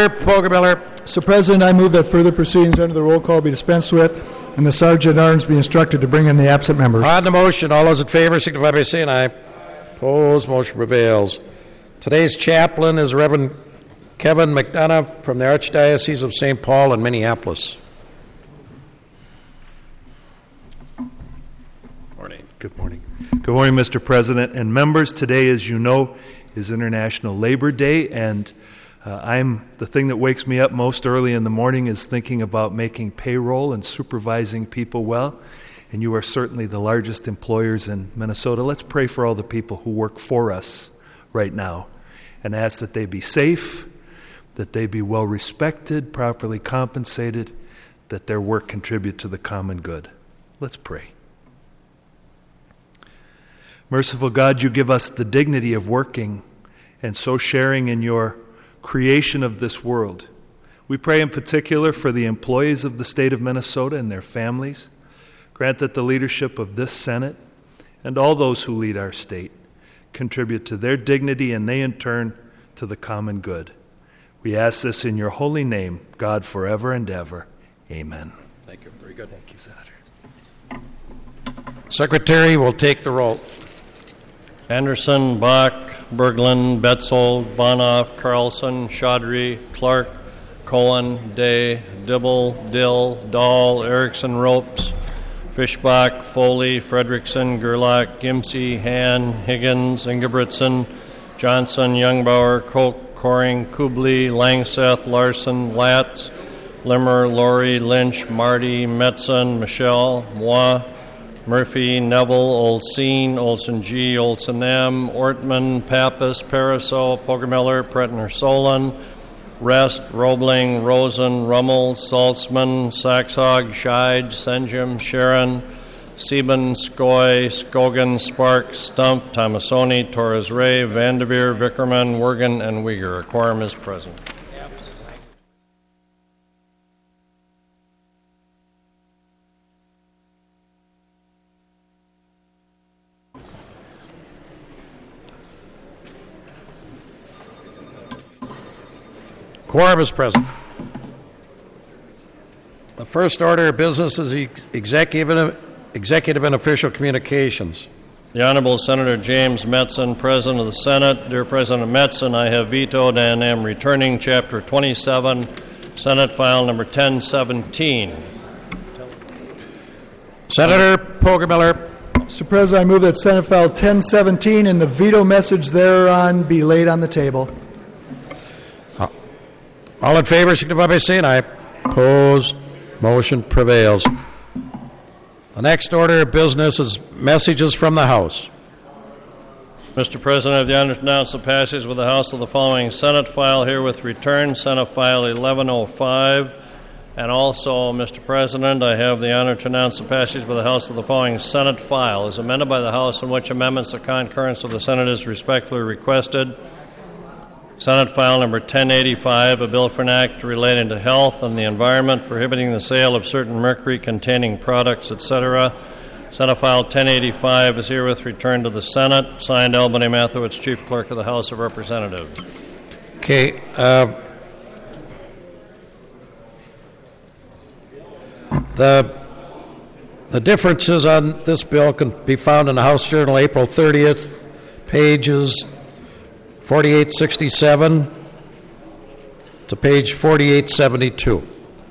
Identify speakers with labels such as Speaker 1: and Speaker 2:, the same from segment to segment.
Speaker 1: Senator Poggemiller.
Speaker 2: Mr. President, I move that further proceedings under the roll call be dispensed with and the Sergeant at Arms be instructed to bring in the absent members.
Speaker 1: On the motion, all those in favor signify by saying aye. Opposed, motion prevails. Today's chaplain is Reverend Kevin McDonough from the Archdiocese of St. Paul in Minneapolis. Morning.
Speaker 3: Good morning. Good morning, Mr. President and members. Today, as you know, is International Labor Day, and the thing that wakes me up most early in the morning is thinking about making payroll and supervising people well, and you are certainly the largest employers in Minnesota. Let's pray for all the people who work for us right now and ask that they be safe, that they be well respected, properly compensated, that their work contribute to the common good. Let's pray. Merciful God, you give us the dignity of working and so sharing in your creation of this world. We pray in particular for the employees of the state of Minnesota and their families. Grant that the leadership of this Senate and all those who lead our state contribute to their dignity and they in turn to the common good. We ask this in your holy name, God, forever and ever. Amen.
Speaker 1: Thank you. Very good.
Speaker 3: Thank you, Senator.
Speaker 1: Secretary will take the roll.
Speaker 4: Anderson, Bach, Berglund, Betzold, Bonoff, Carlson, Chaudhry, Clark, Cohen, Day, Dibble, Dill, Dahl, Erickson, Ropes, Fischbach, Foley, Frederickson, Gerlach, Gimsey, Hann, Higgins, Ingebrigtsen, Johnson, Youngbauer, Koch, Coring, Kubley, Langseth, Larson, Latz, Limmer, Laurie, Lynch, Marty, Metzen, Michelle, Moi, Murphy, Neville, Olseen, Olson G., Olson M., Ortman, Pappas, Pariseau, Poggemiller, Pretner Solon, Rest, Roebling, Rosen, Rummel, Saltzman, Saxhog, Scheid, Senjum, Sharon, Sieben, Skoy, Skogan, Spark, Stumpf, Tomasoni, Torres Ray, Vanderveer, Vickerman, Wergen, and Uyghur. A quorum is present.
Speaker 1: Quorum is present. The first order of business is executive and official communications.
Speaker 4: The Honorable Senator James Metzen, President of the Senate. Dear President Metzen, I have vetoed and am returning Chapter 27, Senate File number 1017.
Speaker 1: Senator Poggemiller.
Speaker 2: Mr. President, I move that Senate File 1017 and the veto message thereon be laid on the table.
Speaker 1: All in favor, signify by saying aye. Opposed, motion prevails. The next order of business is messages from the House.
Speaker 4: Mr. President, I have the honor to announce the passage with the House of the following Senate file herewith returned, Senate File 1105. And also, Mr. President, I have the honor to announce the passage with the House of the following Senate file as amended by the House, in which amendments of concurrence of the Senate is respectfully requested. Senate File number 1085, a bill for an act relating to health and the environment, prohibiting the sale of certain mercury-containing products, etc. Senate File 1085 is herewith returned to the Senate. Signed, Albany Mathewitz, Chief Clerk of the House of Representatives.
Speaker 1: Okay. The differences on this bill can be found in the House Journal, April 30th, pages 4867 to page 4872.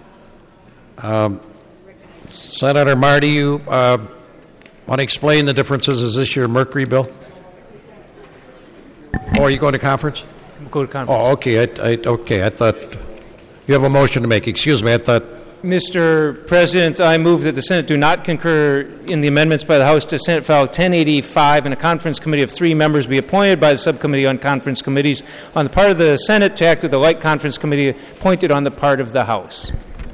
Speaker 1: Senator Marty, you want to explain the differences? Is this your Mercury bill? Or are you going to conference?
Speaker 5: Go to conference.
Speaker 1: Oh, okay. I thought you have a motion to make. Excuse me. I thought.
Speaker 5: Mr. President, I move that the Senate do not concur in the amendments by the House to Senate File 1085 and a conference committee of 3 members be appointed by the Subcommittee on Conference Committees on the part of the Senate to act with the like conference committee appointed on the part of the House.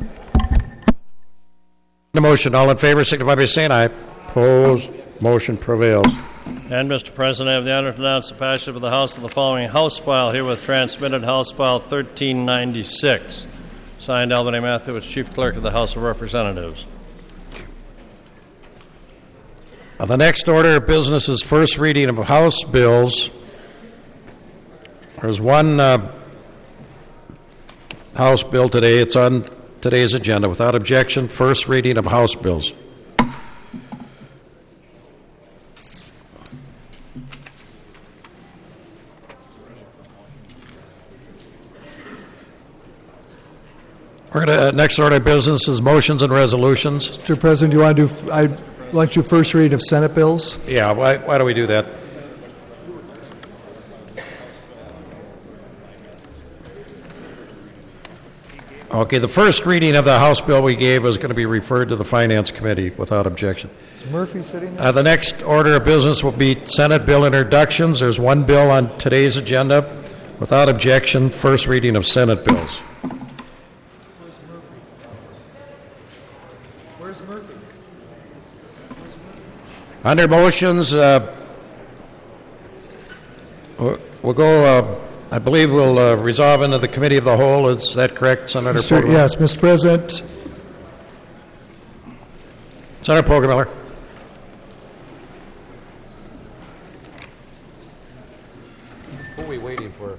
Speaker 1: The motion. All in favor signify by saying aye. Opposed. Motion prevails.
Speaker 4: And, Mr. President, I have the honor to announce the passage of the House of the following House file herewith transmitted, House File 1396. Signed, Albany Mathewitz, Chief Clerk of the House of Representatives.
Speaker 1: The next order of business is first reading of House bills. There's one House bill today. It's on today's agenda. Without objection, first reading of House bills. We're going to next order of business is motions and resolutions.
Speaker 2: Mr. President, do you want to do? I'd like to first read of Senate bills.
Speaker 1: Yeah, why do we do that? Okay, the first reading of the House bill we gave is going to be referred to the Finance Committee without objection.
Speaker 2: Is Murphy sitting there?
Speaker 1: The next order of business will be Senate bill introductions. There's one bill on today's agenda. Without objection, first reading of Senate bills.
Speaker 2: Where's Murphy?
Speaker 1: Under motions, we'll go, I believe we'll resolve into the Committee of the Whole. Is that correct, Senator Poggemiller?
Speaker 2: Yes, Mr. President.
Speaker 1: Senator Poggemiller. Who are we waiting for?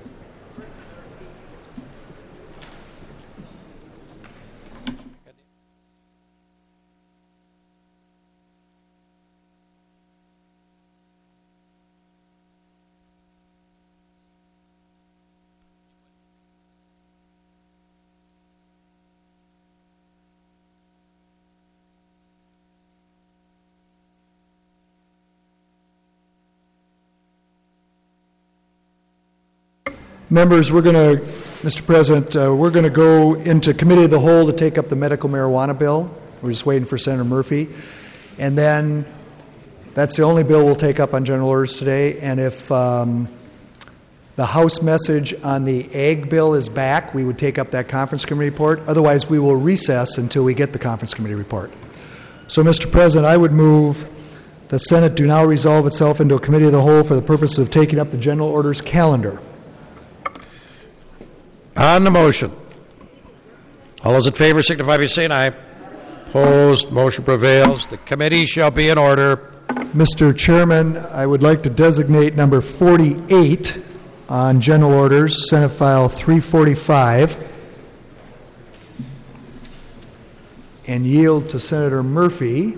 Speaker 2: Members, Mr. President, we're going to go into Committee of the Whole to take up the medical marijuana bill. We're just waiting for Senator Murphy. And then that's the only bill we'll take up on general orders today. And if the House message on the ag bill is back, we would take up that conference committee report. Otherwise, we will recess until we get the conference committee report. So, Mr. President, I would move the Senate do now resolve itself into a Committee of the Whole for the purpose of taking up the general orders calendar.
Speaker 1: On the motion, all those in favor signify by saying aye. Opposed, motion prevails. The committee shall be in order.
Speaker 2: Mr. Chairman, I would like to designate number 48 on general orders, Senate File 345, and yield to Senator Murphy.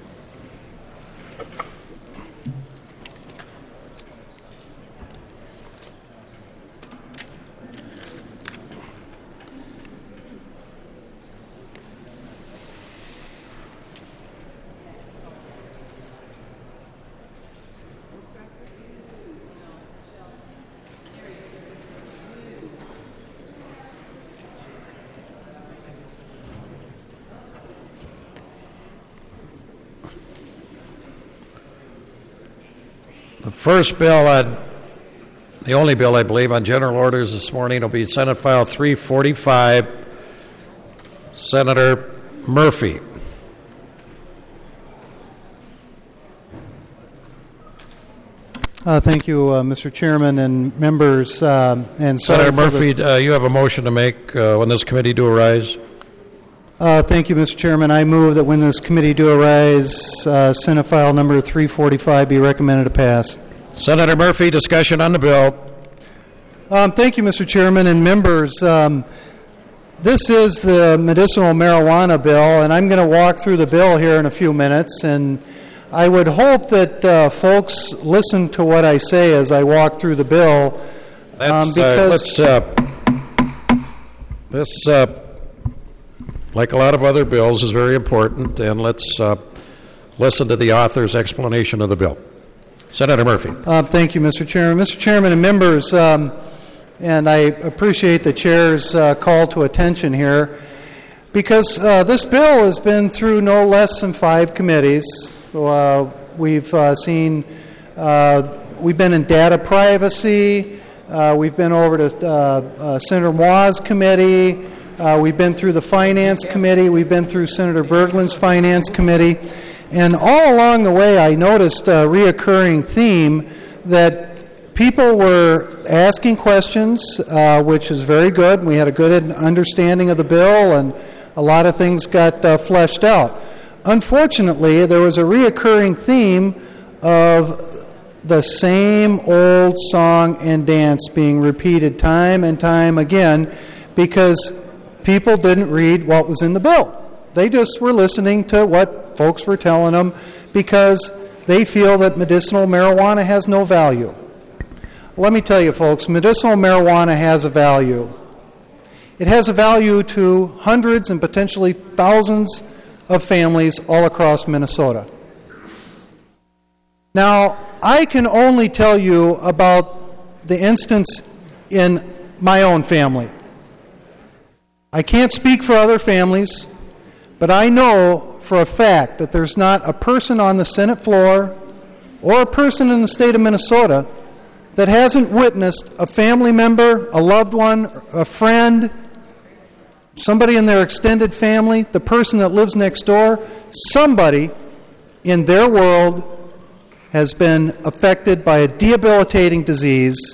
Speaker 1: The first bill, the only bill I believe on general orders this morning will be Senate File 345, Senator Murphy.
Speaker 6: Thank you, Mr. Chairman and members. And
Speaker 1: Senator Murphy, you have a motion to make when this committee do arise.
Speaker 6: Thank you, Mr. Chairman. I move that when this committee do arise, Senate File number 345 be recommended to pass.
Speaker 1: Senator Murphy, discussion on the bill.
Speaker 6: Thank you, Mr. Chairman and members. This is the medicinal marijuana bill, and I'm going to walk through the bill here in a few minutes, and I would hope that folks listen to what I say as I walk through the bill.
Speaker 1: This, like a lot of other bills, is very important, and let's listen to the author's explanation of the bill. Senator Murphy.
Speaker 6: Thank you, Mr. Chairman. Mr. Chairman and members, and I appreciate the Chair's call to attention here, because this bill has been through no less than 5 committees. We've been in data privacy, we've been over to Senator Moi's committee, we've been through the Finance Committee, we've been through Senator Berglund's Finance Committee, and all along the way I noticed a reoccurring theme that people were asking questions, which is very good. We had a good understanding of the bill, and a lot of things got fleshed out. Unfortunately, there was a reoccurring theme of the same old song and dance being repeated time and time again, because people didn't read what was in the bill. They just were listening to what folks were telling them because they feel that medicinal marijuana has no value. Let me tell you, folks, medicinal marijuana has a value. It has a value to hundreds and potentially thousands of families all across Minnesota. Now, I can only tell you about the instance in my own family. I can't speak for other families, but I know for a fact that there's not a person on the Senate floor or a person in the state of Minnesota that hasn't witnessed a family member, a loved one, a friend, somebody in their extended family, the person that lives next door, somebody in their world has been affected by a debilitating disease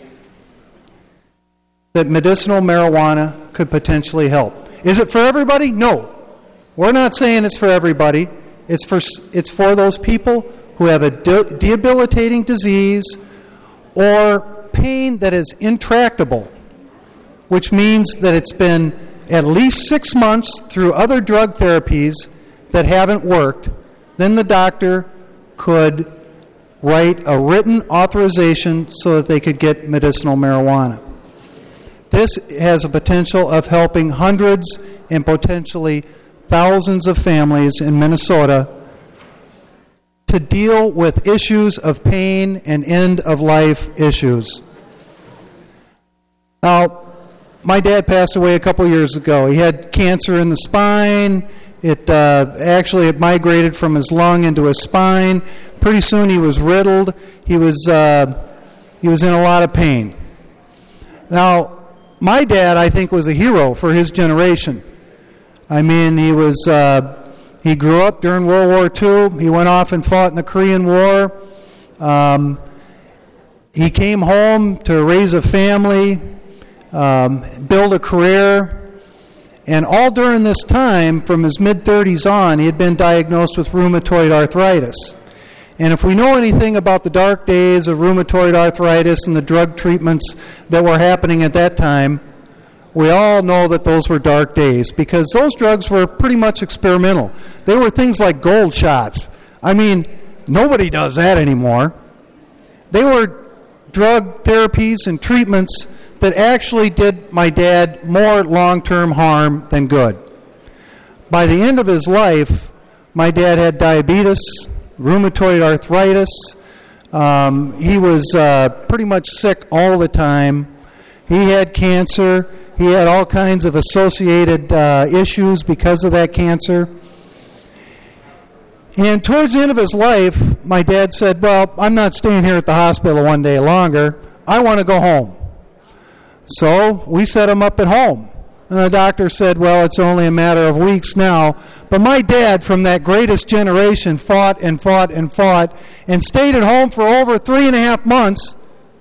Speaker 6: that medicinal marijuana could potentially help. Is it for everybody? No. We're not saying it's for everybody. It's for those people who have a debilitating disease or pain that is intractable, which means that it's been at least 6 months through other drug therapies that haven't worked. Then the doctor could write a written authorization so that they could get medicinal marijuana. This has a potential of helping hundreds and potentially thousands of families in Minnesota to deal with issues of pain and end-of-life issues. Now, my dad passed away a couple years ago. He had cancer in the spine. It migrated from his lung into his spine. Pretty soon he was riddled. He was in a lot of pain. Now, my dad, I think, was a hero for his generation. I mean, he grew up during World War II. He went off and fought in the Korean War. He came home to raise a family, build a career. And all during this time, from his mid-30s on, he had been diagnosed with rheumatoid arthritis. And if we know anything about the dark days of rheumatoid arthritis and the drug treatments that were happening at that time, we all know that those were dark days because those drugs were pretty much experimental. They were things like gold shots. I mean, nobody does that anymore. They were drug therapies and treatments that actually did my dad more long-term harm than good. By the end of his life, my dad had diabetes, rheumatoid arthritis. He was pretty much sick all the time. He had cancer. He had all kinds of associated issues because of that cancer. And towards the end of his life, my dad said, well, I'm not staying here at the hospital one day longer. I want to go home. So we set him up at home. And the doctor said, well, it's only a matter of weeks now. But my dad, from that greatest generation, fought and fought and fought and stayed at home for over 3.5 months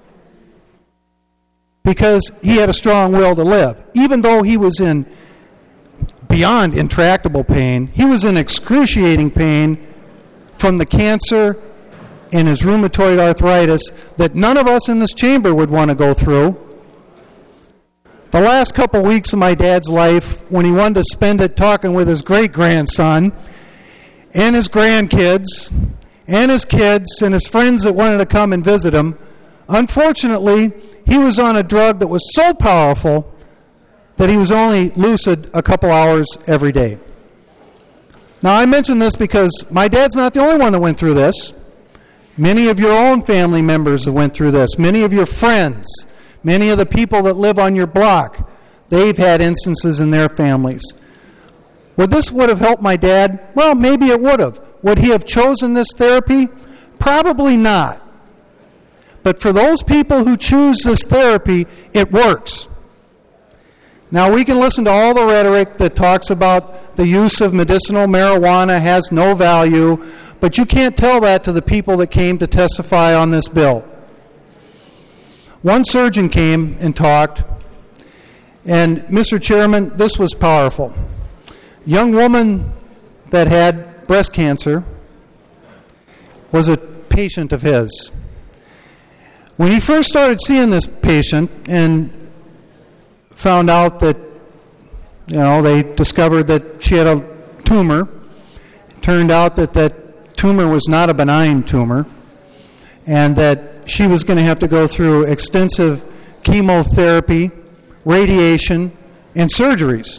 Speaker 6: because he had a strong will to live. Even though he was in beyond intractable pain, he was in excruciating pain from the cancer and his rheumatoid arthritis that none of us in this chamber would want to go through. The last couple weeks of my dad's life, when he wanted to spend it talking with his great-grandson and his grandkids and his kids and his friends that wanted to come and visit him, unfortunately, he was on a drug that was so powerful that he was only lucid a couple hours every day. Now, I mention this because my dad's not the only one that went through this. Many of your own family members have went through this. Many of your friends. Many of the people that live on your block, they've had instances in their families. Would have helped my dad? Well, maybe it would have. Would he have chosen this therapy? Probably not. But for those people who choose this therapy, it works. Now, we can listen to all the rhetoric that talks about the use of medicinal marijuana has no value, but you can't tell that to the people that came to testify on this bill. One surgeon came and talked, and Mr. Chairman, this was powerful. A young woman that had breast cancer was a patient of his. When he first started seeing this patient and found out that They discovered that she had a tumor. It turned out that that tumor was not a benign tumor, and that she was going to have to go through extensive chemotherapy, radiation, and surgeries.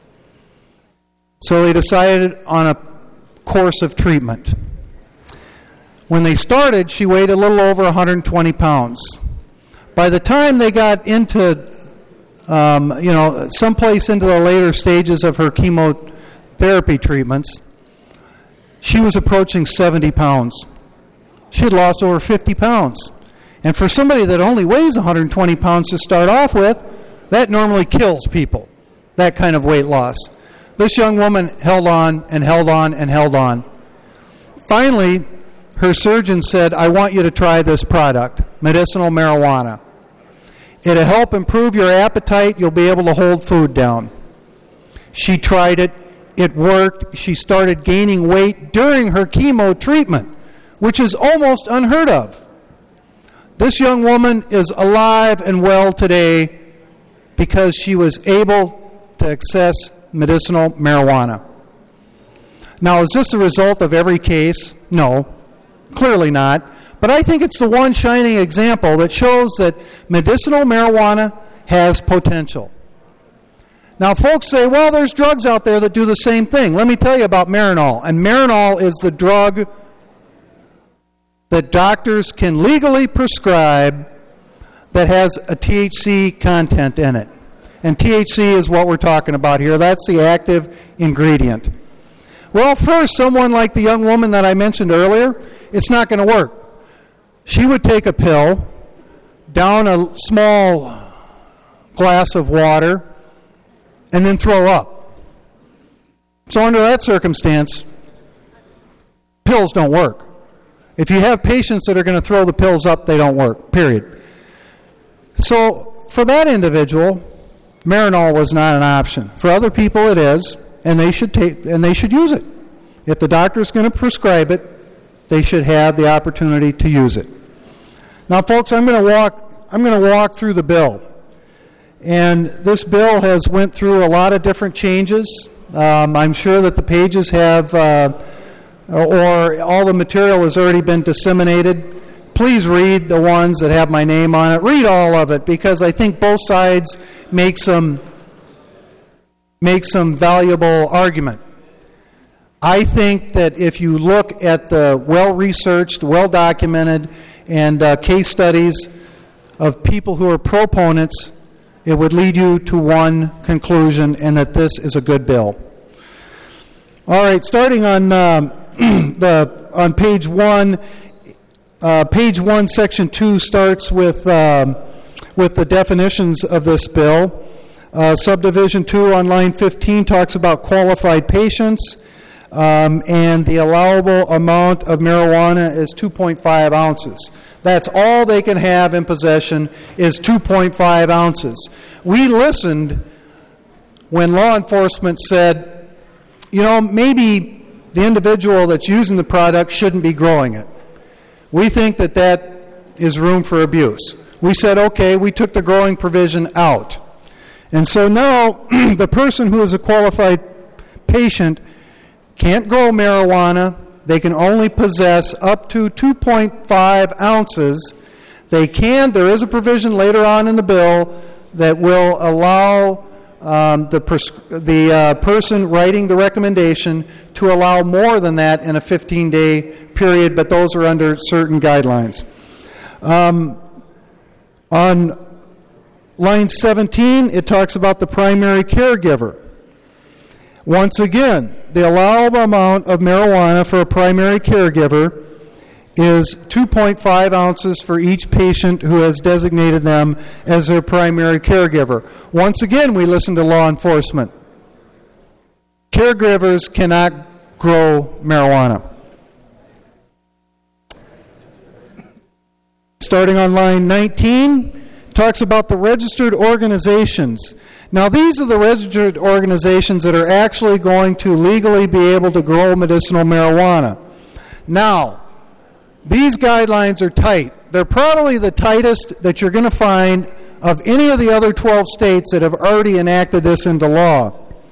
Speaker 6: So they decided on a course of treatment. When they started, she weighed a little over 120 pounds. By the time they got into, someplace into the later stages of her chemotherapy treatments, she was approaching 70 pounds. She had lost over 50 pounds. And for somebody that only weighs 120 pounds to start off with, that normally kills people, that kind of weight loss. This young woman held on and held on and held on. Finally, her surgeon said, I want you to try this product, medicinal marijuana. It'll help improve your appetite. You'll be able to hold food down. She tried it. It worked. She started gaining weight during her chemo treatment, which is almost unheard of. This young woman is alive and well today because she was able to access medicinal marijuana. Now, is this the result of every case? No, clearly not. But I think it's the one shining example that shows that medicinal marijuana has potential. Now, folks say, well, there's drugs out there that do the same thing. Let me tell you about Marinol. And Marinol is the drug that doctors can legally prescribe that has a THC content in it. And THC is what we're talking about here. That's the active ingredient. Well, first, someone like the young woman that I mentioned earlier, it's not going to work. She would take a pill, down a small glass of water, and then throw up. So under that circumstance, pills don't work. If you have patients that are going to throw the pills up, they don't work, period. So for that individual, Marinol was not an option. For other people, it is, and they should use it. If the doctor is going to prescribe it, they should have the opportunity to use it. Now, folks, I'm going to walk through the bill, and this bill has went through a lot of different changes. I'm sure that the pages have, or all the material has already been disseminated. Please read the ones that have my name on it. Read all of it, because I think both sides make some valuable argument. I think that if you look at the well-researched, well-documented, and case studies of people who are proponents, it would lead you to one conclusion, and that this is a good bill. All right, starting on on page 1. Page 1, section 2 starts with the definitions of this bill. Subdivision 2 on line 15 talks about qualified patients, and the allowable amount of marijuana is 2.5 ounces. That's all they can have in possession is 2.5 ounces. We listened when law enforcement said, maybe the individual that's using the product shouldn't be growing it. We think that is room for abuse. We said, okay, we took the growing provision out. And so now the person who is a qualified patient can't grow marijuana. They can only possess up to 2.5 ounces. There is a provision later on in the bill that will allow the person writing the recommendation to allow more than that in a 15-day period, but those are under certain guidelines. On line 17, it talks about the primary caregiver. Once again, the allowable amount of marijuana for a primary caregiver is 2.5 ounces for each patient who has designated them as their primary caregiver. Once again, we listen to law enforcement. Caregivers cannot grow marijuana. Starting on line 19, talks about the registered organizations. Now, these are the registered organizations that are actually going to legally be able to grow medicinal marijuana. Now, these guidelines are tight. They're probably the tightest that you're going to find of any of the other 12 states that have already enacted this into law.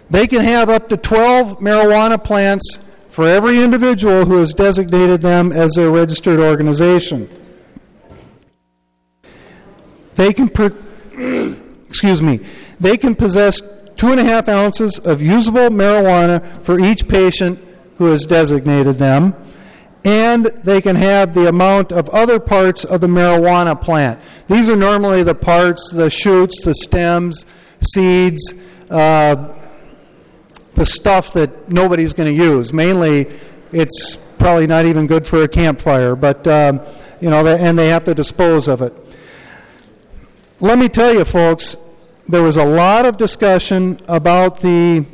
Speaker 6: They can have up to 12 marijuana plants for every individual who has designated them as their registered organization. They can they can possess 2.5 ounces of usable marijuana for each patient who has designated them, and they can have the amount of other parts of the marijuana plant. These are normally the parts, the shoots, the stems, seeds, the stuff that nobody's going to use. Mainly, it's probably not even good for a campfire, but and they have to dispose of it. Let me tell you, folks, there was a lot of discussion about the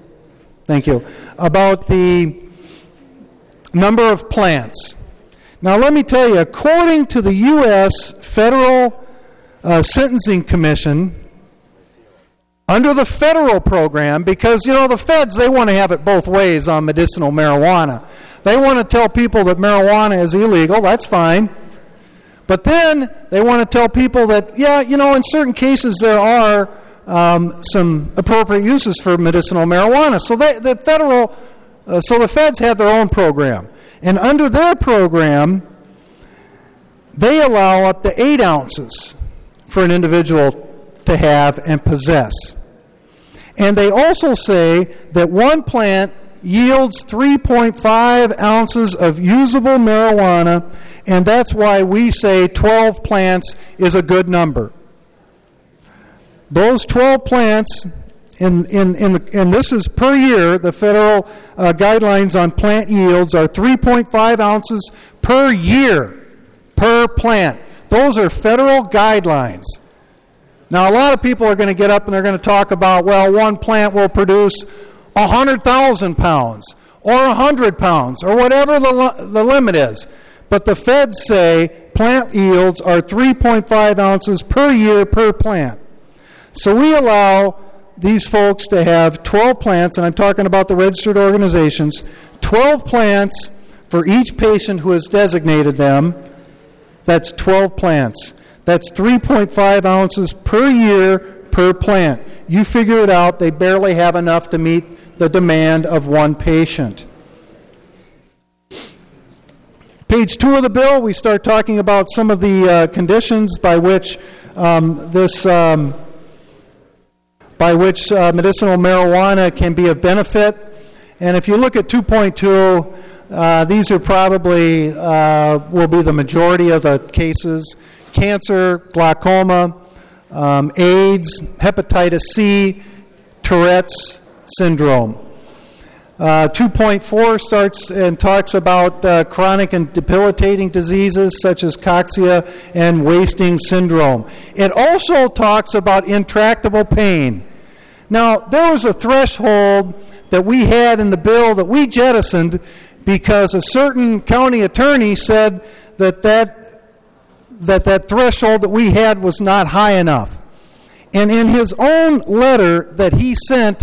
Speaker 6: number of plants. Now, let me tell you, according to the U.S. Federal Sentencing Commission, under the federal program, because, the feds, they want to have it both ways on medicinal marijuana. They want to tell people that marijuana is illegal, that's fine. But then they want to tell people that, in certain cases there are some appropriate uses for medicinal marijuana. So the feds have their own program. And under their program, they allow up to 8 ounces for an individual to have and possess. And they also say that one plant yields 3.5 ounces of usable marijuana, and that's why we say 12 plants is a good number. Those 12 plants, and this is per year, the federal guidelines on plant yields are 3.5 ounces per year, per plant. Those are federal guidelines. Now, a lot of people are going to get up and they're going to talk about, one plant will produce 100,000 pounds or 100 pounds or whatever the limit is. But the feds say plant yields are 3.5 ounces per year per plant. So we allow these folks to have 12 plants, and I'm talking about the registered organizations, 12 plants for each patient who has designated them. That's 12 plants. That's 3.5 ounces per year per plant. You figure it out, they barely have enough to meet the demand of one patient. Page 2 of the bill, we start talking about some of the conditions by which medicinal marijuana can be of benefit. And if you look at 2.2, these are probably will be the majority of the cases: cancer, glaucoma, AIDS, hepatitis C, Tourette's syndrome. 2.4 starts and talks about chronic and debilitating diseases such as cachexia and wasting syndrome. It also talks about intractable pain. Now, there was a threshold that we had in the bill that we jettisoned because a certain county attorney said that threshold that we had was not high enough. And in his own letter that he sent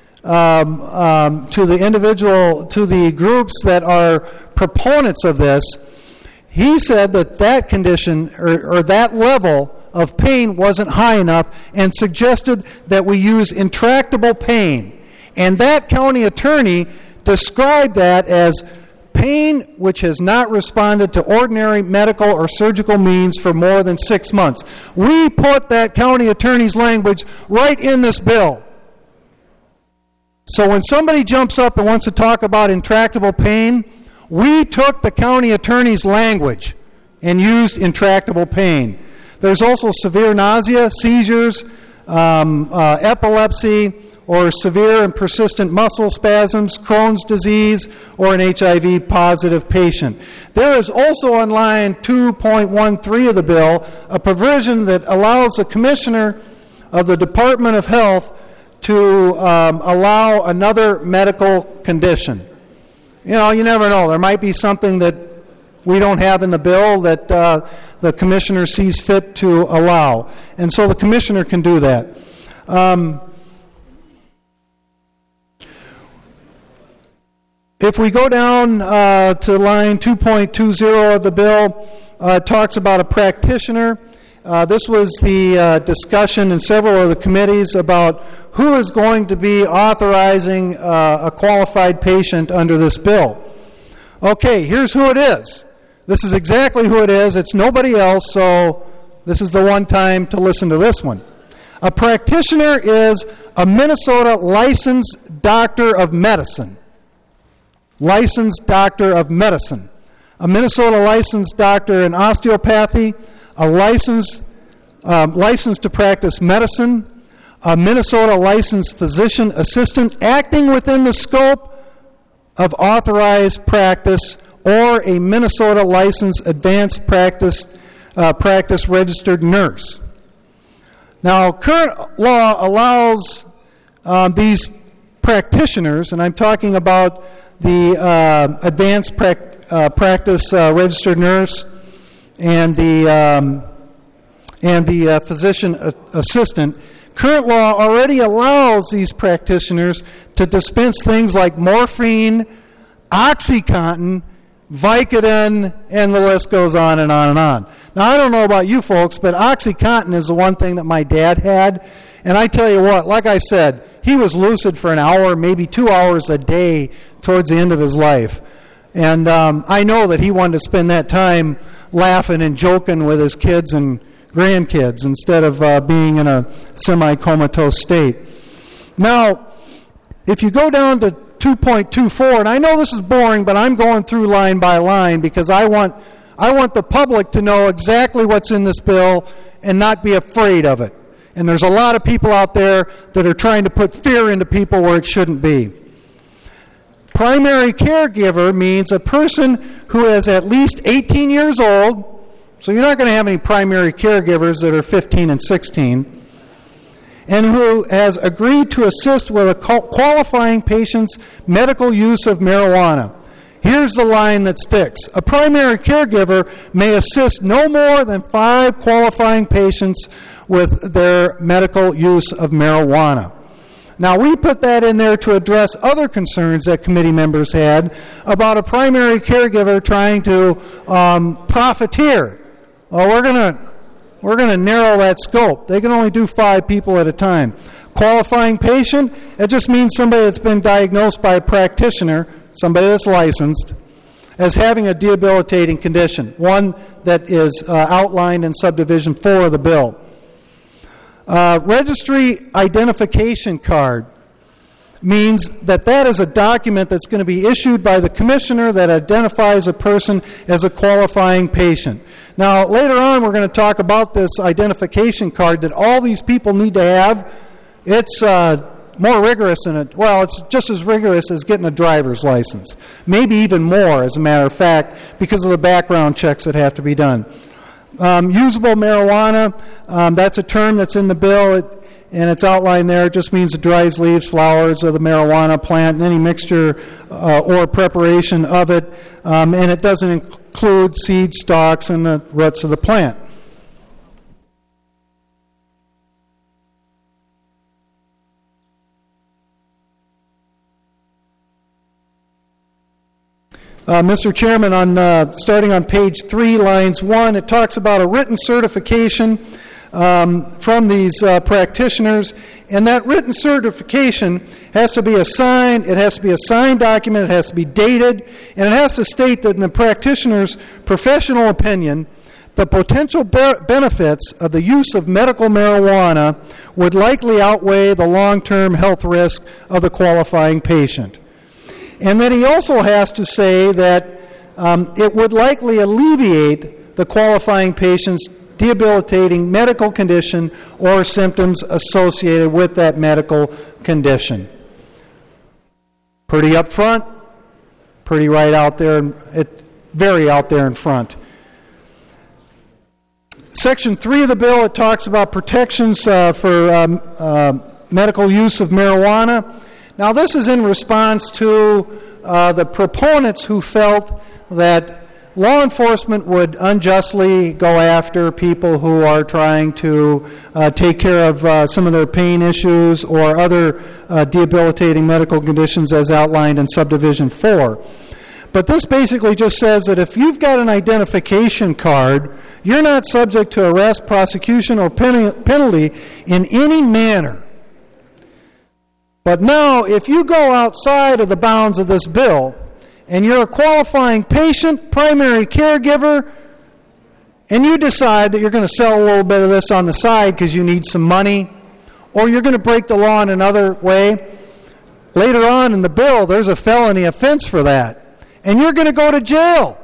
Speaker 6: to the groups that are proponents of this, he said that condition or that level of pain wasn't high enough and suggested that we use intractable pain. And that county attorney described that as pain which has not responded to ordinary medical or surgical means for more than 6 months. We put that county attorney's language right in this bill. So when somebody jumps up and wants to talk about intractable pain, we took the county attorney's language and used intractable pain. There's also severe nausea, seizures, epilepsy, or severe and persistent muscle spasms, Crohn's disease, or an HIV-positive patient. There is also on line 2.13 of the bill a provision that allows the commissioner of the Department of Health to allow another medical condition. You never know. There might be something that we don't have in the bill that the commissioner sees fit to allow. And so the commissioner can do that. If we go down to line 2.20 of the bill, it talks about a practitioner. this was the discussion in several of the committees about who is going to be authorizing a qualified patient under this bill. Okay, here's who it is. This is exactly who it is. It's nobody else, so this is the one time to listen to this one. A practitioner is a Minnesota licensed doctor of medicine. Licensed doctor of medicine. A Minnesota licensed doctor in osteopathy, a licensed to practice medicine, a Minnesota licensed physician assistant acting within the scope of authorized practice, or a Minnesota licensed advanced practice registered nurse. Now, current law allows these practitioners, and I'm talking about the advanced practice registered nurse and the physician assistant. Current law already allows these practitioners to dispense things like morphine, OxyContin, Vicodin, and the list goes on and on and on. Now, I don't know about you folks, but OxyContin is the one thing that my dad had. And I tell you what, like I said, he was lucid for an hour, maybe 2 hours a day towards the end of his life. And I know that he wanted to spend that time laughing and joking with his kids and grandkids instead of being in a semi-comatose state. Now, if you go down to 2.24, and I know this is boring, but I'm going through line by line because I want the public to know exactly what's in this bill and not be afraid of it. And there's a lot of people out there that are trying to put fear into people where it shouldn't be. Primary caregiver means a person who is at least 18 years old, so you're not going to have any primary caregivers that are 15 and 16, and who has agreed to assist with a qualifying patient's medical use of marijuana. Here's the line that sticks. A primary caregiver may assist no more than 5 qualifying patients with their medical use of marijuana. Now, we put that in there to address other concerns that committee members had about a primary caregiver trying to profiteer. Well, we're going to narrow that scope. They can only do 5 people at a time. Qualifying patient, it just means somebody that's been diagnosed by a practitioner, somebody that's licensed, as having a debilitating condition, one that is outlined in subdivision 4 of the bill. Registry identification card means that is a document that's going to be issued by the commissioner that identifies a person as a qualifying patient. Now, later on, we're going to talk about this identification card that all these people need to have. It's more rigorous it's just as rigorous as getting a driver's license. Maybe even more, as a matter of fact, because of the background checks that have to be done. Usable marijuana, that's a term that's in the bill, and it's outlined there. It just means the dry leaves, flowers of the marijuana plant, and any mixture or preparation of it, and it doesn't include seed stalks and the roots of the plant. Mr. Chairman, starting on page 3, lines 1, it talks about a written certification from these practitioners, and that written certification has to be assigned. It has to be a signed document. It has to be dated, and it has to state that in the practitioner's professional opinion, the potential benefits of the use of medical marijuana would likely outweigh the long-term health risk of the qualifying patient. And then he also has to say that it would likely alleviate the qualifying patient's debilitating medical condition or symptoms associated with that medical condition. Pretty up front, pretty right out there, very out there in front. Section 3 of the bill, it talks about protections for medical use of marijuana. Now, this is in response to the proponents who felt that law enforcement would unjustly go after people who are trying to take care of some of their pain issues or other debilitating medical conditions as outlined in subdivision 4. But this basically just says that if you've got an identification card, you're not subject to arrest, prosecution, or penalty in any manner. But now, if you go outside of the bounds of this bill, and you're a qualifying patient, primary caregiver, and you decide that you're going to sell a little bit of this on the side because you need some money, or you're going to break the law in another way, later on in the bill, there's a felony offense for that, and you're going to go to jail.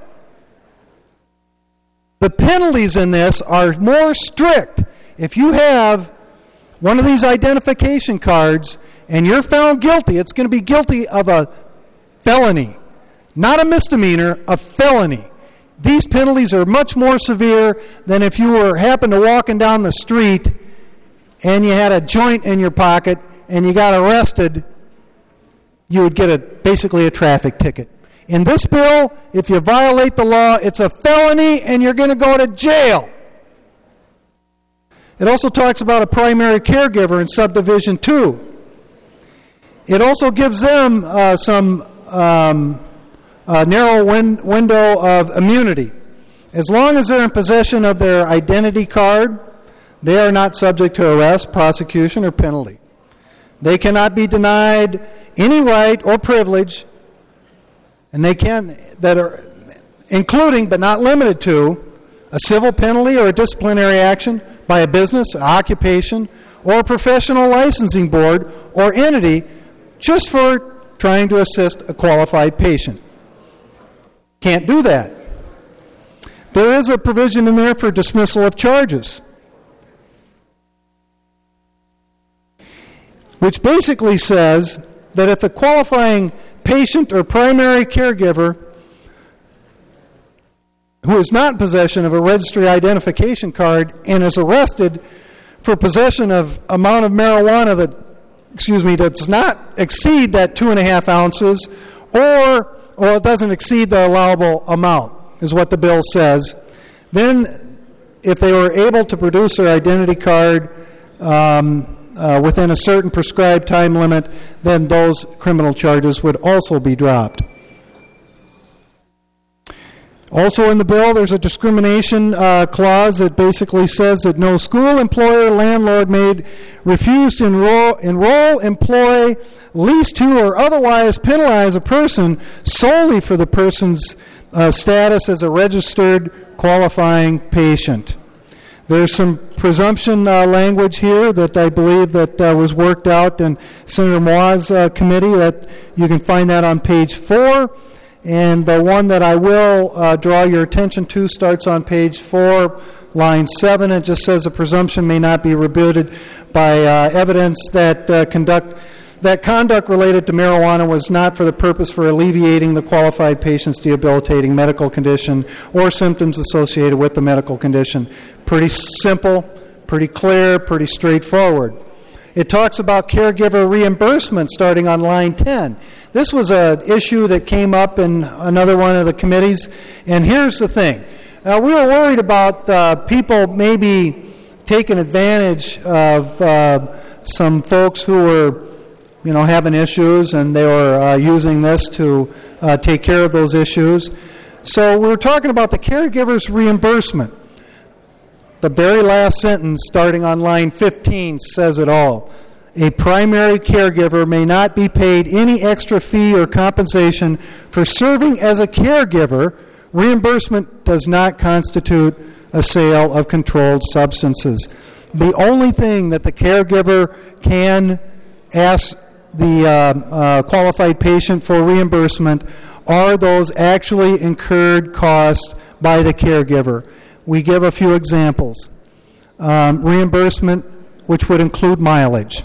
Speaker 6: The penalties in this are more strict. If you have one of these identification cards and you're found guilty, it's going to be guilty of a felony. Not a misdemeanor, a felony. These penalties are much more severe than if you happened to walking down the street and you had a joint in your pocket and you got arrested. You would get basically a traffic ticket. In this bill, if you violate the law, it's a felony and you're going to go to jail. It also talks about a primary caregiver in subdivision 2. It also gives them some narrow window of immunity. As long as they're in possession of their identity card, they are not subject to arrest, prosecution, or penalty. They cannot be denied any right or privilege, and they can, that are including but not limited to a civil penalty or a disciplinary action by a business, occupation, or a professional licensing board or entity just for trying to assist a qualified patient. Can't do that. There is a provision in there for dismissal of charges, which basically says that if the qualifying patient or primary caregiver who is not in possession of a registry identification card and is arrested for possession of amount of marijuana that does not exceed that 2.5 ounces, or it doesn't exceed the allowable amount, is what the bill says. Then, if they were able to produce their identity card within a certain prescribed time limit, then those criminal charges would also be dropped. Also in the bill, there's a discrimination clause that basically says that no school, employer, landlord may refuse to enroll, employ, lease to, or otherwise penalize a person solely for the person's status as a registered qualifying patient. There's some presumption language here that I believe that was worked out in Senator Moa's committee. That you can find that on page 4. And the one that I will draw your attention to starts on page 4, line 7. It just says a presumption may not be rebutted by evidence that conduct related to marijuana was not for the purpose for alleviating the qualified patient's debilitating medical condition or symptoms associated with the medical condition. Pretty simple, pretty clear, pretty straightforward. It talks about caregiver reimbursement starting on line 10. This was an issue that came up in another one of the committees, and here's the thing. We were worried about people maybe taking advantage of some folks who were, having issues, and they were using this to take care of those issues. So we were talking about the caregiver's reimbursement. The very last sentence, starting on line 15, says it all. A primary caregiver may not be paid any extra fee or compensation for serving as a caregiver. Reimbursement does not constitute a sale of controlled substances. The only thing that the caregiver can ask the qualified patient for reimbursement are those actually incurred costs by the caregiver. We give a few examples. Reimbursement, which would include mileage.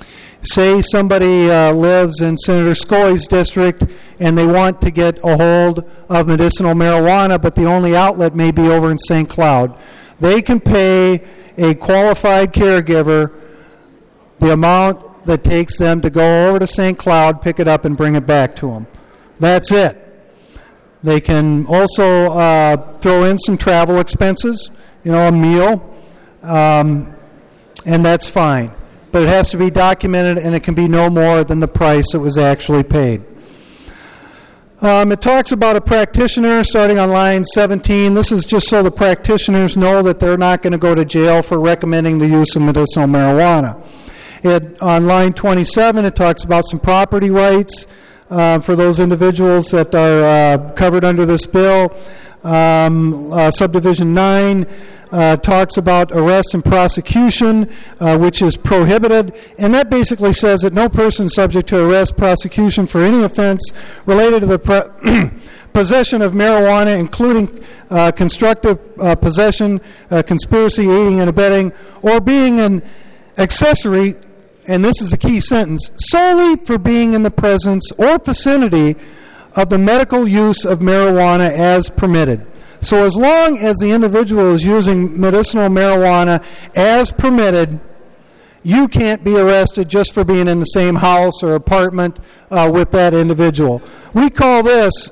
Speaker 6: Say somebody lives in Senator Scully's district and they want to get a hold of medicinal marijuana, but the only outlet may be over in St. Cloud. They can pay a qualified caregiver the amount that takes them to go over to St. Cloud, pick it up, and bring it back to them. That's it. They can also throw in some travel expenses, a meal, and that's fine. But it has to be documented, and it can be no more than the price that was actually paid. It talks about a practitioner starting on line 17. This is just so the practitioners know that they're not going to go to jail for recommending the use of medicinal marijuana. On line 27, it talks about some property rights for those individuals that are covered under this bill. Subdivision 9 talks about arrest and prosecution, which is prohibited, and that basically says that no person subject to arrest, prosecution for any offense related to the possession of marijuana, including constructive possession, conspiracy, aiding and abetting, or being an accessory, and this is a key sentence, solely for being in the presence or vicinity of the medical use of marijuana as permitted. So as long as the individual is using medicinal marijuana as permitted, you can't be arrested just for being in the same house or apartment with that individual. We call this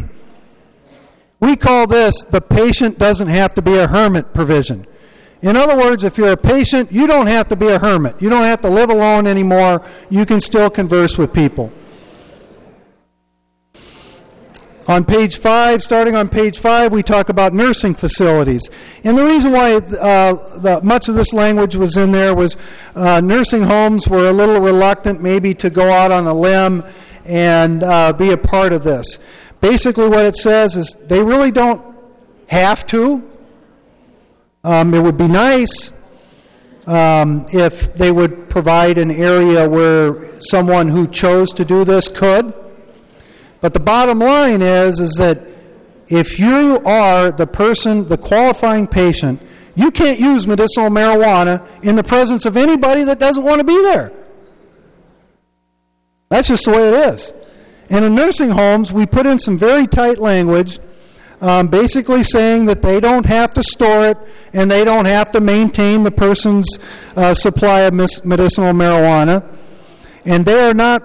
Speaker 6: the patient doesn't have to be a hermit provision. In other words, if you're a patient, you don't have to be a hermit. You don't have to live alone anymore. You can still converse with people. On page 5, starting on page 5, we talk about nursing facilities. And the reason why much of this language was in there was nursing homes were a little reluctant maybe to go out on a limb and be a part of this. Basically what it says is they really don't have to. It would be nice if they would provide an area where someone who chose to do this could. But the bottom line is that if you are the qualifying patient, you can't use medicinal marijuana in the presence of anybody that doesn't want to be there. That's just the way it is. And in nursing homes, we put in some very tight language, basically saying that they don't have to store it and they don't have to maintain the person's supply of medicinal marijuana, and they are not.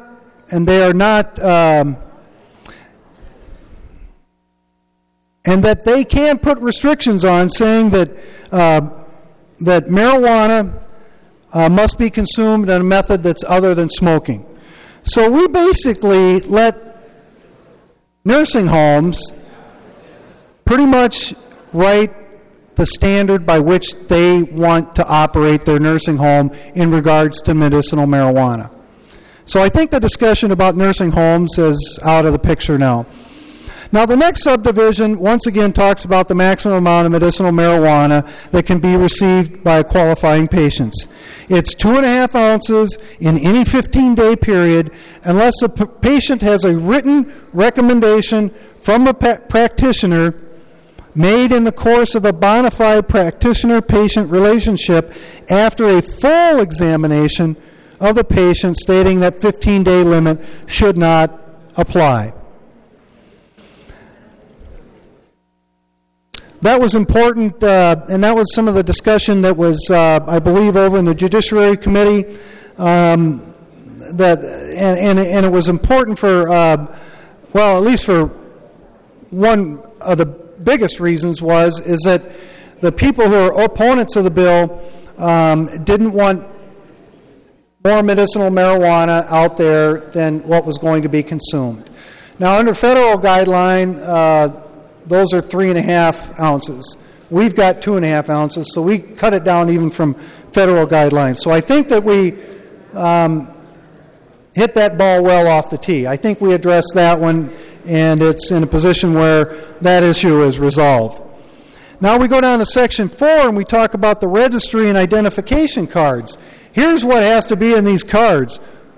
Speaker 6: And that they can put restrictions on, saying that that marijuana must be consumed in a method that's other than smoking. So we basically let nursing homes pretty much write the standard by which they want to operate their nursing home in regards to medicinal marijuana. So I think the discussion about nursing homes is out of the picture now. Now, the next subdivision, once again, talks about the maximum amount of medicinal marijuana that can be received by qualifying patients. It's 2.5 ounces in any 15-day period unless a patient has a written recommendation from a practitioner made in the course of a bona fide practitioner-patient relationship after a full examination of the patient stating that 15-day limit should not apply. That was important, and that was some of the discussion that was, I believe, over in the Judiciary Committee. And it was important for, well, at least for one of the biggest reasons is that the people who are opponents of the bill didn't want more medicinal marijuana out there than what was going to be consumed. Now, under federal guideline, those are 3.5 ounces. We've got 2.5 ounces, so we cut it down even from federal guidelines. So I think that we hit that ball well off the tee. I think we addressed that one, and it's in a position where that issue is resolved. Now we go down to Section 4, and we talk about the registry and identification cards. Here's what has to be in these cards.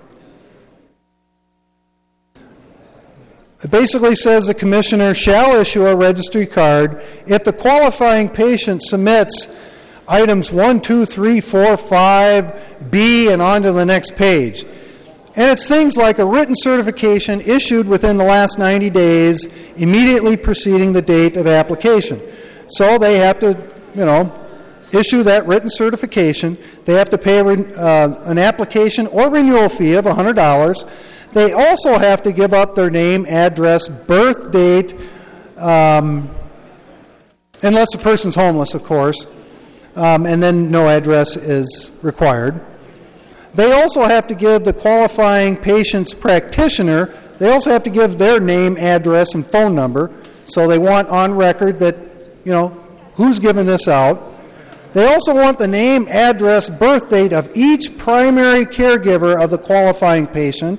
Speaker 6: It basically says the commissioner shall issue a registry card if the qualifying patient submits items 1, 2, 3, 4, 5, B, and on to the next page. And it's things like a written certification issued within the last 90 days, immediately preceding the date of application. So they have to, issue that written certification. They have to pay an application or renewal fee of $100. They also have to give up their name, address, birth date, unless the person's homeless, of course, and then no address is required. They also have to give the qualifying patient's practitioner they also have to give their name, address, and phone number. So they want on record that, who's giving this out. They also want the name, address, birth date of each primary caregiver of the qualifying patient.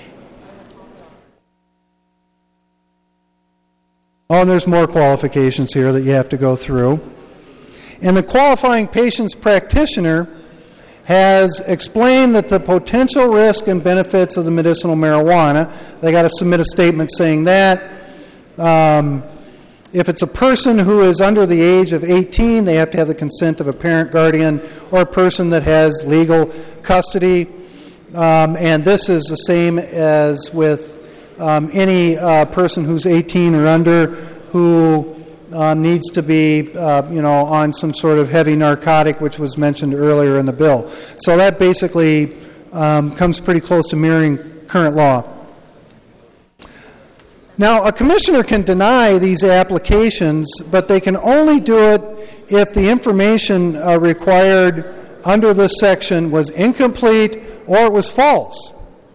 Speaker 6: Oh, and there's more qualifications here that you have to go through. And the qualifying patient's practitioner has explained that the potential risk and benefits of the medicinal marijuana, they got to submit a statement saying that. If it's a person who is under the age of 18, they have to have the consent of a parent, guardian, or a person that has legal custody. And this is the same as with any person who's 18 or under who needs to be, on some sort of heavy narcotic, which was mentioned earlier in the bill. So that basically comes pretty close to mirroring current law. Now, a commissioner can deny these applications, but they can only do it if the information required under this section was incomplete or it was false.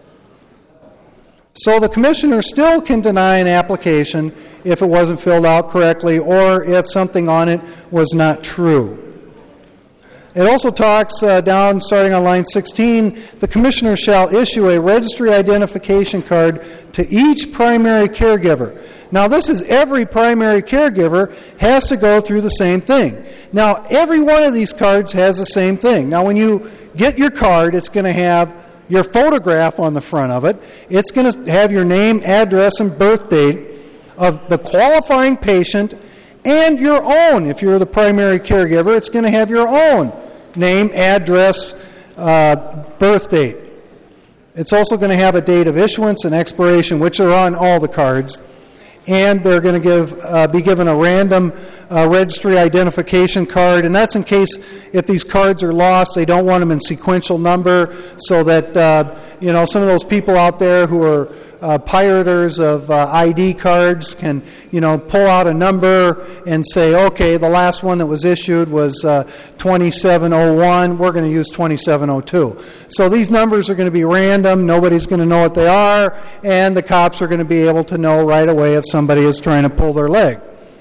Speaker 6: So the commissioner still can deny an application if it wasn't filled out correctly or if something on it was not true. It also talks down, starting on line 16, the commissioner shall issue a registry identification card to each primary caregiver. Now, this is every primary caregiver has to go through the same thing. Now, every one of these cards has the same thing. Now, when you get your card, it's going to have your photograph on the front of it. It's going to have your name, address, and birth date of the qualifying patient and your own. If you're the primary caregiver, it's going to have your own name, address, birth date. It's also going to have a date of issuance and expiration, which are on all the cards. And they're going to be given a random registry identification card, and that's in case if these cards are lost, they don't want them in sequential number, so that some of those people out there who are pirators of ID cards can pull out a number and say, okay, the last one that was issued was 2701, we're going to use 2702. So these numbers are going to be random, nobody's going to know what they are, and the cops are going to be able to know right away if somebody is trying to pull their leg.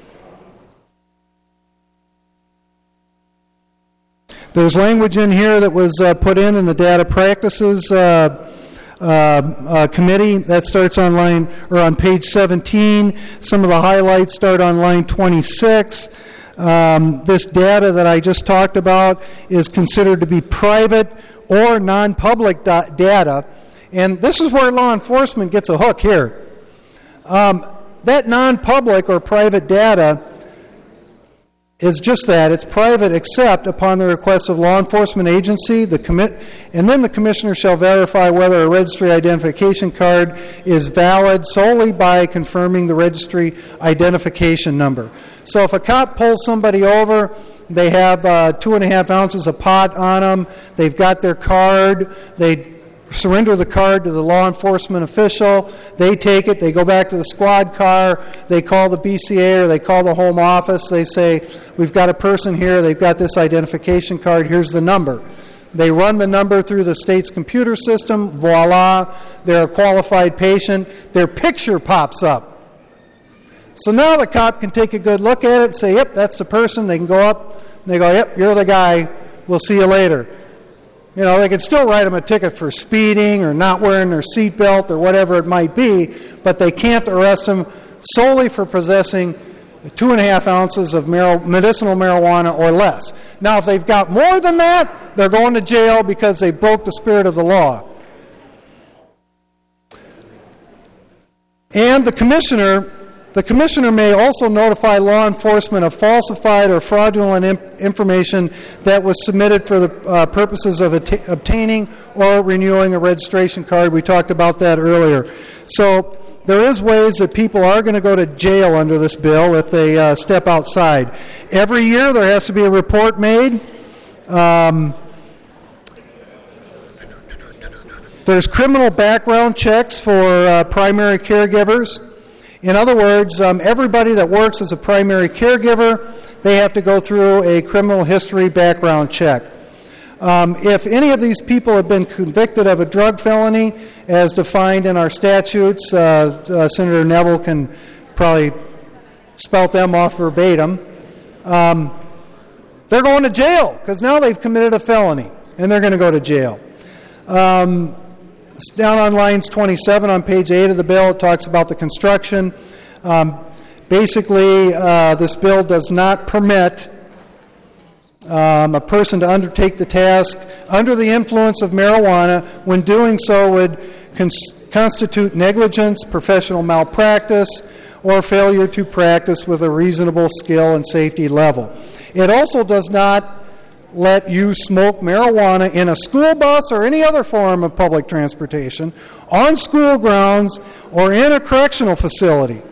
Speaker 6: There's language in here that was put in the data practices committee. That starts on page 17. Some of the highlights start on line 26. This data that I just talked about is considered to be private or non-public data, and this is where law enforcement gets a hook here. That non-public or private data is just that. It's private except upon the request of law enforcement agency, and then the commissioner shall verify whether a registry identification card is valid solely by confirming the registry identification number. So if a cop pulls somebody over, they have 2.5 ounces of pot on them, they've got their card, they surrender the card to the law enforcement official, they take it, they go back to the squad car, they call the BCA or they call the home office, they say, we've got a person here, they've got this identification card, here's the number. They run the number through the state's computer system, voila, they're a qualified patient, their picture pops up. So now the cop can take a good look at it and say, yep, that's the person. They can go up and they go, yep, you're the guy, we'll see you later. They could still write them a ticket for speeding or not wearing their seatbelt or whatever it might be, but they can't arrest them solely for possessing 2.5 ounces of medicinal marijuana or less. Now, if they've got more than that, they're going to jail because they broke the spirit of the law. And the commissioner may also notify law enforcement of falsified or fraudulent information that was submitted for the purposes of obtaining or renewing a registration card. We talked about that earlier. So there is ways that people are going to go to jail under this bill if they step outside. Every year there has to be a report made. There's criminal background checks for primary caregivers. In other words, everybody that works as a primary caregiver, they have to go through a criminal history background check. If any of these people have been convicted of a drug felony, as defined in our statutes, Senator Neville can probably spout them off verbatim, they're going to jail because now they've committed a felony, and they're going to go to jail. Down on lines 27 on page 8 of the bill, it talks about the construction. Basically, this bill does not permit a person to undertake the task under the influence of marijuana when doing so would constitute negligence, professional malpractice, or failure to practice with a reasonable skill and safety level. It also does not let you smoke marijuana in a school bus or any other form of public transportation, on school grounds, or in a correctional facility,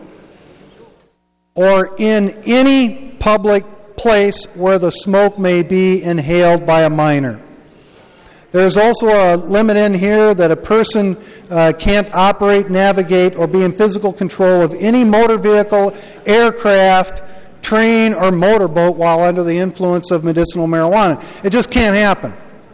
Speaker 6: or in any public place where the smoke may be inhaled by a minor. There's also a limit in here that a person can't operate, navigate, or be in physical control of any motor vehicle, aircraft, train, or motorboat while under the influence of medicinal marijuana. It just can't happen.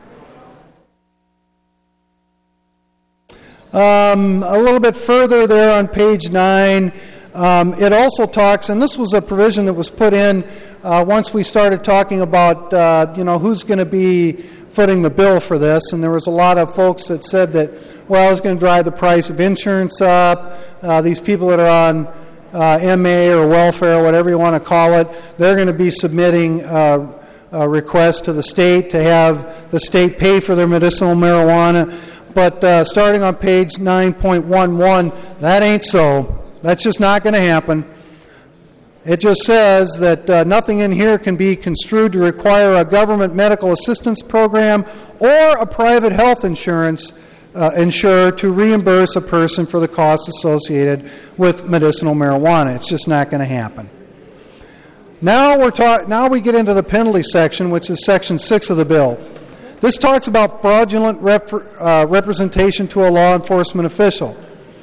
Speaker 6: A little bit further there on page 9, it also talks, and this was a provision that was put in once we started talking about, who's going to be footing the bill for this, and there was a lot of folks that said that, well, it's going to drive the price of insurance up. These people that are on MA or welfare, whatever you want to call it, they're going to be submitting a request to the state to have the state pay for their medicinal marijuana. But starting on page 9.11, that ain't so. That's just not going to happen. It just says that nothing in here can be construed to require a government medical assistance program or a private health insurance insurer to reimburse a person for the costs associated with medicinal marijuana. It's just not going to happen. Now we get into the penalty section, which is section 6 of the bill. This talks about fraudulent representation to a law enforcement official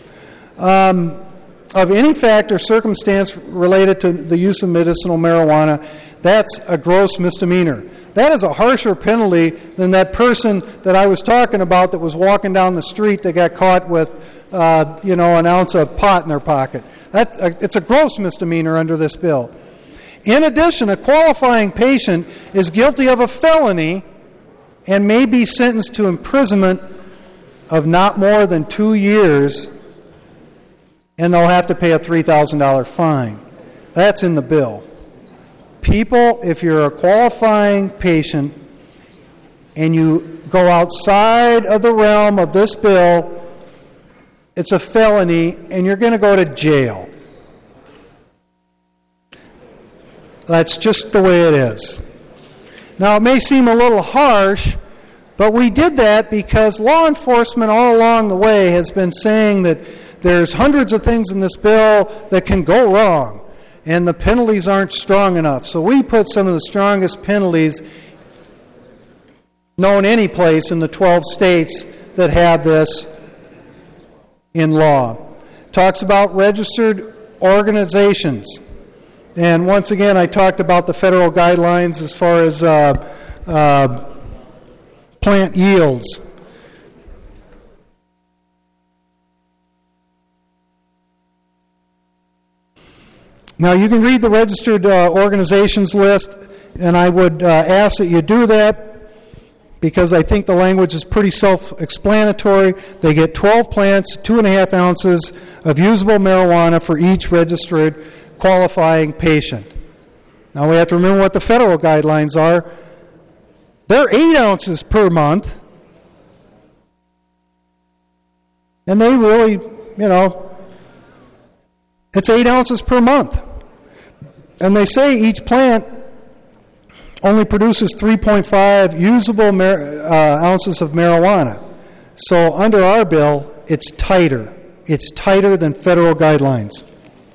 Speaker 6: of any fact or circumstance related to the use of medicinal marijuana. That's a gross misdemeanor. That is a harsher penalty than that person that I was talking about that was walking down the street that got caught with, an ounce of pot in their pocket. It's a gross misdemeanor under this bill. In addition, a qualifying patient is guilty of a felony and may be sentenced to imprisonment of not more than 2 years, and they'll have to pay a $3,000 fine. That's in the bill. People, if you're a qualifying patient and you go outside of the realm of this bill, it's a felony and you're going to go to jail. That's just the way it is. Now, it may seem a little harsh, but we did that because law enforcement all along the way has been saying that there's hundreds of things in this bill that can go wrong, and the penalties aren't strong enough. So we put some of the strongest penalties known any place in the 12 states that have this in law. Talks about registered organizations. And once again, I talked about the federal guidelines as far as plant yields. Now, you can read the registered organizations list, and I would ask that you do that because I think the language is pretty self-explanatory. They get 12 plants, 2.5 ounces of usable marijuana for each registered qualifying patient. Now, we have to remember what the federal guidelines are. They're 8 ounces per month, and they really, it's 8 ounces per month. And they say each plant only produces 3.5 usable ounces of marijuana. So under our bill, it's tighter. It's tighter than federal guidelines.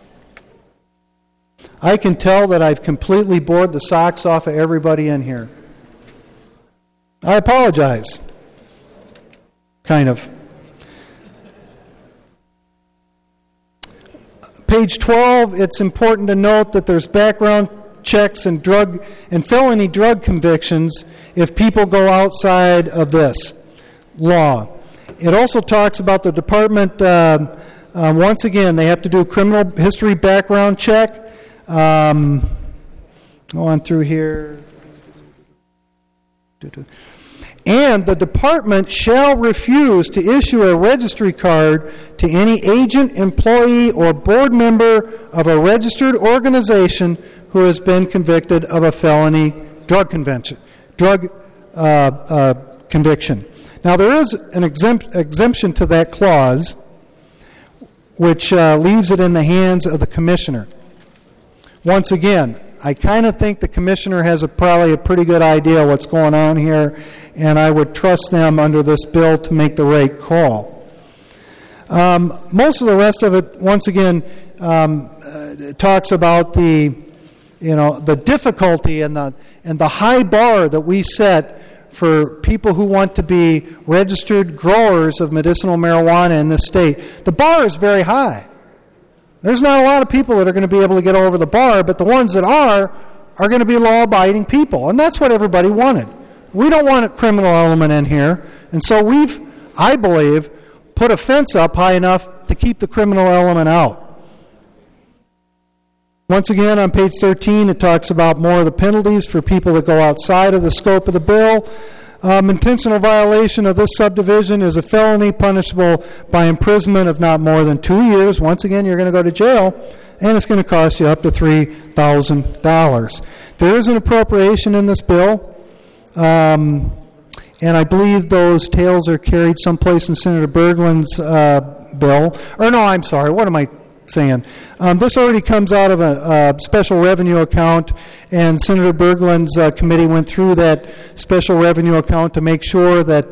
Speaker 6: I can tell that I've completely bored the socks off of everybody in here. I apologize. Kind of. Page 12, it's important to note that there's background checks and felony drug convictions if people go outside of this law. It also talks about the department, once again, they have to do a criminal history background check. Go on through here. And the department shall refuse to issue a registry card to any agent, employee, or board member of a registered organization who has been convicted of a felony drug conviction. Now, there is an exemption to that clause, which leaves it in the hands of the commissioner. Once again, I kind of think the commissioner has probably a pretty good idea what's going on here, and I would trust them under this bill to make the right call. Most of the rest of it, once again, talks about the difficulty and the high bar that we set for people who want to be registered growers of medicinal marijuana in this state. The bar is very high. There's not a lot of people that are going to be able to get over the bar, but the ones that are going to be law-abiding people, and that's what everybody wanted. We don't want a criminal element in here, and so we've, I believe, put a fence up high enough to keep the criminal element out. Once again, on page 13, it talks about more of the penalties for people that go outside of the scope of the bill. Intentional violation of this subdivision is a felony punishable by imprisonment of not more than 2 years. Once again, you're going to go to jail, and it's going to cost you up to $3,000. There is an appropriation in this bill, and I believe those tales are carried someplace in Senator Berglund's bill. Or no, I'm sorry, what am I saying? This already comes out of a special revenue account, and Senator Berglund's committee went through that special revenue account to make sure that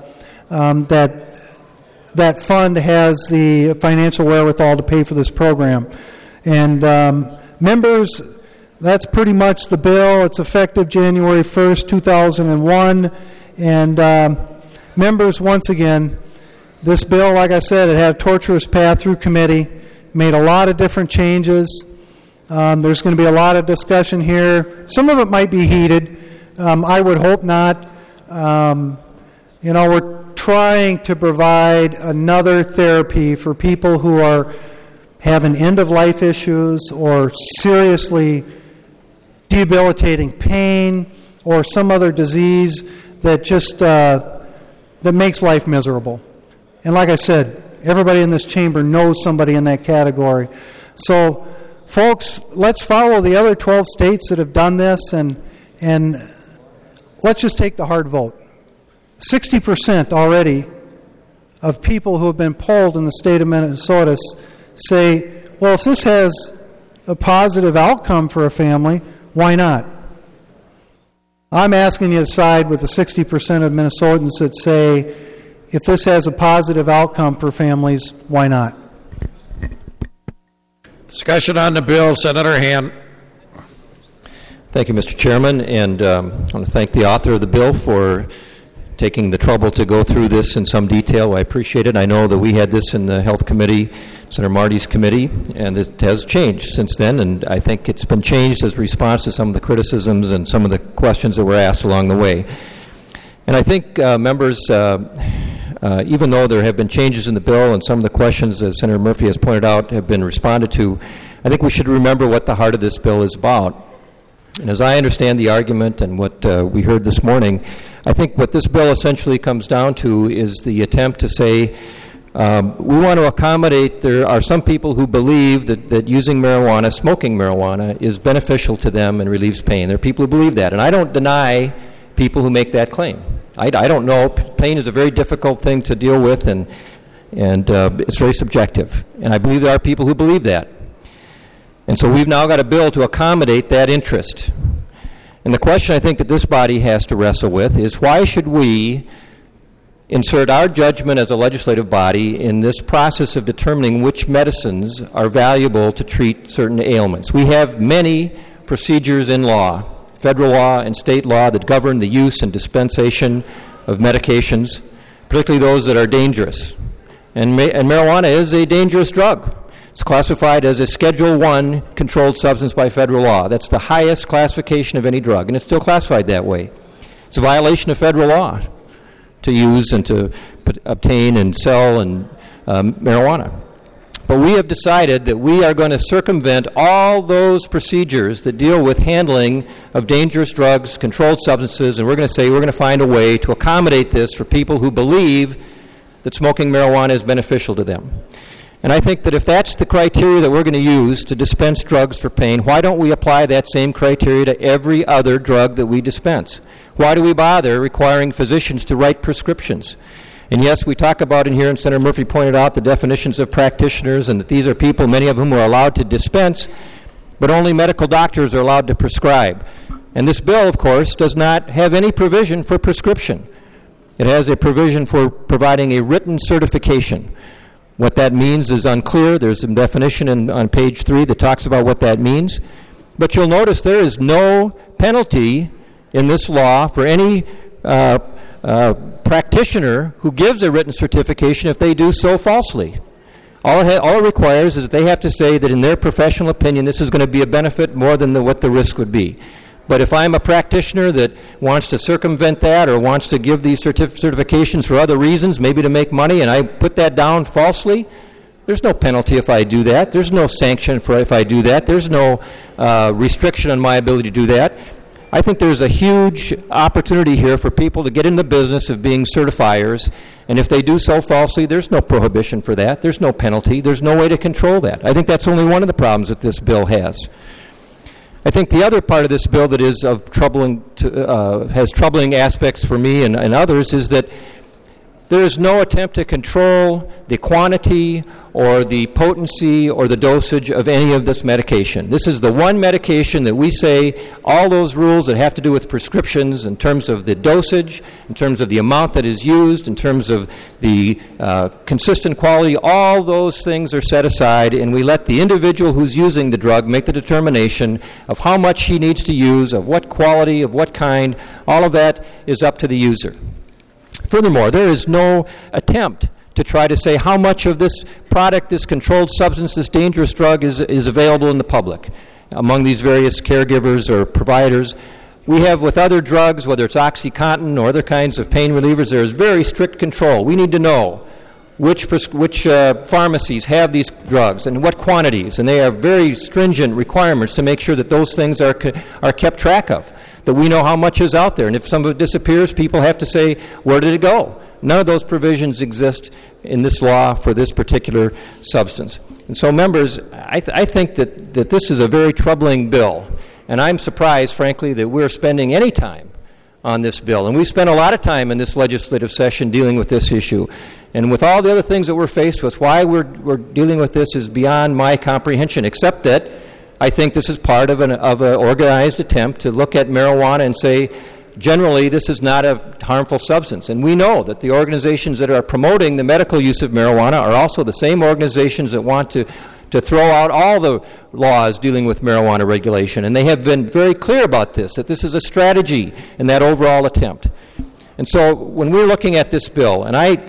Speaker 6: that fund has the financial wherewithal to pay for this program. And members, that's pretty much the bill. It's effective January 1st, 2001. And members, once again, this bill, like I said, it had a tortuous path through committee. Made a lot of different changes. There's going to be a lot of discussion here. Some of it might be heated. I would hope not. We're trying to provide another therapy for people who are having end-of-life issues or seriously debilitating pain or some other disease that just that makes life miserable. And like I said, everybody in this chamber knows somebody in that category. So, folks, let's follow the other 12 states that have done this, and let's just take the hard vote. 60% already of people who have been polled in the state of Minnesota say, well, if this has a positive outcome for a family, why not? I'm asking you to side with the 60% of Minnesotans that say, if this has a positive outcome for families, why not?
Speaker 1: Discussion on the bill. Senator Hand.
Speaker 7: Thank you, Mr. Chairman, and I want to thank the author of the bill for taking the trouble to go through this in some detail. I appreciate it. I know that we had this in the Health Committee, Senator Marty's committee, and it has changed since then, and I think it's been changed as a response to some of the criticisms and some of the questions that were asked along the way. And I think members, even though there have been changes in the bill and some of the questions, as Senator Murphy has pointed out, have been responded to, I think we should remember what the heart of this bill is about. And as I understand the argument and what we heard this morning, I think what this bill essentially comes down to is the attempt to say we want to accommodate, there are some people who believe that using marijuana, smoking marijuana, is beneficial to them and relieves pain. There are people who believe that, and I don't deny people who make that claim. I don't know. Pain is a very difficult thing to deal with, and it's very subjective. And I believe there are people who believe that. And so we've now got a bill to accommodate that interest. And the question I think that this body has to wrestle with is, why should we insert our judgment as a legislative body in this process of determining which medicines are valuable to treat certain ailments? We have many procedures in law, federal law and state law, that govern the use and dispensation of medications, particularly those that are dangerous. And marijuana is a dangerous drug. It's classified as a Schedule I controlled substance by federal law. That's the highest classification of any drug, and it's still classified that way. It's a violation of federal law to use and to obtain and sell marijuana. But we have decided that we are going to circumvent all those procedures that deal with handling of dangerous drugs, controlled substances, and we're going to say we're going to find a way to accommodate this for people who believe that smoking marijuana is beneficial to them. And I think that if that's the criteria that we're going to use to dispense drugs for pain, why don't we apply that same criteria to every other drug that we dispense? Why do we bother requiring physicians to write prescriptions? And yes, we talk about in here, and Senator Murphy pointed out the definitions of practitioners, and that these are people, many of whom are allowed to dispense, but only medical doctors are allowed to prescribe. And this bill, of course, does not have any provision for prescription. It has a provision for providing a written certification. What that means is unclear. There's some definition on page 3 that talks about what that means. But you'll notice there is no penalty in this law for any practitioner who gives a written certification if they do so falsely. All it requires is that they have to say that in their professional opinion this is going to be a benefit more than what the risk would be. But if I'm a practitioner that wants to circumvent that or wants to give these certifications for other reasons, maybe to make money, and I put that down falsely, there's no penalty if I do that. There's no sanction for if I do that. There's no restriction on my ability to do that. I think there's a huge opportunity here for people to get in the business of being certifiers, and if they do so falsely, there's no prohibition for that. There's no penalty. There's no way to control that. I think that's only one of the problems that this bill has. I think the other part of this bill that is of has troubling aspects for me and others is that there is no attempt to control the quantity or the potency or the dosage of any of this medication. This is the one medication that we say all those rules that have to do with prescriptions in terms of the dosage, in terms of the amount that is used, in terms of the consistent quality, all those things are set aside, and we let the individual who's using the drug make the determination of how much he needs to use, of what quality, of what kind. All of that is up to the user. Furthermore, there is no attempt to try to say how much of this product, this controlled substance, this dangerous drug is available in the public among these various caregivers or providers. We have with other drugs, whether it's OxyContin or other kinds of pain relievers, there is very strict control. We need to know which pharmacies have these drugs and what quantities, and they have very stringent requirements to make sure that those things are kept track of, that we know how much is out there. And if some of it disappears, people have to say, where did it go? None of those provisions exist in this law for this particular substance. And so, members, I think that this is a very troubling bill, and I'm surprised, frankly, that we're spending any time on this bill. And we spent a lot of time in this legislative session dealing with this issue. And with all the other things that we're faced with, why we're dealing with this is beyond my comprehension, except that I think this is part of an organized attempt to look at marijuana and say, generally, this is not a harmful substance. And we know that the organizations that are promoting the medical use of marijuana are also the same organizations that want to throw out all the laws dealing with marijuana regulation. And they have been very clear about this, that this is a strategy in that overall attempt. And so when we're looking at this bill, and I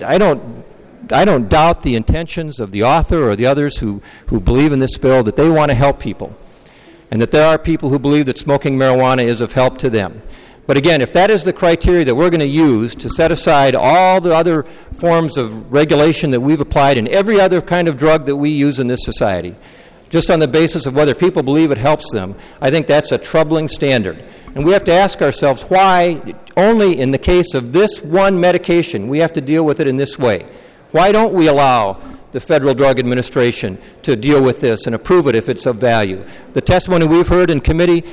Speaker 7: don't doubt the intentions of the author or the others who believe in this bill, that they want to help people, and that there are people who believe that smoking marijuana is of help to them. But again, if that is the criteria that we're going to use to set aside all the other forms of regulation that we've applied in every other kind of drug that we use in this society, just on the basis of whether people believe it helps them, I think that's a troubling standard. And we have to ask ourselves why only in the case of this one medication we have to deal with it in this way. Why don't we allow the Federal Drug Administration to deal with this and approve it if it's of value? The testimony we've heard in committee,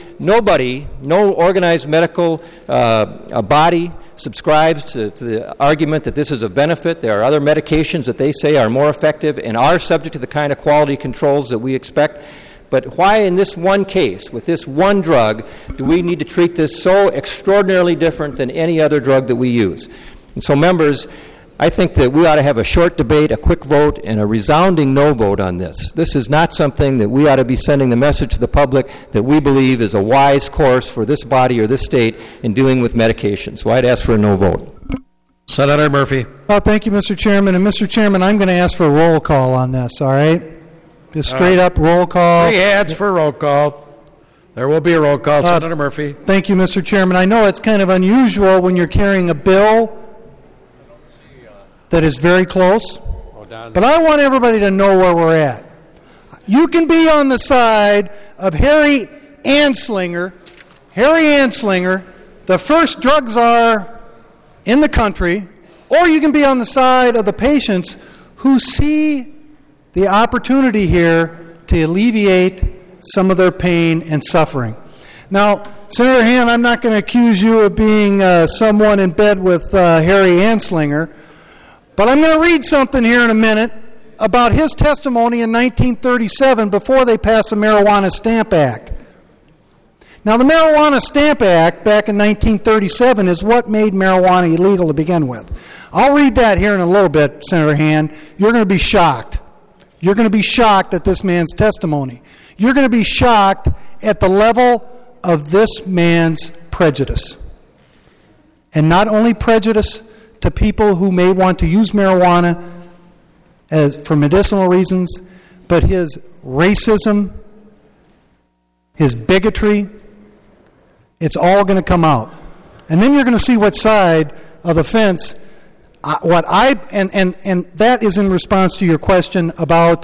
Speaker 7: no organized medical body subscribes to the argument that this is a benefit. There are other medications that they say are more effective and are subject to the kind of quality controls that we expect. But why in this one case, with this one drug, do we need to treat this so extraordinarily different than any other drug that we use? And so, members, I think that we ought to have a short debate, a quick vote, and a resounding no vote on this. This is not something that we ought to be sending the message to the public that we believe is a wise course for this body or this state in dealing with medication. So I'd ask for a no vote.
Speaker 1: Senator Murphy.
Speaker 6: Well, thank you, Mr. Chairman. And Mr. Chairman, I'm going to ask for a roll call on this, all right? Just straight up roll call.
Speaker 1: 3 hands for roll call. There will be a roll call. Senator Murphy.
Speaker 6: Thank you, Mr. Chairman. I know it's kind of unusual when you're carrying a bill that is very close, but I want everybody to know where we're at. You can be on the side of Harry Anslinger, the first drug czar in the country, or you can be on the side of the patients who see the opportunity here to alleviate some of their pain and suffering. Now, Senator Hand, I'm not going to accuse you of being someone in bed with Harry Anslinger, but I'm going to read something here in a minute about his testimony in 1937 before they passed the Marijuana Stamp Act. Now, the Marijuana Stamp Act back in 1937 is what made marijuana illegal to begin with. I'll read that here in a little bit, Senator Hand. You're going to be shocked. You're going to be shocked at this man's testimony. You're going to be shocked at the level of this man's prejudice. And not only prejudice to people who may want to use marijuana for medicinal reasons, but his racism, his bigotry, it's all going to come out. And then you're going to see what side of the fence, and that is in response to your question about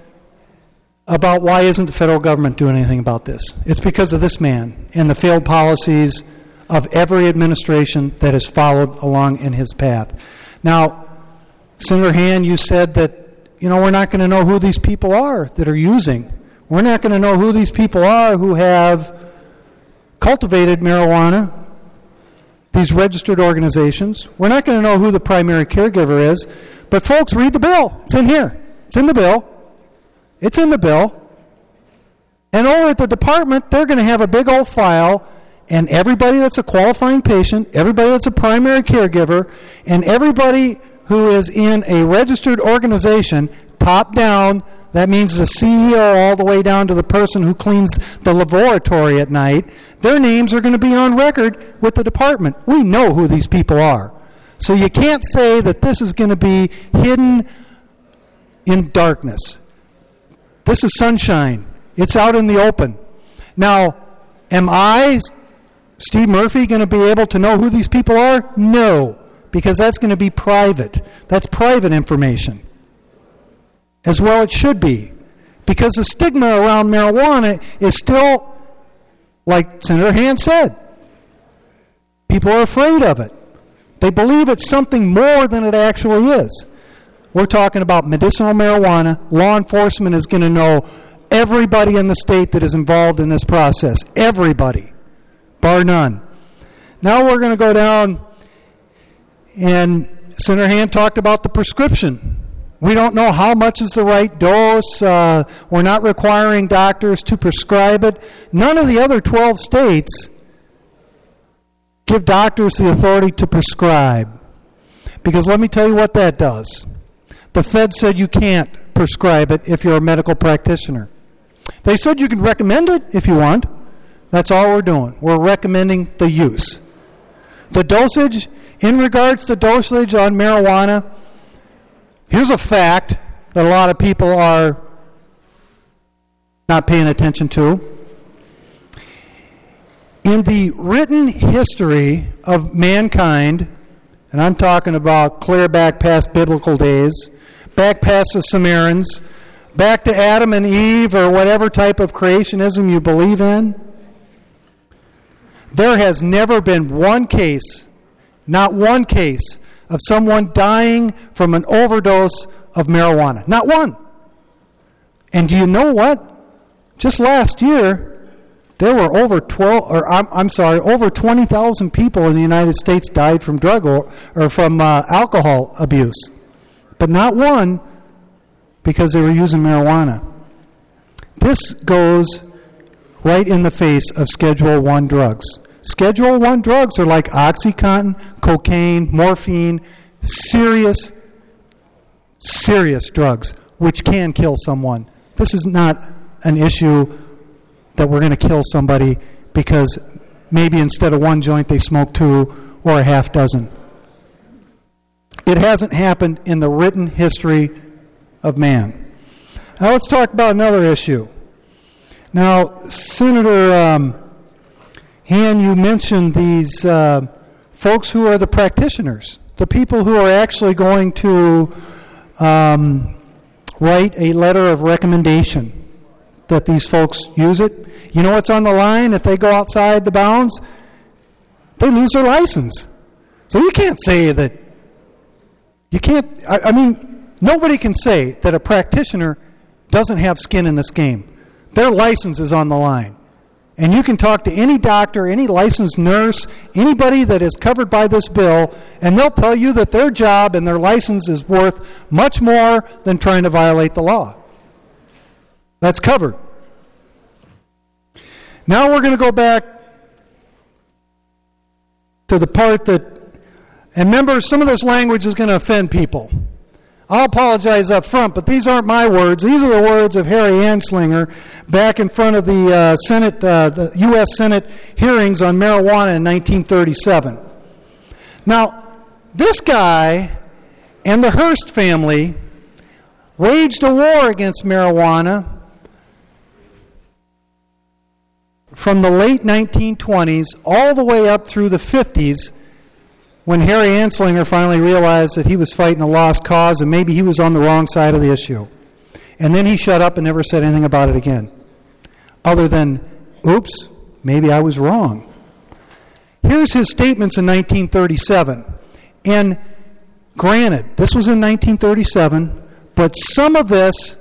Speaker 6: why isn't the federal government doing anything about this. It's because of this man and the failed policies of every administration that has followed along in his path. Now, Senator Hand, you said that, we're not going to know who these people are that are using. We're not going to know who these people are who have cultivated marijuana, these registered organizations. We're not going to know who the primary caregiver is. But folks, read the bill. It's in here. It's in the bill. It's in the bill. And over at the department, they're going to have a big old file, and everybody that's a qualifying patient, everybody that's a primary caregiver, and everybody who is in a registered organization, top down, that means the CEO all the way down to the person who cleans the laboratory at night, their names are going to be on record with the department. We know who these people are. So you can't say that this is going to be hidden in darkness. This is sunshine. It's out in the open. Now, am I, Steve Murphy, going to be able to know who these people are? No, because that's going to be private. That's private information. As well it should be. Because the stigma around marijuana is still, like Senator Hand said, people are afraid of it. They believe it's something more than it actually is. We're talking about medicinal marijuana. Law enforcement is going to know everybody in the state that is involved in this process. Everybody, bar none. Now we're going to go down, and Senator Hand talked about the prescription. We don't know how much is the right dose. We're not requiring doctors to prescribe it. None of the other 12 states give doctors the authority to prescribe. Because let me tell you what that does. The Fed said you can't prescribe it if you're a medical practitioner. They said you can recommend it if you want. That's all we're doing. We're recommending the use. The dosage, in regards to dosage on marijuana, here's a fact that a lot of people are not paying attention to. In the written history of mankind, and I'm talking about clear back past biblical days, back past the Sumerians, back to Adam and Eve, or whatever type of creationism you believe in, there has never been one case, not one case, of someone dying from an overdose of marijuana. Not one. And do you know what? Just last year, there were over 20,000 people in the United States died from drug or from alcohol abuse. But not one because they were using marijuana. This goes right in the face of Schedule I drugs. Schedule I drugs are like OxyContin, cocaine, morphine, serious drugs which can kill someone. This is not an issue that we're going to kill somebody because maybe instead of one joint they smoke 2 or a half dozen. It hasn't happened in the written history of man. Now let's talk about another issue. Now, Senator Han, you mentioned these folks who are the practitioners, the people who are actually going to write a letter of recommendation that these folks use it. You know what's on the line if they go outside the bounds? They lose their license. So you can't say that, I mean, nobody can say that a practitioner doesn't have skin in this game. Their license is on the line. And you can talk to any doctor, any licensed nurse, anybody that is covered by this bill, and they'll tell you that their job and their license is worth much more than trying to violate the law. That's covered. Now we're going to go back to the part that, and remember, some of this language is going to offend people. I'll apologize up front, but these aren't my words. These are the words of Harry Anslinger back in front of the Senate, the U.S. Senate hearings on marijuana in 1937. Now, this guy and the Hearst family waged a war against marijuana from the late 1920s all the way up through the 50s, when Harry Anslinger finally realized that he was fighting a lost cause and maybe he was on the wrong side of the issue. And then he shut up and never said anything about it again, other than, oops, maybe I was wrong. Here's his statements in 1937. And granted, this was in 1937, but some of this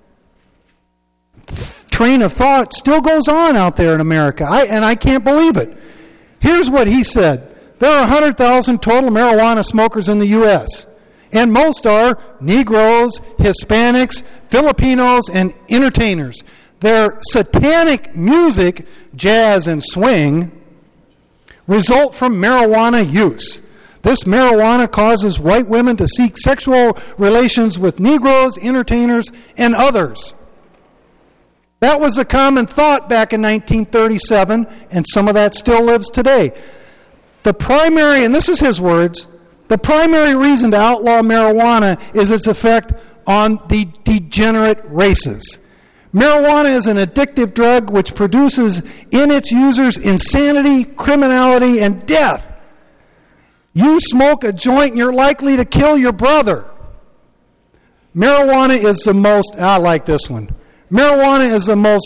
Speaker 6: train of thought still goes on out there in America, and I can't believe it. Here's what he said. There are 100,000 total marijuana smokers in the U.S., and most are Negroes, Hispanics, Filipinos, and entertainers. Their satanic music, jazz and swing, result from marijuana use. This marijuana causes white women to seek sexual relations with Negroes, entertainers, and others. That was a common thought back in 1937, and some of that still lives today. The primary, and this is his words, the primary reason to outlaw marijuana is its effect on the degenerate races. Marijuana is an addictive drug which produces in its users insanity, criminality, and death. You smoke a joint and you're likely to kill your brother. Marijuana is the most, I like this one. Marijuana is the most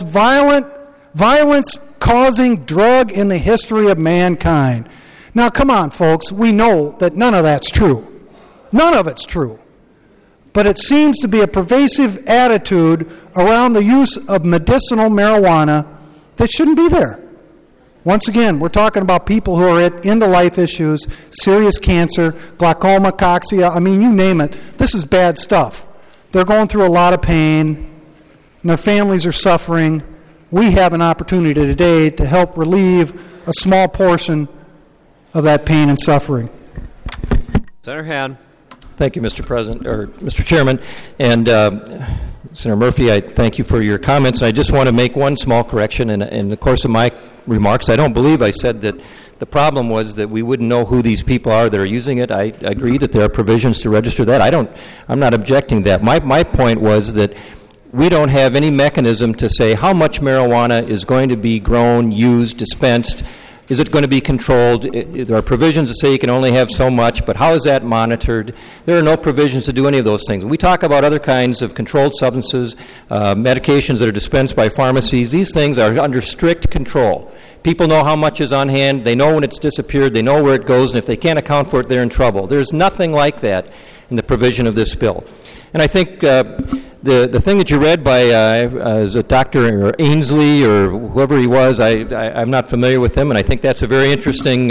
Speaker 6: violence-causing drug in the history of mankind. Now, come on, folks. We know that none of that's true. None of it's true. But it seems to be a pervasive attitude around the use of medicinal marijuana that shouldn't be there. Once again, we're talking about people who are end-of-life issues, serious cancer, glaucoma, cachexia, I mean, you name it. This is bad stuff. They're going through a lot of pain, and their families are suffering. We have an opportunity today to help relieve a small portion of that pain and suffering.
Speaker 8: Senator Han.
Speaker 7: Thank you, Mr. President, or Mr. Chairman. And Senator Murphy, I thank you for your comments. I just want to make one small correction in the course of my remarks. I don't believe I said that the problem was that we wouldn't know who these people are that are using it. I agree that there are provisions to register that. I'm not objecting to that. My point was that we don't have any mechanism to say how much marijuana is going to be grown, used, dispensed. Is it going to be controlled? There are provisions that say you can only have so much, but how is that monitored? There are no provisions to do any of those things. We talk about other kinds of controlled substances, medications that are dispensed by pharmacies. These things are under strict control. People know how much is on hand. They know when it's disappeared. They know where it goes, and if they can't account for it, they're in trouble. There's nothing like that in the provision of this bill. And I think the thing that you read by is it Dr. Ainsley or whoever he was, I'm not familiar with him, and I think that's a very interesting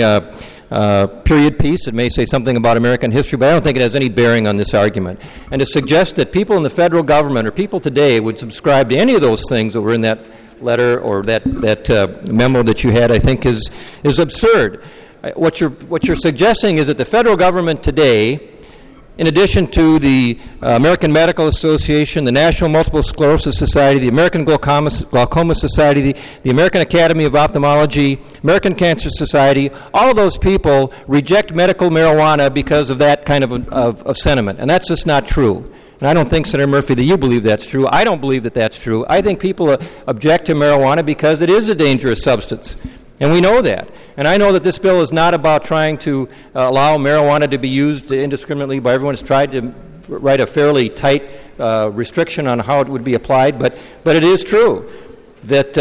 Speaker 7: period piece. It may say something about American history, but I don't think it has any bearing on this argument. And to suggest that people in the federal government or people today would subscribe to any of those things that were in that letter or that memo that you had, I think is absurd. What you're suggesting is that the federal government today, in addition to the American Medical Association, the National Multiple Sclerosis Society, the American Glaucoma Society, the American Academy of Ophthalmology, American Cancer Society, all of those people reject medical marijuana because of that kind of sentiment. And that's just not true. And I don't think, Senator Murphy, that you believe that's true. I don't believe that that's true. I think people object to marijuana because it is a dangerous substance. And we know that. And I know that this bill is not about trying to allow marijuana to be used indiscriminately by everyone. It's tried to write a fairly tight restriction on how it would be applied. But it is true that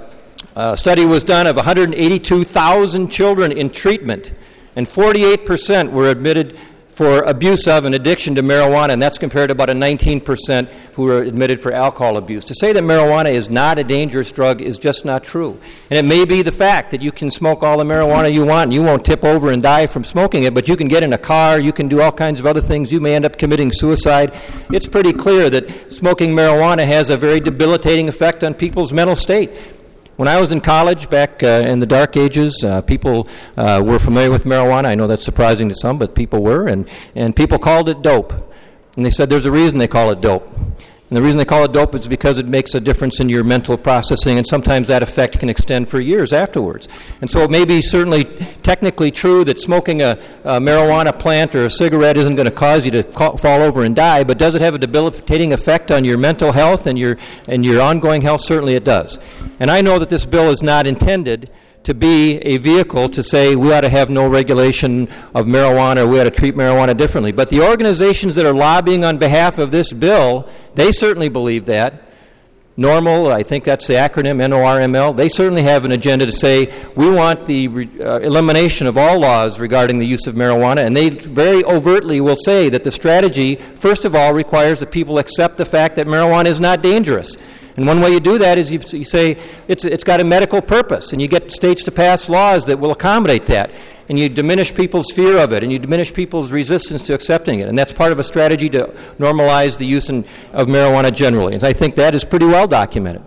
Speaker 7: a study was done of 182,000 children in treatment, and 48% were admitted for abuse of and addiction to marijuana, and that's compared to about a 19% who were admitted for alcohol abuse. To say that marijuana is not a dangerous drug is just not true. And it may be the fact that you can smoke all the marijuana you want and you won't tip over and die from smoking it, but you can get in a car, you can do all kinds of other things, you may end up committing suicide. It's pretty clear that smoking marijuana has a very debilitating effect on people's mental state. When I was in college back in the dark ages, people were familiar with marijuana. I know that's surprising to some, but people were, and people called it dope. And they said there's a reason they call it dope. And the reason they call it dope is because it makes a difference in your mental processing, and sometimes that effect can extend for years afterwards. And so it may be certainly technically true that smoking a marijuana plant or a cigarette isn't going to cause you to fall over and die, but does it have a debilitating effect on your mental health and your ongoing health? Certainly it does. And I know that this bill is not intended to be a vehicle to say we ought to have no regulation of marijuana or we ought to treat marijuana differently. But the organizations that are lobbying on behalf of this bill, they certainly believe that. NORML, I think that's the acronym, NORML, they certainly have an agenda to say we want the elimination of all laws regarding the use of marijuana, and they very overtly will say that the strategy, first of all, requires that people accept the fact that marijuana is not dangerous. And one way you do that is you say it's got a medical purpose, and you get states to pass laws that will accommodate that, and you diminish people's fear of it, and you diminish people's resistance to accepting it. And that's part of a strategy to normalize the use of marijuana generally. And I think that is pretty well documented.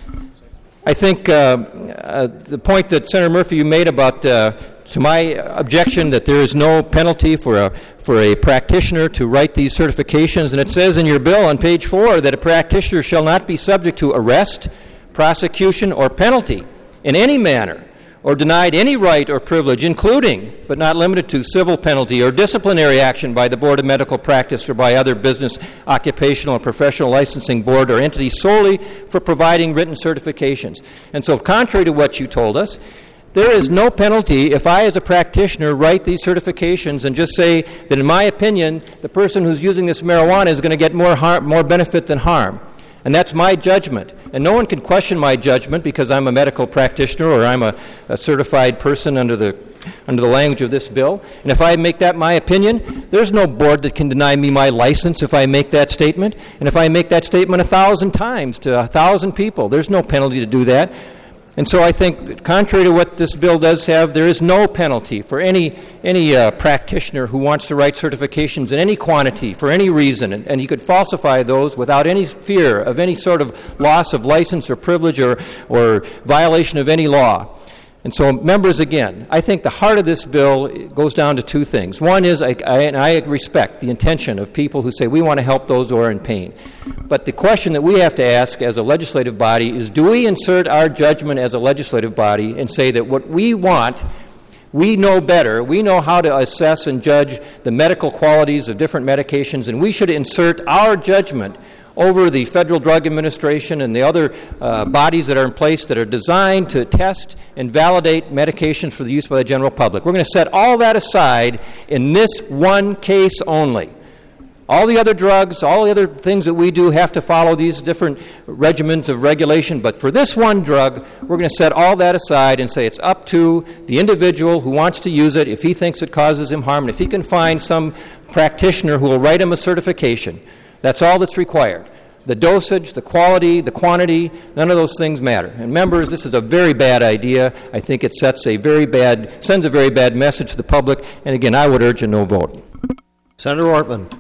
Speaker 7: I think the point that Senator Murphy you made about to my objection that there is no penalty for a practitioner to write these certifications, and it says in your bill on page 4 that a practitioner shall not be subject to arrest, prosecution, or penalty in any manner, or denied any right or privilege, including, but not limited to, civil penalty or disciplinary action by the Board of Medical Practice or by other business, occupational, or professional licensing board or entity solely for providing written certifications. And so, contrary to what you told us, there is no penalty if I, as a practitioner, write these certifications and just say that, in my opinion, the person who's using this marijuana is going to get more benefit than harm. And that's my judgment. And no one can question my judgment because I'm a medical practitioner or I'm a certified person under the language of this bill. And if I make that my opinion, there's no board that can deny me my license if I make that statement. And if I make that statement 1,000 times to 1,000 people, there's no penalty to do that. And so I think, contrary to what this bill does have, there is no penalty for any practitioner who wants to write certifications in any quantity for any reason, and he could falsify those without any fear of any sort of loss of license or privilege or violation of any law. And so, members, again, I think the heart of this bill goes down to two things. One is I respect the intention of people who say we want to help those who are in pain. But the question that we have to ask as a legislative body is, do we insert our judgment as a legislative body and say that what we want, we know better, we know how to assess and judge the medical qualities of different medications, and we should insert our judgment over the Federal Drug Administration and the other bodies that are in place that are designed to test and validate medications for the use by the general public. We're going to set all that aside in this one case only. All the other drugs, all the other things that we do have to follow these different regimens of regulation, but for this one drug, we're going to set all that aside and say it's up to the individual who wants to use it if he thinks it causes him harm, and if he can find some practitioner who will write him a certification. That's all that's required. The dosage, the quality, the quantity, none of those things matter. And members, this is a very bad idea. I think it sends a very bad message to the public. And again, I would urge a no vote.
Speaker 8: Senator Ortman.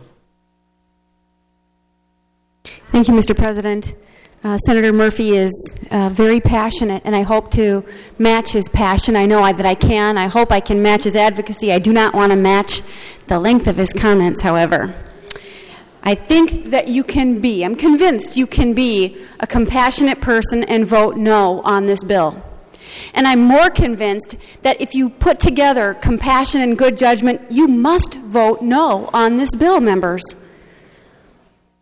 Speaker 9: Thank you, Mr. President. Senator Murphy is very passionate, and I hope to match his passion. I know that I can. I hope I can match his advocacy. I do not want to match the length of his comments, however. I think that I'm convinced you can be a compassionate person and vote no on this bill. And I'm more convinced that if you put together compassion and good judgment, you must vote no on this bill, members.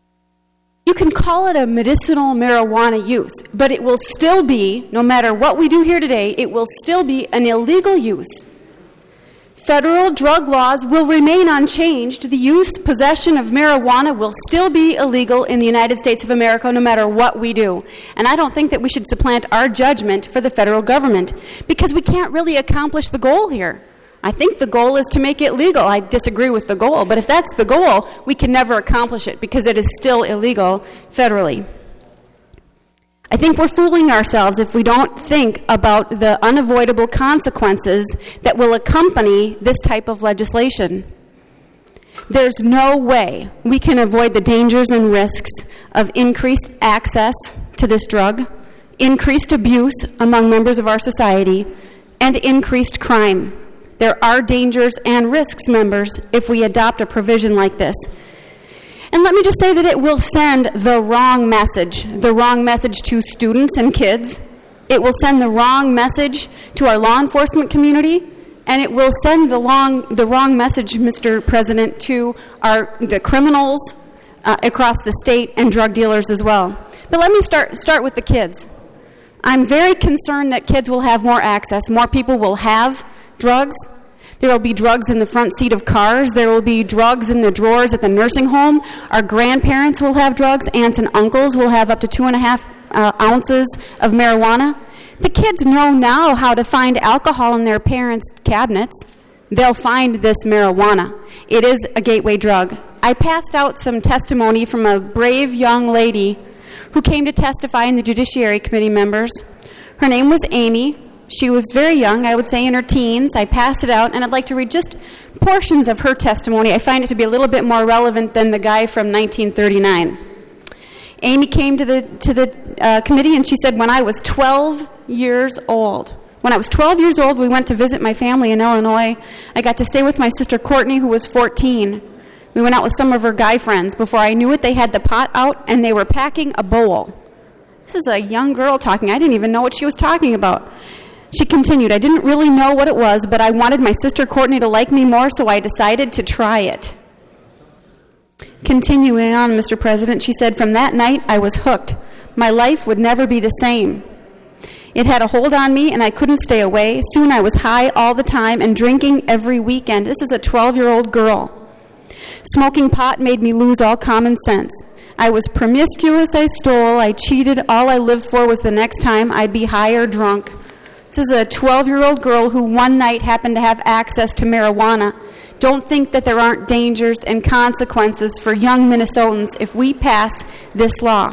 Speaker 9: You can call it a medicinal marijuana use, but it will still be, no matter what we do here today, it will still be an illegal use. Federal drug laws will remain unchanged. The use, possession of marijuana will still be illegal in the United States of America no matter what we do. And I don't think that we should supplant our judgment for the federal government because we can't really accomplish the goal here. I think the goal is to make it legal. I disagree with the goal, but if that's the goal, we can never accomplish it because it is still illegal federally. I think we're fooling ourselves if we don't think about the unavoidable consequences that will accompany this type of legislation. There's no way we can avoid the dangers and risks of increased access to this drug, increased abuse among members of our society, and increased crime. There are dangers and risks, members, if we adopt a provision like this. And let me just say that it will send the wrong message to students and kids. It will send the wrong message to our law enforcement community, and it will send the wrong message, Mr. President, to the criminals across the state and drug dealers as well. But let me start with the kids. I'm very concerned that kids will have more access. More people will have drugs. There will be drugs in the front seat of cars. There will be drugs in the drawers at the nursing home. Our grandparents will have drugs. Aunts and uncles will have up to 2.5 ounces of marijuana. The kids know now how to find alcohol in their parents' cabinets. They'll find this marijuana. It is a gateway drug. I passed out some testimony from a brave young lady who came to testify in the Judiciary Committee, members. Her name was Amy. She was very young, I would say in her teens. I passed it out, and I'd like to read just portions of her testimony. I find it to be a little bit more relevant than the guy from 1939. Amy came to the committee, and she said, when I was 12 years old, we went to visit my family in Illinois. I got to stay with my sister Courtney, who was 14. We went out with some of her guy friends. Before I knew it, they had the pot out, and they were packing a bowl. This is a young girl talking. I didn't even know what she was talking about. She continued, I didn't really know what it was, but I wanted my sister Courtney to like me more, so I decided to try it. Continuing on, Mr. President, she said, from that night, I was hooked. My life would never be the same. It had a hold on me, and I couldn't stay away. Soon I was high all the time and drinking every weekend. This is a 12-year-old girl. Smoking pot made me lose all common sense. I was promiscuous, I stole, I cheated. All I lived for was the next time I'd be high or drunk. This is a 12-year-old girl who one night happened to have access to marijuana. Don't think that there aren't dangers and consequences for young Minnesotans if we pass this law.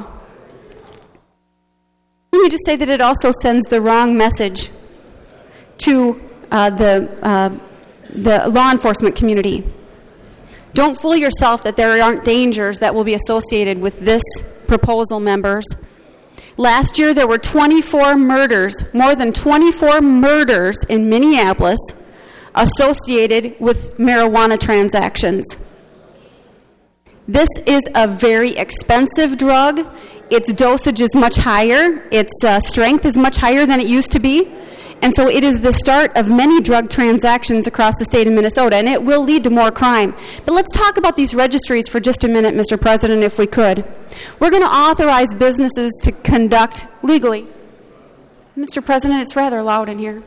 Speaker 9: Let me just say that it also sends the wrong message to the law enforcement community. Don't fool yourself that there aren't dangers that will be associated with this proposal, members. Last year, there were 24 murders, more than 24 murders in Minneapolis associated with marijuana transactions. This is a very expensive drug. Its dosage is much higher. Its strength is much higher than it used to be. And so it is the start of many drug transactions across the state of Minnesota, and it will lead to more crime. But let's talk about these registries for just a minute, Mr. President, if we could. We're going to authorize businesses to conduct legally. Mr. President, it's rather loud in here.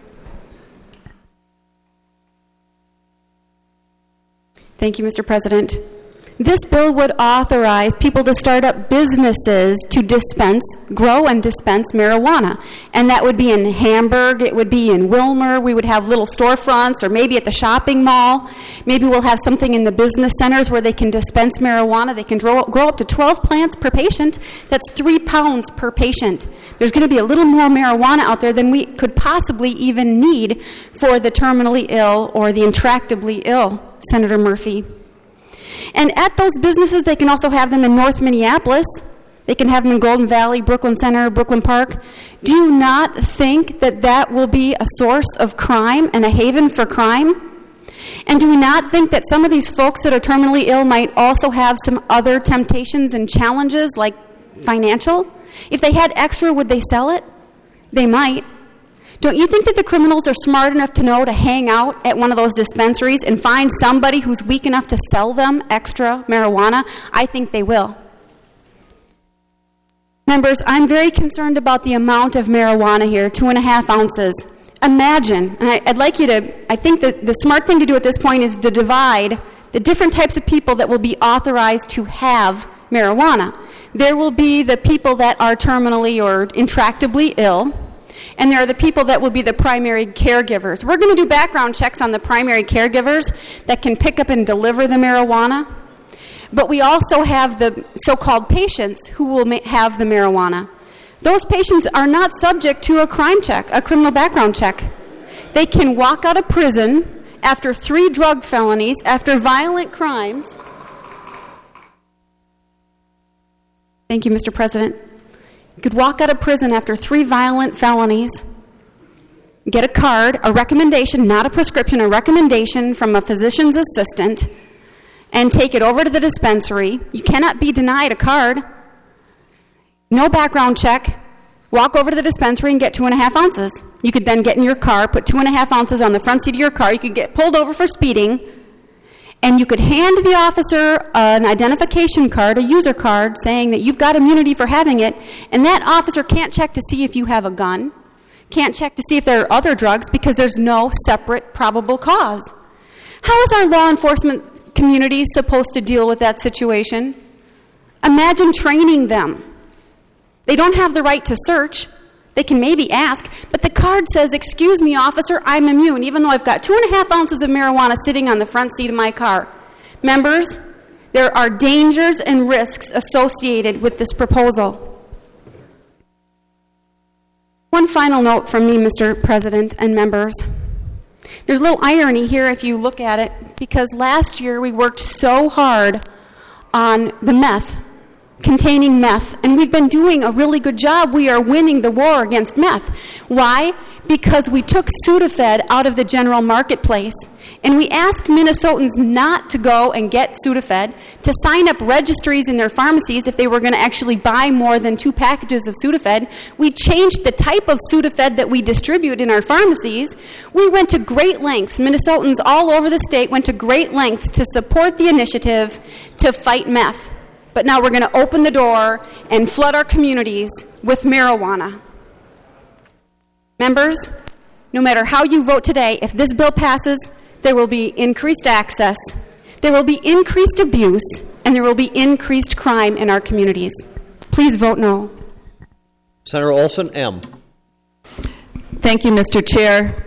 Speaker 9: Thank you, Mr. President. This bill would authorize people to start up businesses to grow and dispense marijuana. And that would be in Hamburg, it would be in Wilmer, we would have little storefronts, or maybe at the shopping mall. Maybe we'll have something in the business centers where they can dispense marijuana. They can grow up to 12 plants per patient. That's 3 pounds per patient. There's going to be a little more marijuana out there than we could possibly even need for the terminally ill or the intractably ill, Senator Murphy. And at those businesses, they can also have them in North Minneapolis. They can have them in Golden Valley, Brooklyn Center, Brooklyn Park. Do you not think that that will be a source of crime and a haven for crime? And do we not think that some of these folks that are terminally ill might also have some other temptations and challenges, like financial? If they had extra, would they sell it? They might. Don't you think that the criminals are smart enough to know to hang out at one of those dispensaries and find somebody who's weak enough to sell them extra marijuana? I think they will. Members, I'm very concerned about the amount of marijuana here, 2.5 ounces. Imagine, and I'd like you to, I think that the smart thing to do at this point is to divide the different types of people that will be authorized to have marijuana. There will be the people that are terminally or intractably ill, and there are the people that will be the primary caregivers. We're going to do background checks on the primary caregivers that can pick up and deliver the marijuana, but we also have the so-called patients who will have the marijuana. Those patients are not subject to a crime check, a criminal background check. They can walk out of prison after 3 drug felonies, after violent crimes. Thank you, Mr. President. You could walk out of prison after 3 violent felonies, get a card, a recommendation, not a prescription, a recommendation from a physician's assistant, and take it over to the dispensary. You cannot be denied a card. No background check. Walk over to the dispensary and get 2.5 ounces. You could then get in your car, put 2.5 ounces on the front seat of your car. You could get pulled over for speeding, and you could hand the officer an identification card, a user card, saying that you've got immunity for having it, and that officer can't check to see if you have a gun, can't check to see if there are other drugs, because there's no separate probable cause. How is our law enforcement community supposed to deal with that situation? Imagine training them. They don't have the right to search. They can maybe ask, but the card says, "Excuse me, officer, I'm immune," even though I've got 2.5 ounces of marijuana sitting on the front seat of my car. Members, there are dangers and risks associated with this proposal. One final note from me, Mr. President and members. There's a little irony here if you look at it, because last year we worked so hard on the meth, containing meth, and we've been doing a really good job. We are winning the war against meth. Why? Because we took Sudafed out of the general marketplace, and we asked Minnesotans not to go and get Sudafed, to sign up registries in their pharmacies if they were going to actually buy more than 2 packages of Sudafed. We changed the type of Sudafed that we distribute in our pharmacies. We went to great lengths. Minnesotans all over the state went to great lengths to support the initiative to fight meth. But now we're going to open the door and flood our communities with marijuana. Members, no matter how you vote today, if this bill passes, there will be increased access, there will be increased abuse, and there will be increased crime in our communities. Please vote no.
Speaker 8: Senator Olson, M.
Speaker 10: Thank you, Mr. Chair.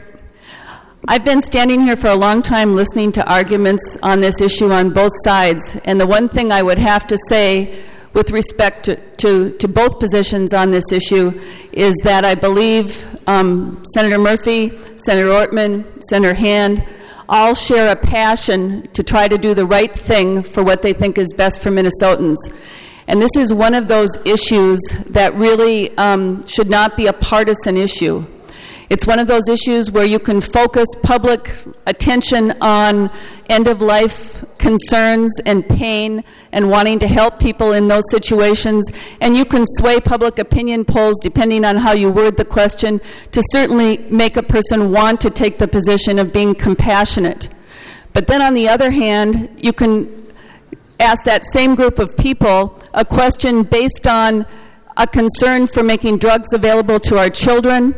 Speaker 10: I've been standing here for a long time listening to arguments on this issue on both sides, and the one thing I would have to say with respect to both positions on this issue is that I believe Senator Murphy, Senator Ortman, Senator Hand all share a passion to try to do the right thing for what they think is best for Minnesotans. And this is one of those issues that really should not be a partisan issue. It's one of those issues where you can focus public attention on end-of-life concerns and pain and wanting to help people in those situations, and you can sway public opinion polls, depending on how you word the question, to certainly make a person want to take the position of being compassionate. But then on the other hand, you can ask that same group of people a question based on a concern for making drugs available to our children,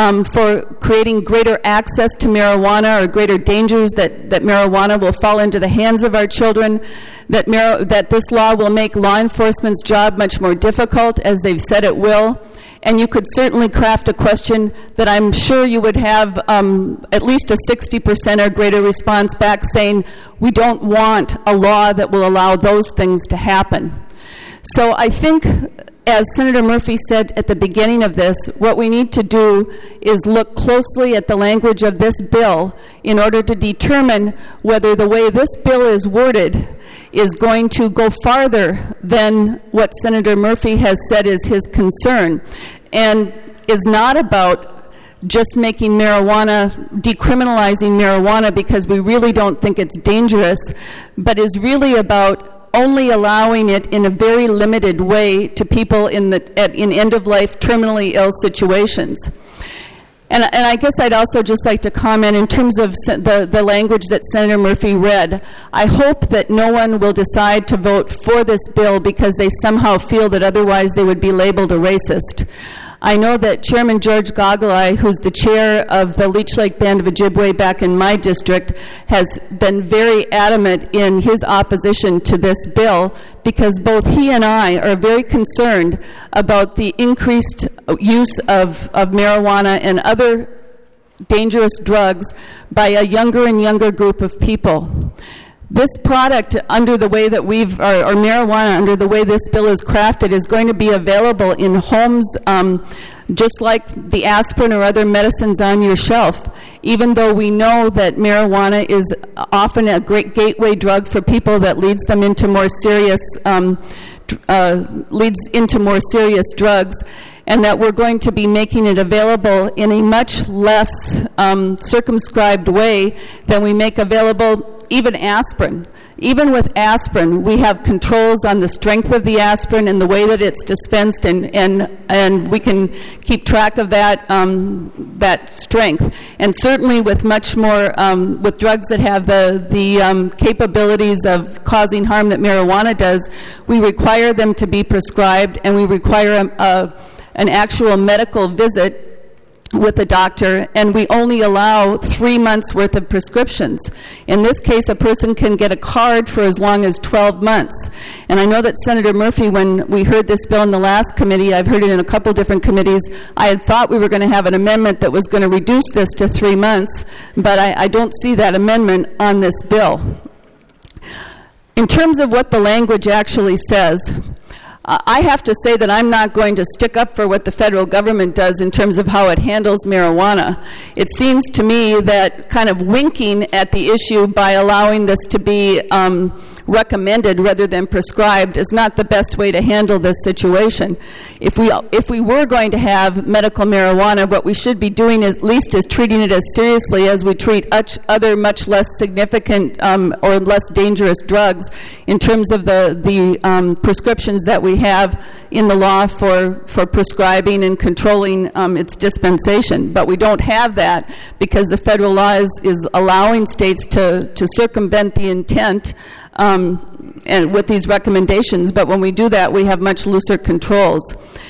Speaker 10: for creating greater access to marijuana or greater dangers that marijuana will fall into the hands of our children, that this law will make law enforcement's job much more difficult, as they've said it will. And you could certainly craft a question that I'm sure you would have at least a 60% or greater response back saying, we don't want a law that will allow those things to happen. So I think, as Senator Murphy said at the beginning of this, what we need to do is look closely at the language of this bill in order to determine whether the way this bill is worded is going to go farther than what Senator Murphy has said is his concern, and is not about just making marijuana, decriminalizing marijuana because we really don't think it's dangerous, but is really about only allowing it in a very limited way to people in end-of-life, terminally ill situations. And I guess I'd also just like to comment in terms of the language that Senator Murphy read. I hope that no one will decide to vote for this bill because they somehow feel that otherwise they would be labeled a racist. I know that Chairman George Gogolai, who's the chair of the Leech Lake Band of Ojibwe back in my district, has been very adamant in his opposition to this bill because both he and I are very concerned about the increased use of marijuana and other dangerous drugs by a younger and younger group of people. This product, under the way that or marijuana, under the way this bill is crafted, is going to be available in homes just like the aspirin or other medicines on your shelf, even though we know that marijuana is often a great gateway drug for people that leads them into more serious drugs, and that we're going to be making it available in a much less circumscribed way than we make available even aspirin. Even with aspirin, we have controls on the strength of the aspirin and the way that it's dispensed, and we can keep track of that strength. And certainly with much more, with drugs that have the capabilities of causing harm that marijuana does, we require them to be prescribed, and we require an actual medical visit with a doctor, and we only allow 3 months worth of prescriptions. In this case, a person can get a card for as long as 12 months. And I know that Senator Murphy, when we heard this bill in the last committee, I've heard it in a couple different committees, I had thought we were going to have an amendment that was going to reduce this to 3 months, but I don't see that amendment on this bill. In terms of what the language actually says, I have to say that I'm not going to stick up for what the federal government does in terms of how it handles marijuana. It seems to me that kind of winking at the issue by allowing this to be recommended rather than prescribed is not the best way to handle this situation. If we were going to have medical marijuana, what we should be doing is, at least is treating it as seriously as we treat other much less significant or less dangerous drugs in terms of the prescriptions that we have in the law for prescribing and controlling its dispensation. But we don't have that because the federal law is allowing states to circumvent the intent and with these recommendations. But when we do that, we have much looser controls.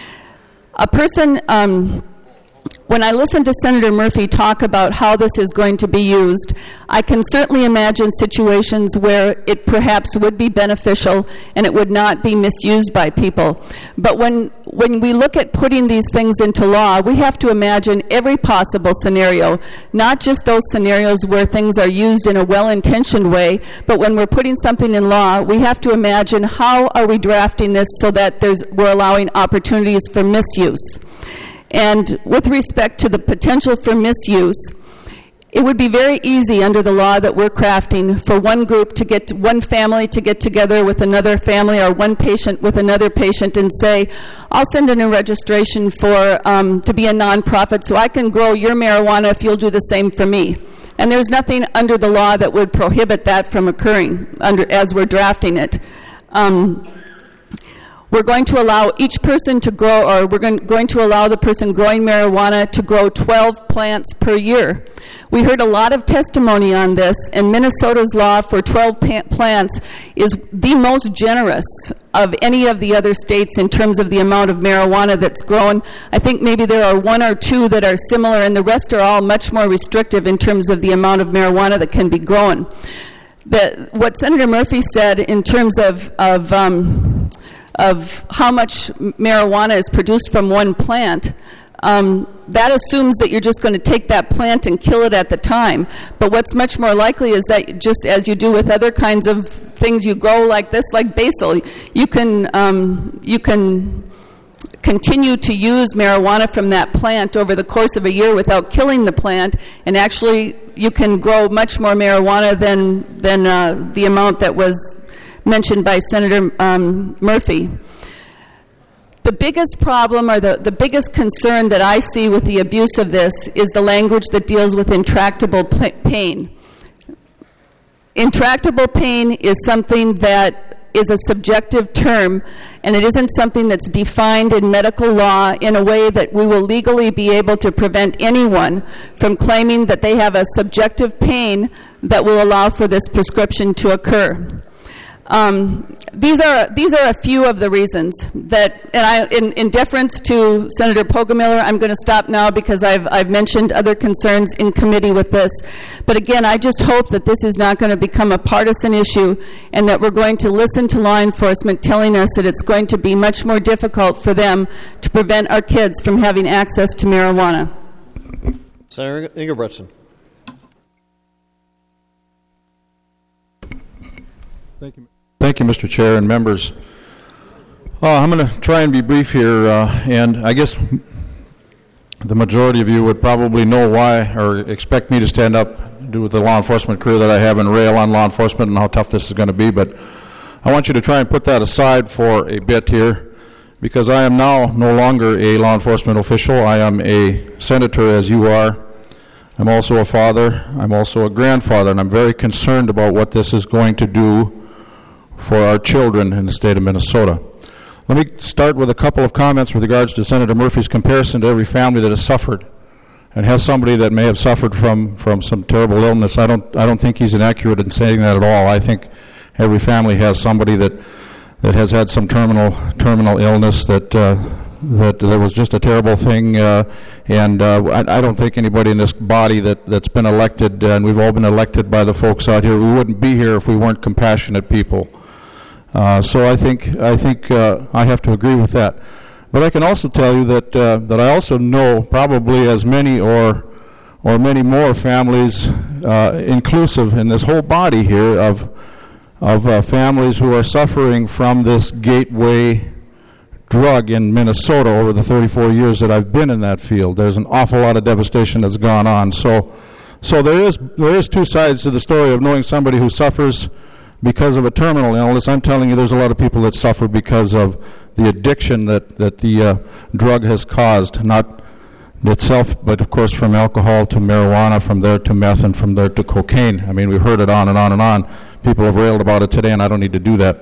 Speaker 10: A person, when I listen to Senator Murphy talk about how this is going to be used, I can certainly imagine situations where it perhaps would be beneficial and it would not be misused by people. But when we look at putting these things into law, we have to imagine every possible scenario, not just those scenarios where things are used in a well-intentioned way, but when we're putting something in law, we have to imagine how are we drafting this so that we're allowing opportunities for misuse. And with respect to the potential for misuse, it would be very easy under the law that we're crafting for one family to get together with another family or one patient with another patient and say, I'll send in a registration to be a nonprofit so I can grow your marijuana if you'll do the same for me. And there's nothing under the law that would prohibit that from occurring as we're drafting it. We're going to allow each person to grow, or we're going to allow the person growing marijuana to grow 12 plants per year. We heard a lot of testimony on this, and Minnesota's law for 12 plants is the most generous of any of the other states in terms of the amount of marijuana that's grown. I think maybe there are one or two that are similar, and the rest are all much more restrictive in terms of the amount of marijuana that can be grown. What Senator Murphy said in terms of how much marijuana is produced from one plant, that assumes that you're just going to take that plant and kill it at the time. But what's much more likely is that just as you do with other kinds of things you grow like this, like basil, you can continue to use marijuana from that plant over the course of a year without killing the plant, and actually you can grow much more marijuana than the amount that was mentioned by Senator Murphy. The biggest problem or the biggest concern that I see with the abuse of this is the language that deals with intractable pain. Intractable pain is something that is a subjective term, and it isn't something that's defined in medical law in a way that we will legally be able to prevent anyone from claiming that they have a subjective pain that will allow for this prescription to occur. These are a few of the reasons that, and in deference to Senator Poggemiller, I'm going to stop now because I've mentioned other concerns in committee with this. But again, I just hope that this is not going to become a partisan issue, and that we're going to listen to law enforcement telling us that it's going to be much more difficult for them to prevent our kids from having access to marijuana.
Speaker 8: Senator Ingebretson.
Speaker 11: Thank you, Mr. Chair and members. I'm going to try and be brief here, and I guess the majority of you would probably know why or expect me to stand up due to the law enforcement career that I have and rail on law enforcement and how tough this is going to be, but I want you to try and put that aside for a bit here, because I am now no longer a law enforcement official. I am a senator, as you are. I'm also a father. I'm also a grandfather, and I'm very concerned about what this is going to do for our children in the state of Minnesota. Let me start with a couple of comments with regards to Senator Murphy's comparison to every family that has suffered and has somebody that may have suffered from some terrible illness. I don't think he's inaccurate in saying that at all. I think every family has somebody that has had some terminal illness that was just a terrible thing, and I don't think anybody in this body that's been elected, and we've all been elected by the folks out here, we wouldn't be here if we weren't compassionate people. So I think I have to agree with that. But I can also tell you that I also know probably as many or many more families, inclusive in this whole body here of families who are suffering from this gateway drug in Minnesota over the 34 years that I've been in that field. There's an awful lot of devastation that's gone on. So there is two sides to the story of knowing somebody who suffers because of a terminal illness. I'm telling you, there's a lot of people that suffer because of the addiction that the drug has caused, not itself, but of course from alcohol to marijuana, from there to meth, and from there to cocaine. I mean, we've heard it on and on and on. People have railed about it today, and I don't need to do that.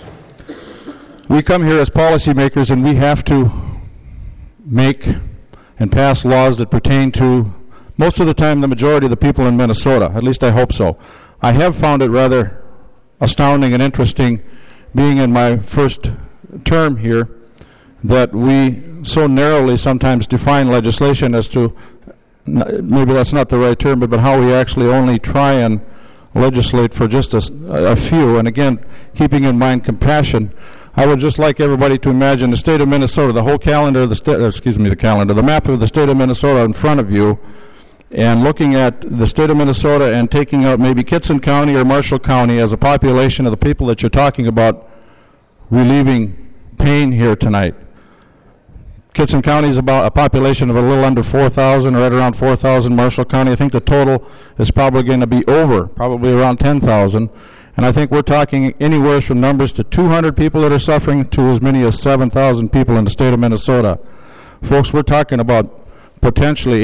Speaker 11: We come here as policymakers, and we have to make and pass laws that pertain to, most of the time, the majority of the people in Minnesota. At least I hope so. I have found it rather astounding and interesting, being in my first term here, that we so narrowly sometimes define legislation as to, maybe that's not the right term, but how we actually only try and legislate for just a few. And again, keeping in mind compassion, I would just like everybody to imagine the state of Minnesota, the whole calendar of the map of the state of Minnesota in front of you, and looking at the state of Minnesota and taking out maybe Kitson County or Marshall County as a population of the people that you're talking about relieving pain here tonight. Kitson County is about a population of a little under 4,000, right around 4,000. Marshall County, I think the total is probably going to be probably around 10,000. And I think we're talking anywhere from numbers to 200 people that are suffering to as many as 7,000 people in the state of Minnesota. Folks, we're talking about potentially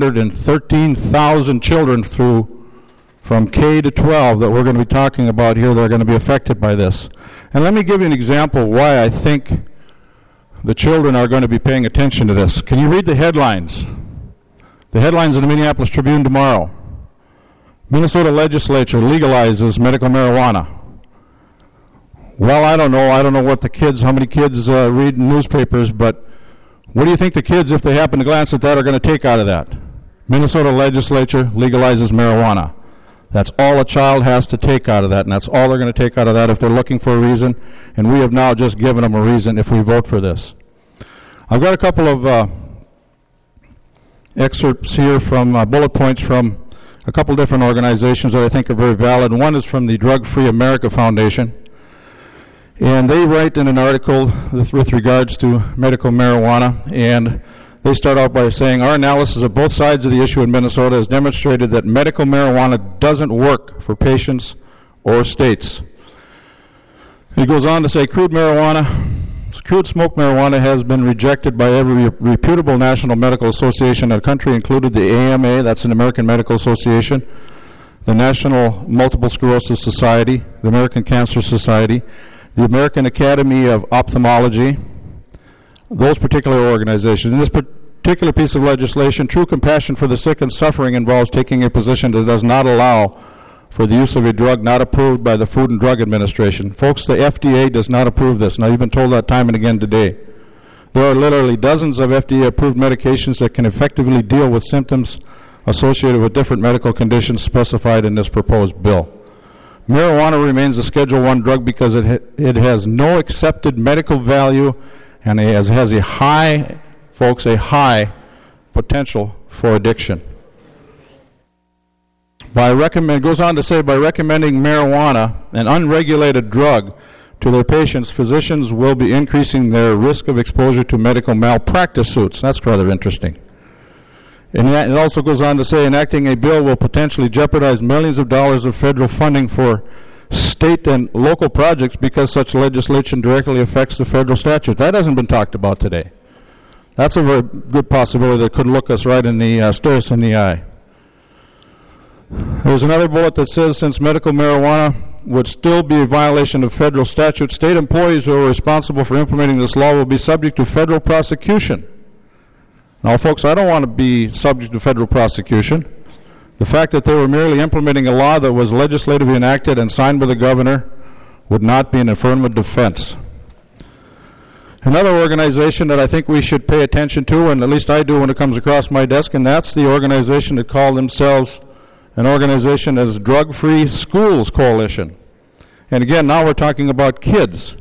Speaker 11: 813,000 children from K to 12 that we're going to be talking about here that are going to be affected by this. And let me give you an example why I think the children are going to be paying attention to this. Can you read the headlines? The headlines in the Minneapolis Tribune tomorrow. Minnesota legislature legalizes medical marijuana. Well, I don't know how many kids read newspapers, but what do you think the kids, if they happen to glance at that, are going to take out of that? Minnesota legislature legalizes marijuana. That's all a child has to take out of that, and that's all they're going to take out of that if they're looking for a reason, and we have now just given them a reason if we vote for this. I've got a couple of excerpts here from bullet points from a couple different organizations that I think are very valid. One is from the Drug Free America Foundation, and they write in an article with regards to medical marijuana, and they start out by saying, our analysis of both sides of the issue in Minnesota has demonstrated that medical marijuana doesn't work for patients or states. He goes on to say, crude smoke marijuana has been rejected by every reputable national medical association in the country, including the AMA, that's an American Medical Association, the National Multiple Sclerosis Society, the American Cancer Society, the American Academy of Ophthalmology, those particular organizations. In this particular piece of legislation, true compassion for the sick and suffering involves taking a position that does not allow for the use of a drug not approved by the Food and Drug Administration. Folks, the FDA does not approve this. Now, you've been told that time and again today. There are literally dozens of FDA-approved medications that can effectively deal with symptoms associated with different medical conditions specified in this proposed bill. Marijuana remains a Schedule I drug because it has no accepted medical value and it has a high, folks, a high potential for addiction. It goes on to say, by recommending marijuana, an unregulated drug, to their patients, physicians will be increasing their risk of exposure to medical malpractice suits. That's rather interesting. And it also goes on to say, enacting a bill will potentially jeopardize millions of dollars of federal funding for state and local projects because such legislation directly affects the federal statute. That hasn't been talked about today. That's a very good possibility that could look us right in the stare us in the eye. There's another bullet that says, since medical marijuana would still be a violation of federal statute, state employees who are responsible for implementing this law will be subject to federal prosecution. Now, folks, I don't want to be subject to federal prosecution. The fact that they were merely implementing a law that was legislatively enacted and signed by the governor would not be an affirmative defense. Another organization that I think we should pay attention to, and at least I do when it comes across my desk, and that's the organization that call themselves an organization as Drug-Free Schools Coalition. And again, now we're talking about kids.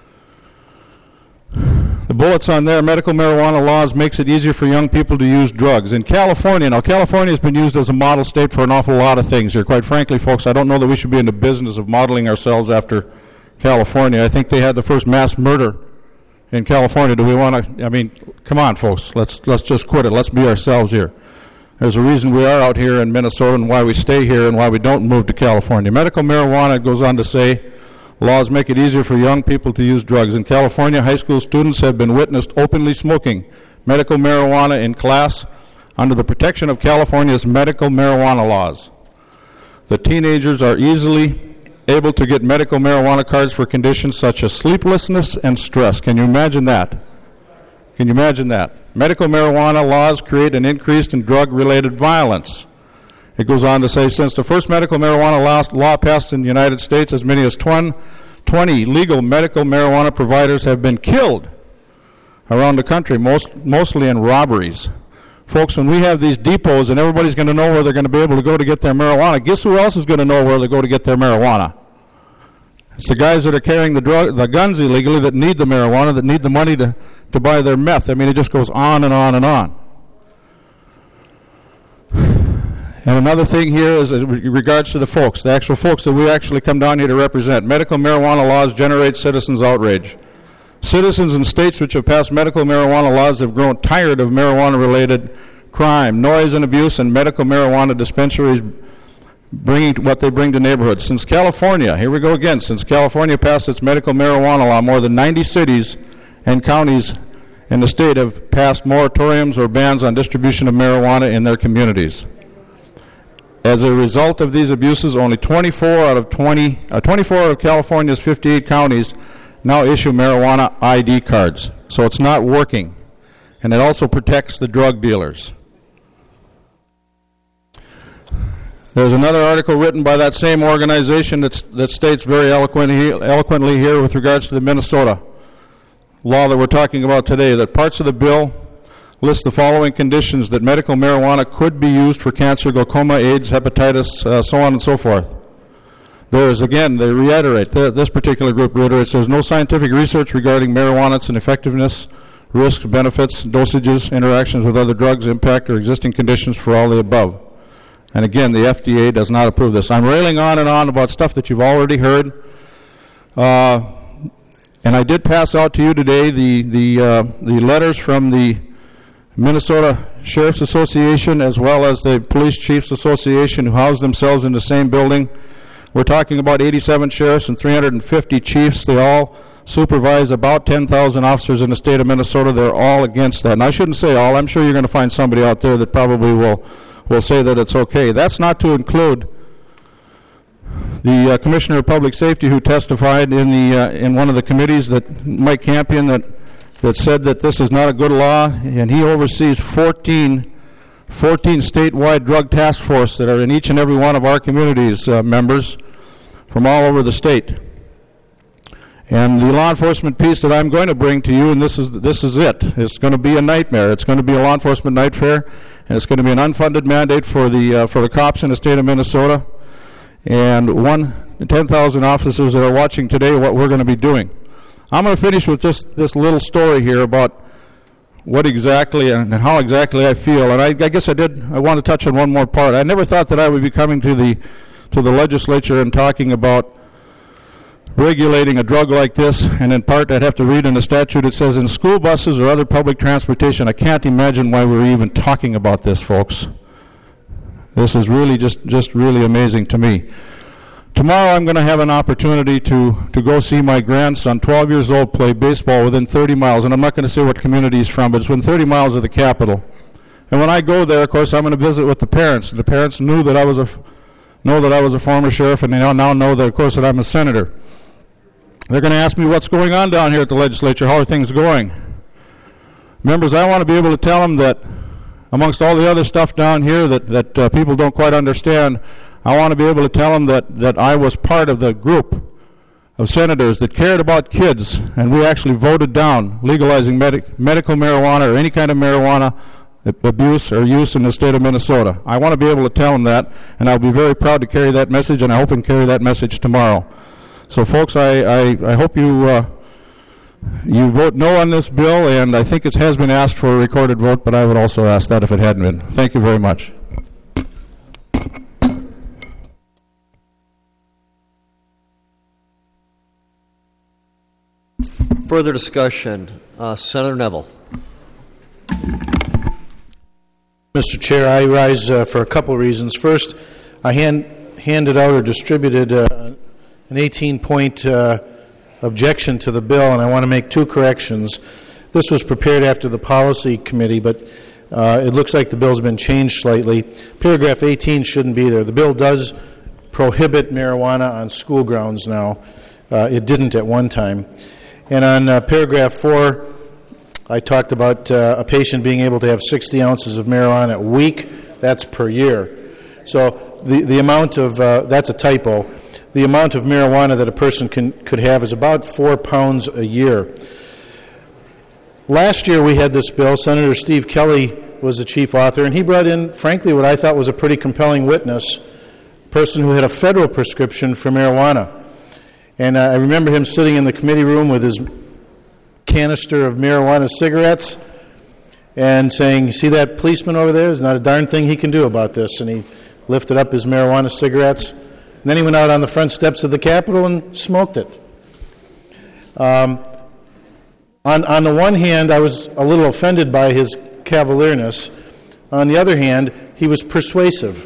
Speaker 11: The bullets on there, medical marijuana laws makes it easier for young people to use drugs. In California, now California has been used as a model state for an awful lot of things here. Quite frankly, folks, I don't know that we should be in the business of modeling ourselves after California. I think they had the first mass murder in California. Do we want to, I mean, come on, folks, let's just quit it. Let's be ourselves here. There's a reason we are out here in Minnesota and why we stay here and why we don't move to California. Medical marijuana, it goes on to say, laws make it easier for young people to use drugs. In California, high school students have been witnessed openly smoking medical marijuana in class under the protection of California's medical marijuana laws. The teenagers are easily able to get medical marijuana cards for conditions such as sleeplessness and stress. Can you imagine that? Can you imagine that? Medical marijuana laws create an increase in drug-related violence. It goes on to say, since the first medical marijuana law passed in the United States, as many as 20 legal medical marijuana providers have been killed around the country, mostly in robberies. Folks, when we have these depots and everybody's going to know where they're going to be able to go to get their marijuana, guess who else is going to know where they go to get their marijuana? It's the guys that are carrying the guns illegally that need the marijuana, that need the money to buy their meth. I mean, it just goes on and on and on. And another thing here is in regards to the folks, the actual folks that we actually come down here to represent. Medical marijuana laws generate citizens' outrage. Citizens in states which have passed medical marijuana laws have grown tired of marijuana-related crime, noise and abuse, and medical marijuana dispensaries bringing what they bring to neighborhoods. Since California, here we go again, since California passed its medical marijuana law, more than 90 cities and counties in the state have passed moratoriums or bans on distribution of marijuana in their communities. As a result of these abuses, only 24 out of California's 58 counties now issue marijuana ID cards. So it's not working. And it also protects the drug dealers. There's another article written by that same organization that states very eloquently here with regards to the Minnesota law that we're talking about today, that parts of the bill list the following conditions that medical marijuana could be used for cancer, glaucoma, AIDS, hepatitis, so on and so forth. There is, again, they reiterate, this particular group reiterates, there's no scientific research regarding marijuana, its effectiveness, risks, benefits, dosages, interactions with other drugs, impact, or existing conditions for all the above. And again, the FDA does not approve this. I'm railing on and on about stuff that you've already heard. And I did pass out to you today the letters from the Minnesota Sheriff's Association as well as the Police Chiefs Association, who house themselves in the same building. We're talking about 87 sheriffs and 350 chiefs. They all supervise about 10,000 officers in the state of Minnesota. They're all against that. And I shouldn't say all. I'm sure you're going to find somebody out there that probably will say that it's okay. That's not to include the Commissioner of Public Safety who testified in one of the committees, that Mike Campion, that said that this is not a good law, and he oversees 14 statewide drug task force that are in each and every one of our communities, members from all over the state. And the law enforcement piece that I'm going to bring to you, and this is it. It's going to be a nightmare. It's going to be a law enforcement nightmare, and it's going to be an unfunded mandate for the cops in the state of Minnesota, and 10,000 officers that are watching today what we're going to be doing. I'm going to finish with just this little story here about what exactly and how exactly I feel. And I guess I want to touch on one more part. I never thought that I would be coming to the legislature and talking about regulating a drug like this, and in part I'd have to read in the statute, it says in school buses or other public transportation. I can't imagine why we're even talking about this, folks. This is really just really amazing to me. Tomorrow I'm going to have an opportunity to go see my grandson, 12 years old, play baseball within 30 miles. And I'm not going to say what community he's from, but it's within 30 miles of the Capitol. And when I go there, of course, I'm going to visit with the parents. The parents know that I was a former sheriff, and they now know that, of course, that I'm a senator. They're going to ask me what's going on down here at the legislature, how are things going. Members, I want to be able to tell them that amongst all the other stuff down here that people don't quite understand, I want to be able to tell them that I was part of the group of senators that cared about kids, and we actually voted down legalizing medical marijuana or any kind of marijuana abuse or use in the state of Minnesota. I want to be able to tell them that, and I'll be very proud to carry that message, and I hope and carry that message tomorrow. So, folks, I hope you vote no on this bill, and I think it has been asked for a recorded vote, but I would also ask that if it hadn't been. Thank you very much.
Speaker 8: Further discussion. Senator Neville.
Speaker 12: Mr. Chair, I rise for a couple of reasons. First, I handed out or distributed an 18-point objection to the bill, and I want to make two corrections. This was prepared after the policy committee, but it looks like the bill's been changed slightly. Paragraph 18 shouldn't be there. The bill does prohibit marijuana on school grounds now. It didn't at one time. And on paragraph 4, I talked about a patient being able to have 60 ounces of marijuana a week. That's per year. So the amount of, that's a typo, the amount of marijuana that a person could have is about 4 pounds a year. Last year we had this bill. Senator Steve Kelly was the chief author, and he brought in, frankly, what I thought was a pretty compelling witness, a person who had a federal prescription for marijuana. And I remember him sitting in the committee room with his canister of marijuana cigarettes and saying, "See that policeman over there? There's not a darn thing he can do about this." And he lifted up his marijuana cigarettes. And then he went out on the front steps of the Capitol and smoked it. On the one hand, I was a little offended by his cavalierness. On the other hand, he was persuasive.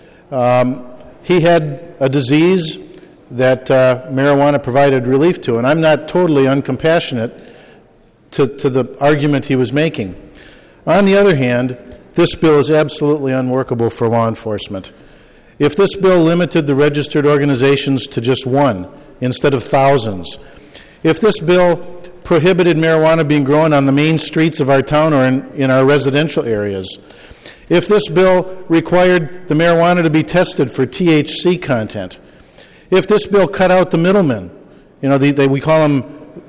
Speaker 12: He had a disease that marijuana provided relief to, and I'm not totally uncompassionate to the argument he was making. On the other hand, this bill is absolutely unworkable for law enforcement. If this bill limited the registered organizations to just one instead of thousands, if this bill prohibited marijuana being grown on the main streets of our town or in our residential areas, if this bill required the marijuana to be tested for THC content, if this bill cut out the middlemen, we call them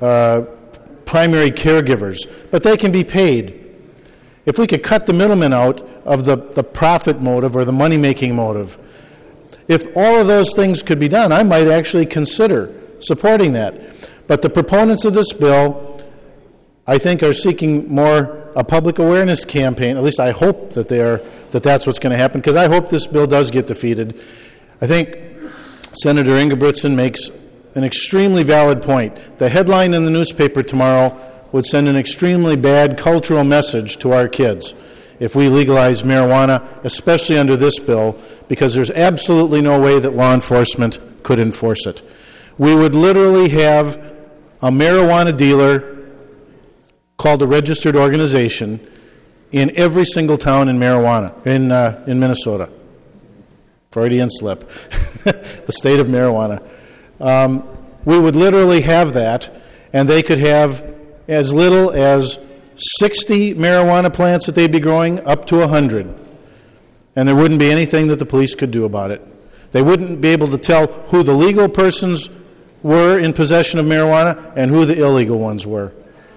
Speaker 12: primary caregivers, but they can be paid. If we could cut the middlemen out of the profit motive or the money-making motive, if all of those things could be done, I might actually consider supporting that. But the proponents of this bill, I think, are seeking more a public awareness campaign. At least I hope that that's what's going to happen, because I hope this bill does get defeated. I think Senator Ingebrigtsen makes an extremely valid point. The headline in the newspaper tomorrow would send an extremely bad cultural message to our kids if we legalize marijuana, especially under this bill, because there's absolutely no way that law enforcement could enforce it. We would literally have a marijuana dealer called a registered organization in every single town in Minnesota. Freudian slip, the state of marijuana. We would literally have that, and they could have as little as 60 marijuana plants that they'd be growing, up to 100. And there wouldn't be anything that the police could do about it. They wouldn't be able to tell who the legal persons were in possession of marijuana and who the illegal ones were.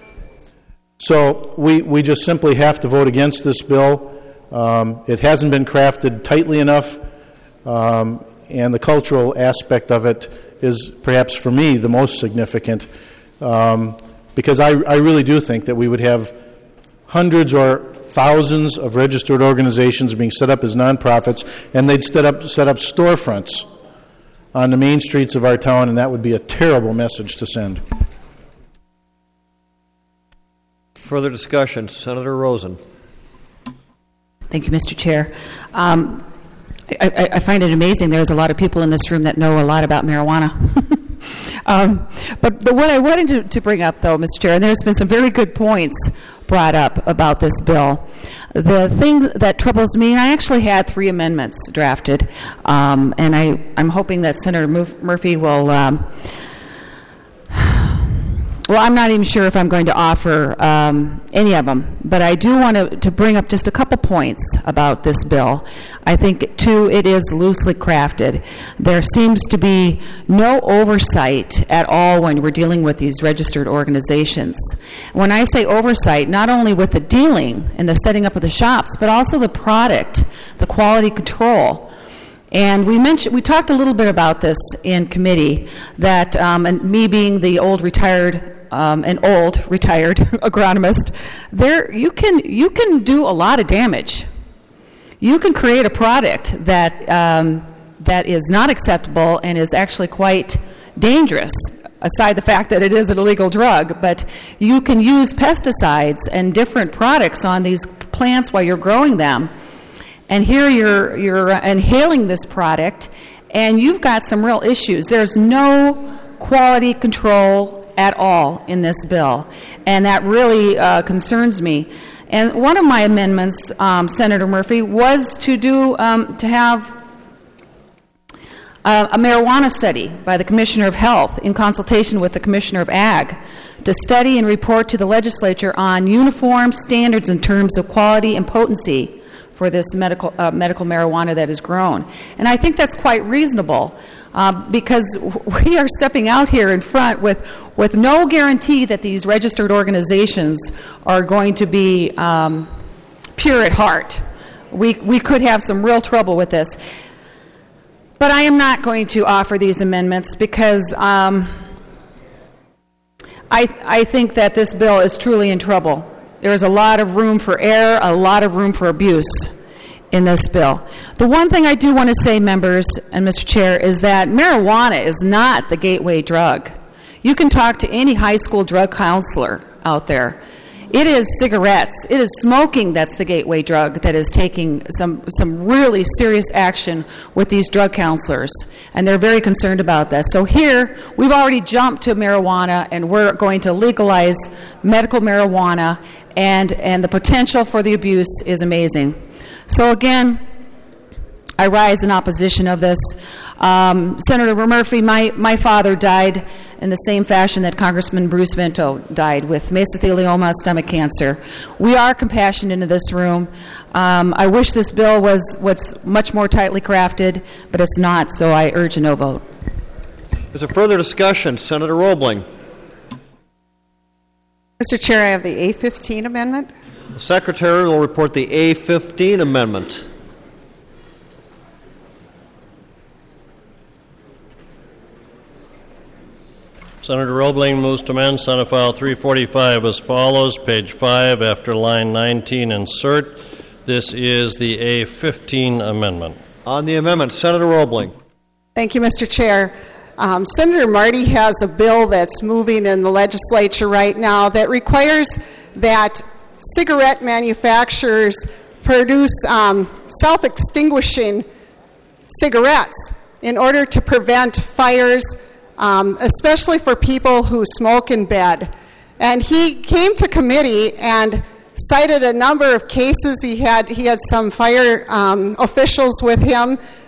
Speaker 12: So we just simply have to vote against this bill. It hasn't been crafted tightly enough, and the cultural aspect of it is perhaps for me the most significant, because I really do think that we would have hundreds or thousands of registered organizations being set up as nonprofits, and they'd set up storefronts on the main streets of our town, and that would be a terrible message to send.
Speaker 8: Further discussion. Senator Rosen.
Speaker 13: Thank you, Mr. Chair. I find it amazing there's a lot of people in this room that know a lot about marijuana. But what I wanted to bring up, though, Mr. Chair, and there's been some very good points brought up about this bill. The thing that troubles me, and I actually had 3 amendments drafted, and I'm hoping that Senator Murphy will... Well, I'm not even sure if I'm going to offer any of them, but I do want to bring up just a couple points about this bill. I think, too, it is loosely crafted. There seems to be no oversight at all when we're dealing with these registered organizations. When I say oversight, not only with the dealing and the setting up of the shops, but also the product, the quality control. And we talked a little bit about this in committee, that and me being the retired agronomist, there you can do a lot of damage. You can create a product that is not acceptable and is actually quite dangerous, aside the fact that it is an illegal drug. But you can use pesticides and different products on these plants while you're growing them. And here you're inhaling this product, and you've got some real issues. There's no quality control at all in this bill, and that really concerns me. And one of my amendments, Senator Murphy, was to have a marijuana study by the Commissioner of Health in consultation with the Commissioner of Ag to study and report to the legislature on uniform standards in terms of quality and potency for this medical marijuana that is grown. And I think that's quite reasonable, because we are stepping out here in front with no guarantee that these registered organizations are going to be pure at heart. We could have some real trouble with this. But I am not going to offer these amendments because I think that this bill is truly in trouble. There is a lot of room for error, a lot of room for abuse in this bill. The one thing I do want to say, members and Mr. Chair, is that marijuana is not the gateway drug. You can talk to any high school drug counselor out there. It is cigarettes, it is smoking that's the gateway drug that is taking some really serious action with these drug counselors, and they're very concerned about this. So here, we've already jumped to marijuana, and we're going to legalize medical marijuana, and the potential for the abuse is amazing. So again, I rise in opposition of this. Senator Murphy, my father died in the same fashion that Congressman Bruce Vento died, with mesothelioma, stomach cancer. We are compassionate in this room. I wish this bill was much more tightly crafted, but it's not, so I urge a no vote.
Speaker 8: Is there further discussion? Senator Roebling.
Speaker 14: Mr. Chair, I have the A15 amendment.
Speaker 8: The Secretary will report the A15 amendment.
Speaker 4: Senator Roebling moves to amend Senate File 345 as follows. Page 5, after line 19, insert. This is the A15 amendment.
Speaker 8: On the amendment, Senator Roebling.
Speaker 14: Thank you, Mr. Chair. Senator Marty has a bill that's moving in the legislature right now that requires that cigarette manufacturers produce self-extinguishing cigarettes in order to prevent fires, especially for people who smoke in bed. And he came to committee and cited a number of cases. He had some fire officials with him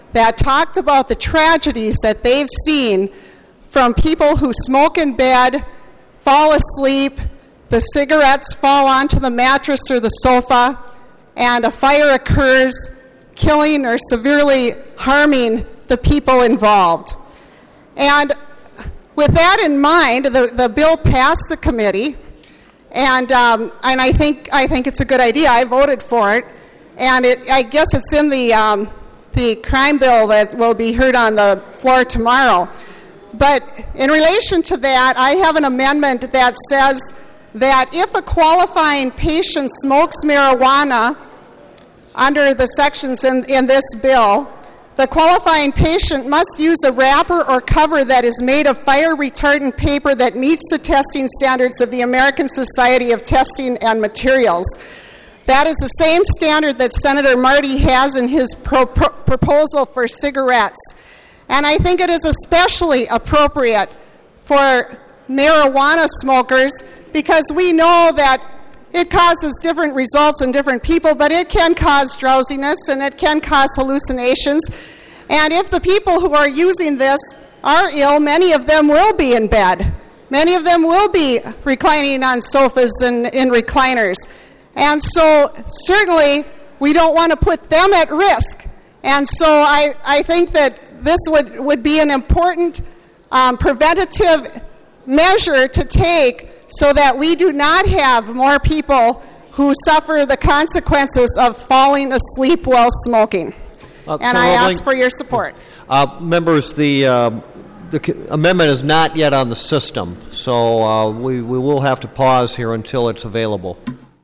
Speaker 14: that talked about the tragedies that they've seen from people who smoke in bed, fall asleep, the cigarettes fall onto the mattress or the sofa, and a fire occurs, killing or severely harming the people involved. And with that in mind, the bill passed the committee, and I think it's a good idea. I voted for it, and I guess it's in the crime bill that will be heard on the floor tomorrow. But in relation to that, I have an amendment that says that if a qualifying patient smokes marijuana under the sections in this bill, the qualifying patient must use a wrapper or cover that is made of fire-retardant paper that meets the testing standards of the American Society of Testing and Materials. That is the same standard that Senator Marty has in his proposal for cigarettes. And I think it is especially appropriate for marijuana smokers because we know that it causes different results in different people, but it can cause drowsiness and it can cause hallucinations. And if the people who are using this are ill, many of them will be in bed. Many of them will be reclining on sofas and in recliners. And so certainly we don't want to put them at risk. And so I think that this would be an important preventative measure to take so that we do not have more people who suffer the consequences of falling asleep while smoking. And I ask for your support.
Speaker 8: Members, the amendment is not yet on the system, so we will have to pause here until it's available.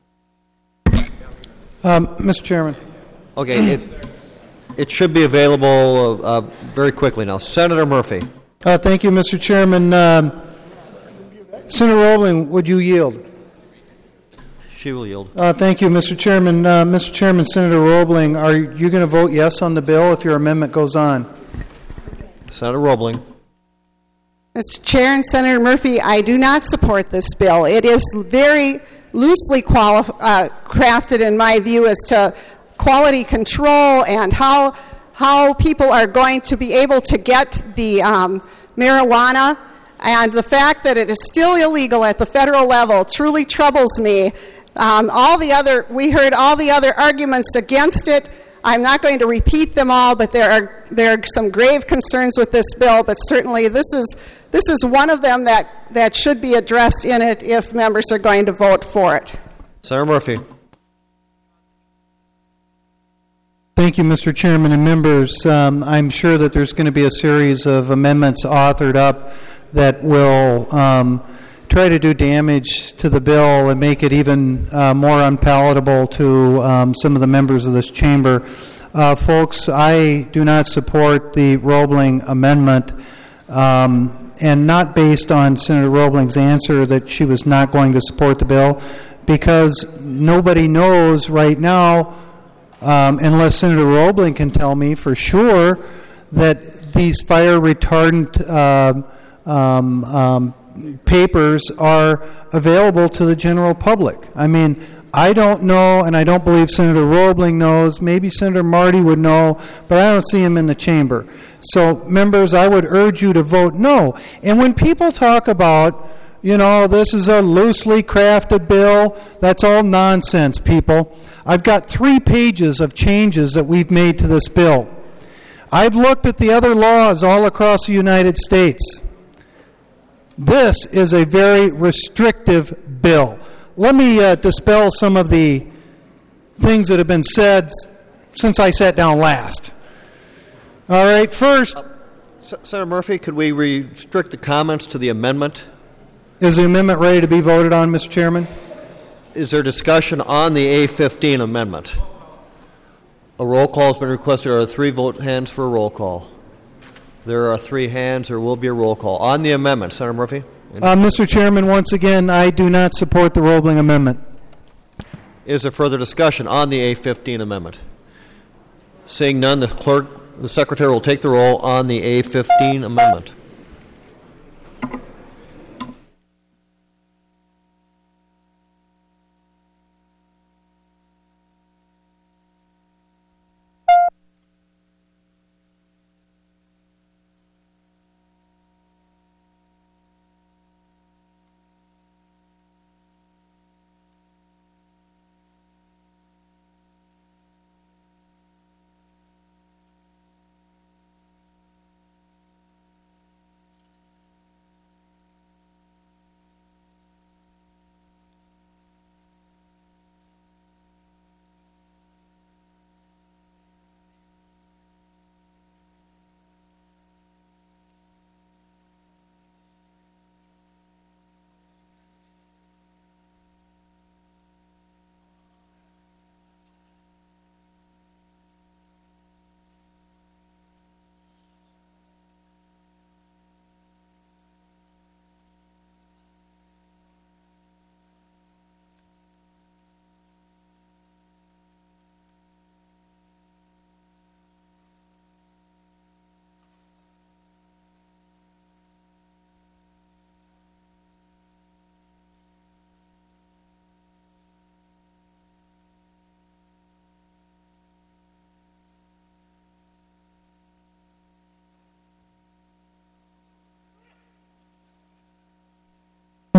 Speaker 6: Mr. Chairman.
Speaker 8: Okay, it should be available very quickly now. Senator Murphy.
Speaker 6: Thank you, Mr. Chairman. Senator Roebling, would you yield?
Speaker 8: She will yield.
Speaker 6: Thank you, Mr. Chairman. Mr. Chairman, Senator Roebling, are you going to vote yes on the bill if your amendment goes on?
Speaker 8: Senator Roebling.
Speaker 14: Mr. Chair and Senator Murphy, I do not support this bill. It is very loosely crafted, in my view, as to quality control and how people are going to be able to get the marijuana. And the fact that it is still illegal at the federal level truly troubles me. We heard all the other arguments against it. I'm not going to repeat them all, but there are some grave concerns with this bill. But certainly, this is one of them that should be addressed in it if members are going to vote for it.
Speaker 8: Senator Murphy.
Speaker 6: Thank you, Mr. Chairman and members. I'm sure that there's going to be a series of amendments authored up that will try to do damage to the bill and make it even more unpalatable to some of the members of this chamber. Folks, I do not support the Roebling amendment, and not based on Senator Roebling's answer that she was not going to support the bill, because nobody knows right now, unless Senator Roebling can tell me for sure, that these fire retardant papers are available to the general public. I mean, I don't know, and I don't believe Senator Roebling knows. Maybe Senator Marty would know, but I don't see him in the chamber. So, members, I would urge you to vote no. And when people talk about, this is a loosely crafted bill, that's all nonsense, people. I've got 3 pages of changes that we've made to this bill. I've looked at the other laws all across the United States. This is a very restrictive bill. Let me dispel some of the things that have been said since I sat down last. All right, first...
Speaker 8: Senator Murphy, could we restrict the comments to the amendment?
Speaker 6: Is the amendment ready to be voted on, Mr. Chairman?
Speaker 8: Is there discussion on the A15 amendment? A roll call has been requested. There are 3 vote hands for a roll call. There are 3 hands. There will be a roll call. On the amendment, Senator Murphy?
Speaker 6: Mr. Chairman, once again, I do not support the Roebling amendment.
Speaker 8: Is there further discussion on the A15 amendment? Seeing none, the Secretary will take the roll on the A15 amendment.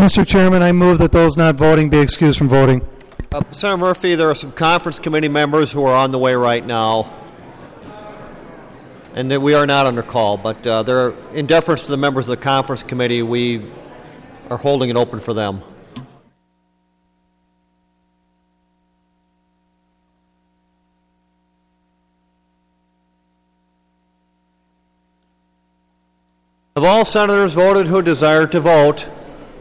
Speaker 6: Mr. Chairman, I move that those not voting be excused from voting.
Speaker 8: Senator Murphy, there are some conference committee members who are on the way right now, and that we are not under call, but they're, in deference to the members of the conference committee, we are holding it open for them. Have all senators voted who desire to vote?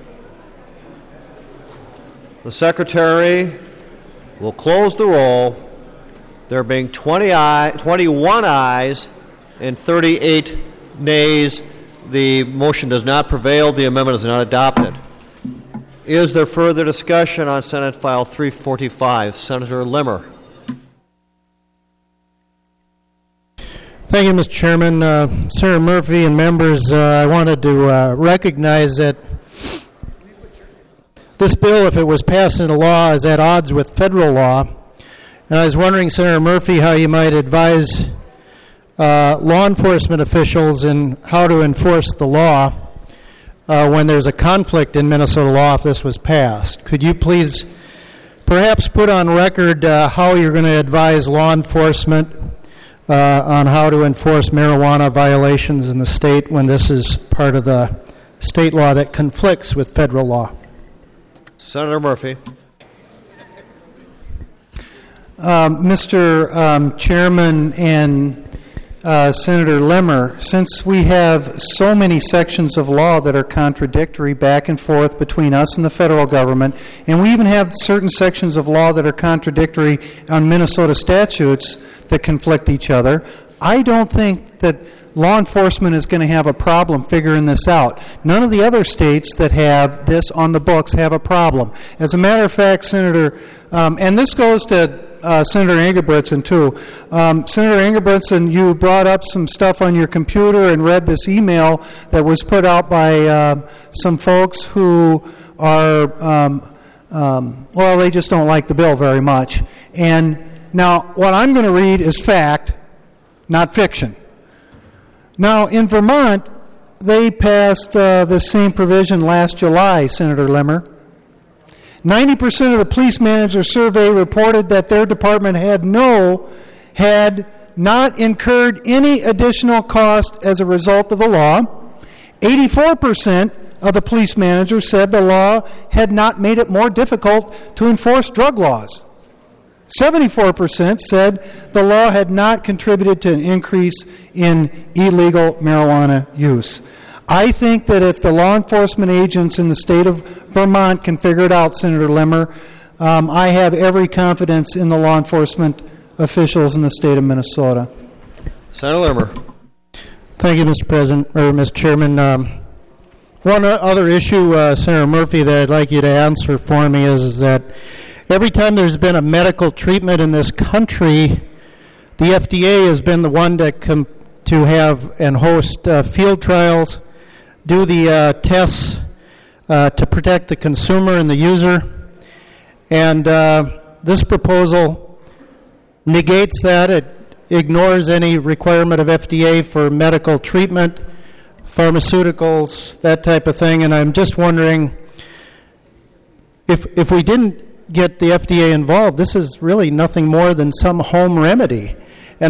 Speaker 8: The Secretary will close the roll. There being 21 ayes and 38 nays. The motion does not prevail. The amendment is not adopted. Is there further discussion on Senate File 345? Senator Limmer.
Speaker 6: Thank you, Mr. Chairman. Senator Murphy and members, I wanted to recognize that this bill, if it was passed into law, is at odds with federal law. And I was wondering, Senator Murphy, how you might advise law enforcement officials in how to enforce the law when there's a conflict in Minnesota law if this was passed. Could you please perhaps put on record how you're going to advise law enforcement on how to enforce marijuana violations in the state when this is part of the state law that conflicts with federal law?
Speaker 8: Senator Murphy.
Speaker 6: Mr. Chairman and Senator Limmer, since we have so many sections of law that are contradictory back and forth between us and the federal government, and we even have certain sections of law that are contradictory on Minnesota statutes that conflict each other, I don't think that law enforcement is going to have a problem figuring this out. None of the other states that have this on the books have a problem. As a matter of fact, Senator, and this goes to Senator Ingebrigtsen too. Senator Ingebrigtsen, you brought up some stuff on your computer and read this email that was put out by some folks who are, well, they just don't like the bill very much. And now what I'm going to read is fact, not fiction. Now, in Vermont, they passed the same provision last July, Senator Limmer. 90% of the police managers surveyed reported that their department had not incurred any additional cost as a result of the law. 84% of the police managers said the law had not made it more difficult to enforce drug laws. 74% said the law had not contributed to an increase in illegal marijuana use. I think that if the law enforcement agents in the state of Vermont can figure it out, Senator Limmer, I have every confidence in the law enforcement officials in the state of Minnesota.
Speaker 8: Senator Limmer.
Speaker 6: Thank you, Mr. President, or Mr. Chairman. One other issue, Senator Murphy, that I'd like you to answer for me is that every time there's been a medical treatment in this country, the FDA has been the one to have and host field trials, do the tests to protect the consumer and the user. And this proposal negates that. It ignores any requirement of FDA for medical treatment, pharmaceuticals, that type of thing. And I'm just wondering, if we didn't get the FDA involved, this is really nothing more than some home remedy. And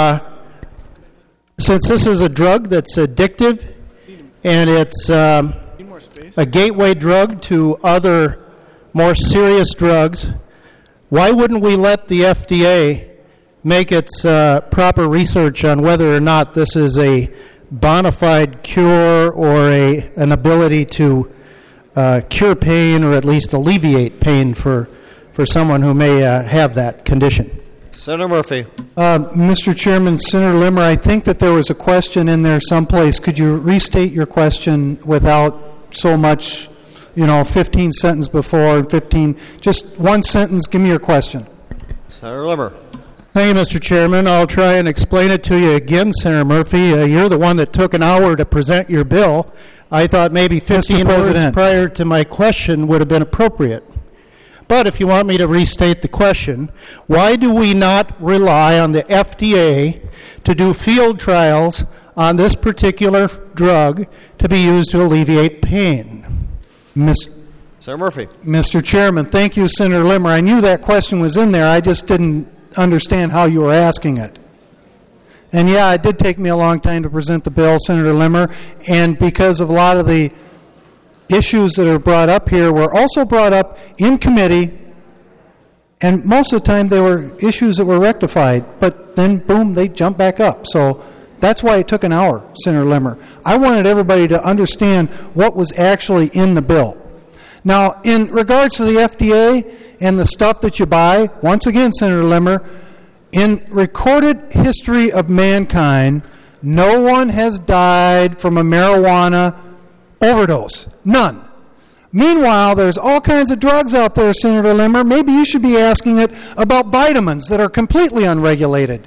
Speaker 6: since this is a drug that's addictive and it's a gateway drug to other more serious drugs, why wouldn't we let the FDA make its proper research on whether or not this is a bona fide cure or an ability to cure pain or at least alleviate pain for someone who may have that condition?
Speaker 8: Senator Murphy.
Speaker 6: Mr. Chairman, Senator Limmer, I think that there was a question in there someplace. Could you restate your question without so much, 15 sentences before and 15, just one sentence? Give me your question.
Speaker 8: Senator Limmer.
Speaker 6: Thank you, Mr. Chairman. I'll try and explain it to you again, Senator Murphy. You're the one that took an hour to present your bill. I thought maybe 15 words prior to my question would have been appropriate. But if you want me to restate the question, why do we not rely on the FDA to do field trials on this particular drug to be used to alleviate pain?
Speaker 8: Senator Murphy.
Speaker 6: Mr. Chairman, thank you, Senator Limmer. I knew that question was in there. I just didn't understand how you were asking it. And yeah, it did take me a long time to present the bill, Senator Limmer, and because of a lot of the issues that are brought up here were also brought up in committee, and most of the time they were issues that were rectified, but then, boom, they jump back up. So that's why it took an hour, Senator Limmer. I wanted everybody to understand what was actually in the bill. Now, in regards to the FDA and the stuff that you buy, once again, Senator Limmer, in recorded history of mankind, no one has died from a marijuana overdose. None. Meanwhile, there's all kinds of drugs out there, Senator Limmer. Maybe you should be asking it about vitamins that are completely unregulated,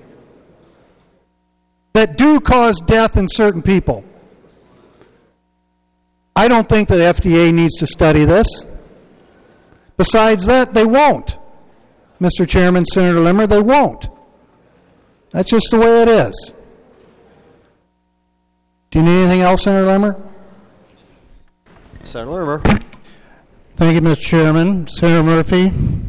Speaker 6: that do cause death in certain people. I don't think that FDA needs to study this. Besides that, they won't. Mr. Chairman, Senator Limmer, they won't. That's just the way it is. Do you need anything else, Senator Limmer?
Speaker 8: Senator Limmer.
Speaker 6: Thank you, Mr. Chairman. Senator Murphy,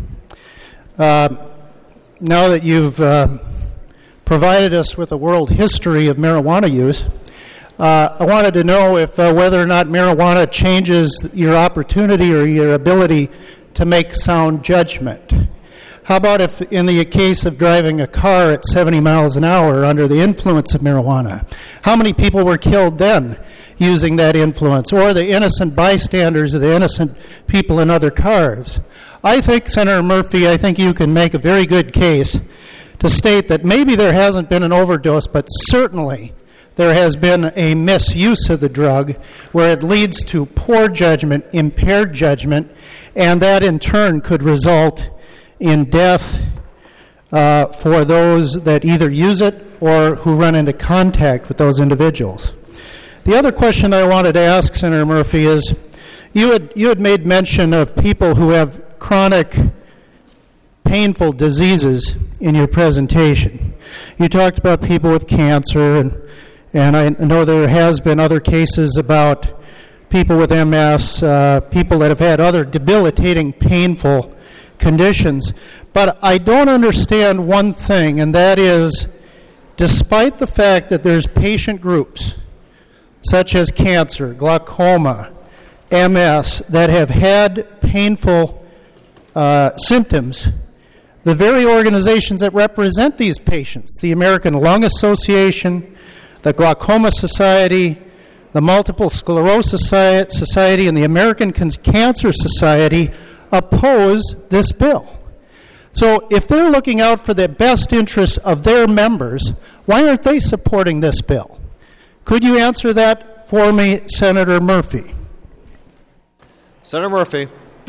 Speaker 6: now that you've provided us with a world history of marijuana use, I wanted to know if whether or not marijuana changes your opportunity or your ability to make sound judgment. How about if in the case of driving a car at 70 miles an hour under the influence of marijuana? How many people were killed then using that influence? Or the innocent bystanders of the innocent people in other cars? I think, Senator Murphy, I think you can make a very good case to state that maybe there hasn't been an overdose, but certainly there has been a misuse of the drug where it leads to poor judgment, impaired judgment, and that in turn could result in death for those that either use it or who run into contact with those individuals. The other question I wanted to ask, Senator Murphy, is you had made mention of people who have chronic painful diseases in your presentation. You talked about people with cancer, and I know there has been other cases about people with MS, people that have had other debilitating, painful conditions. But I don't understand one thing, and that is, despite the fact that there's patient groups such as cancer, glaucoma, MS, that have had painful symptoms, the very organizations that represent these patients, the American Lung Association, the Glaucoma Society, the Multiple Sclerosis Society, and the American Cancer Society oppose this bill. So if they're looking out for the best interests of their members, why aren't they supporting this bill? Could you answer that for me, Senator Murphy?
Speaker 8: Senator Murphy.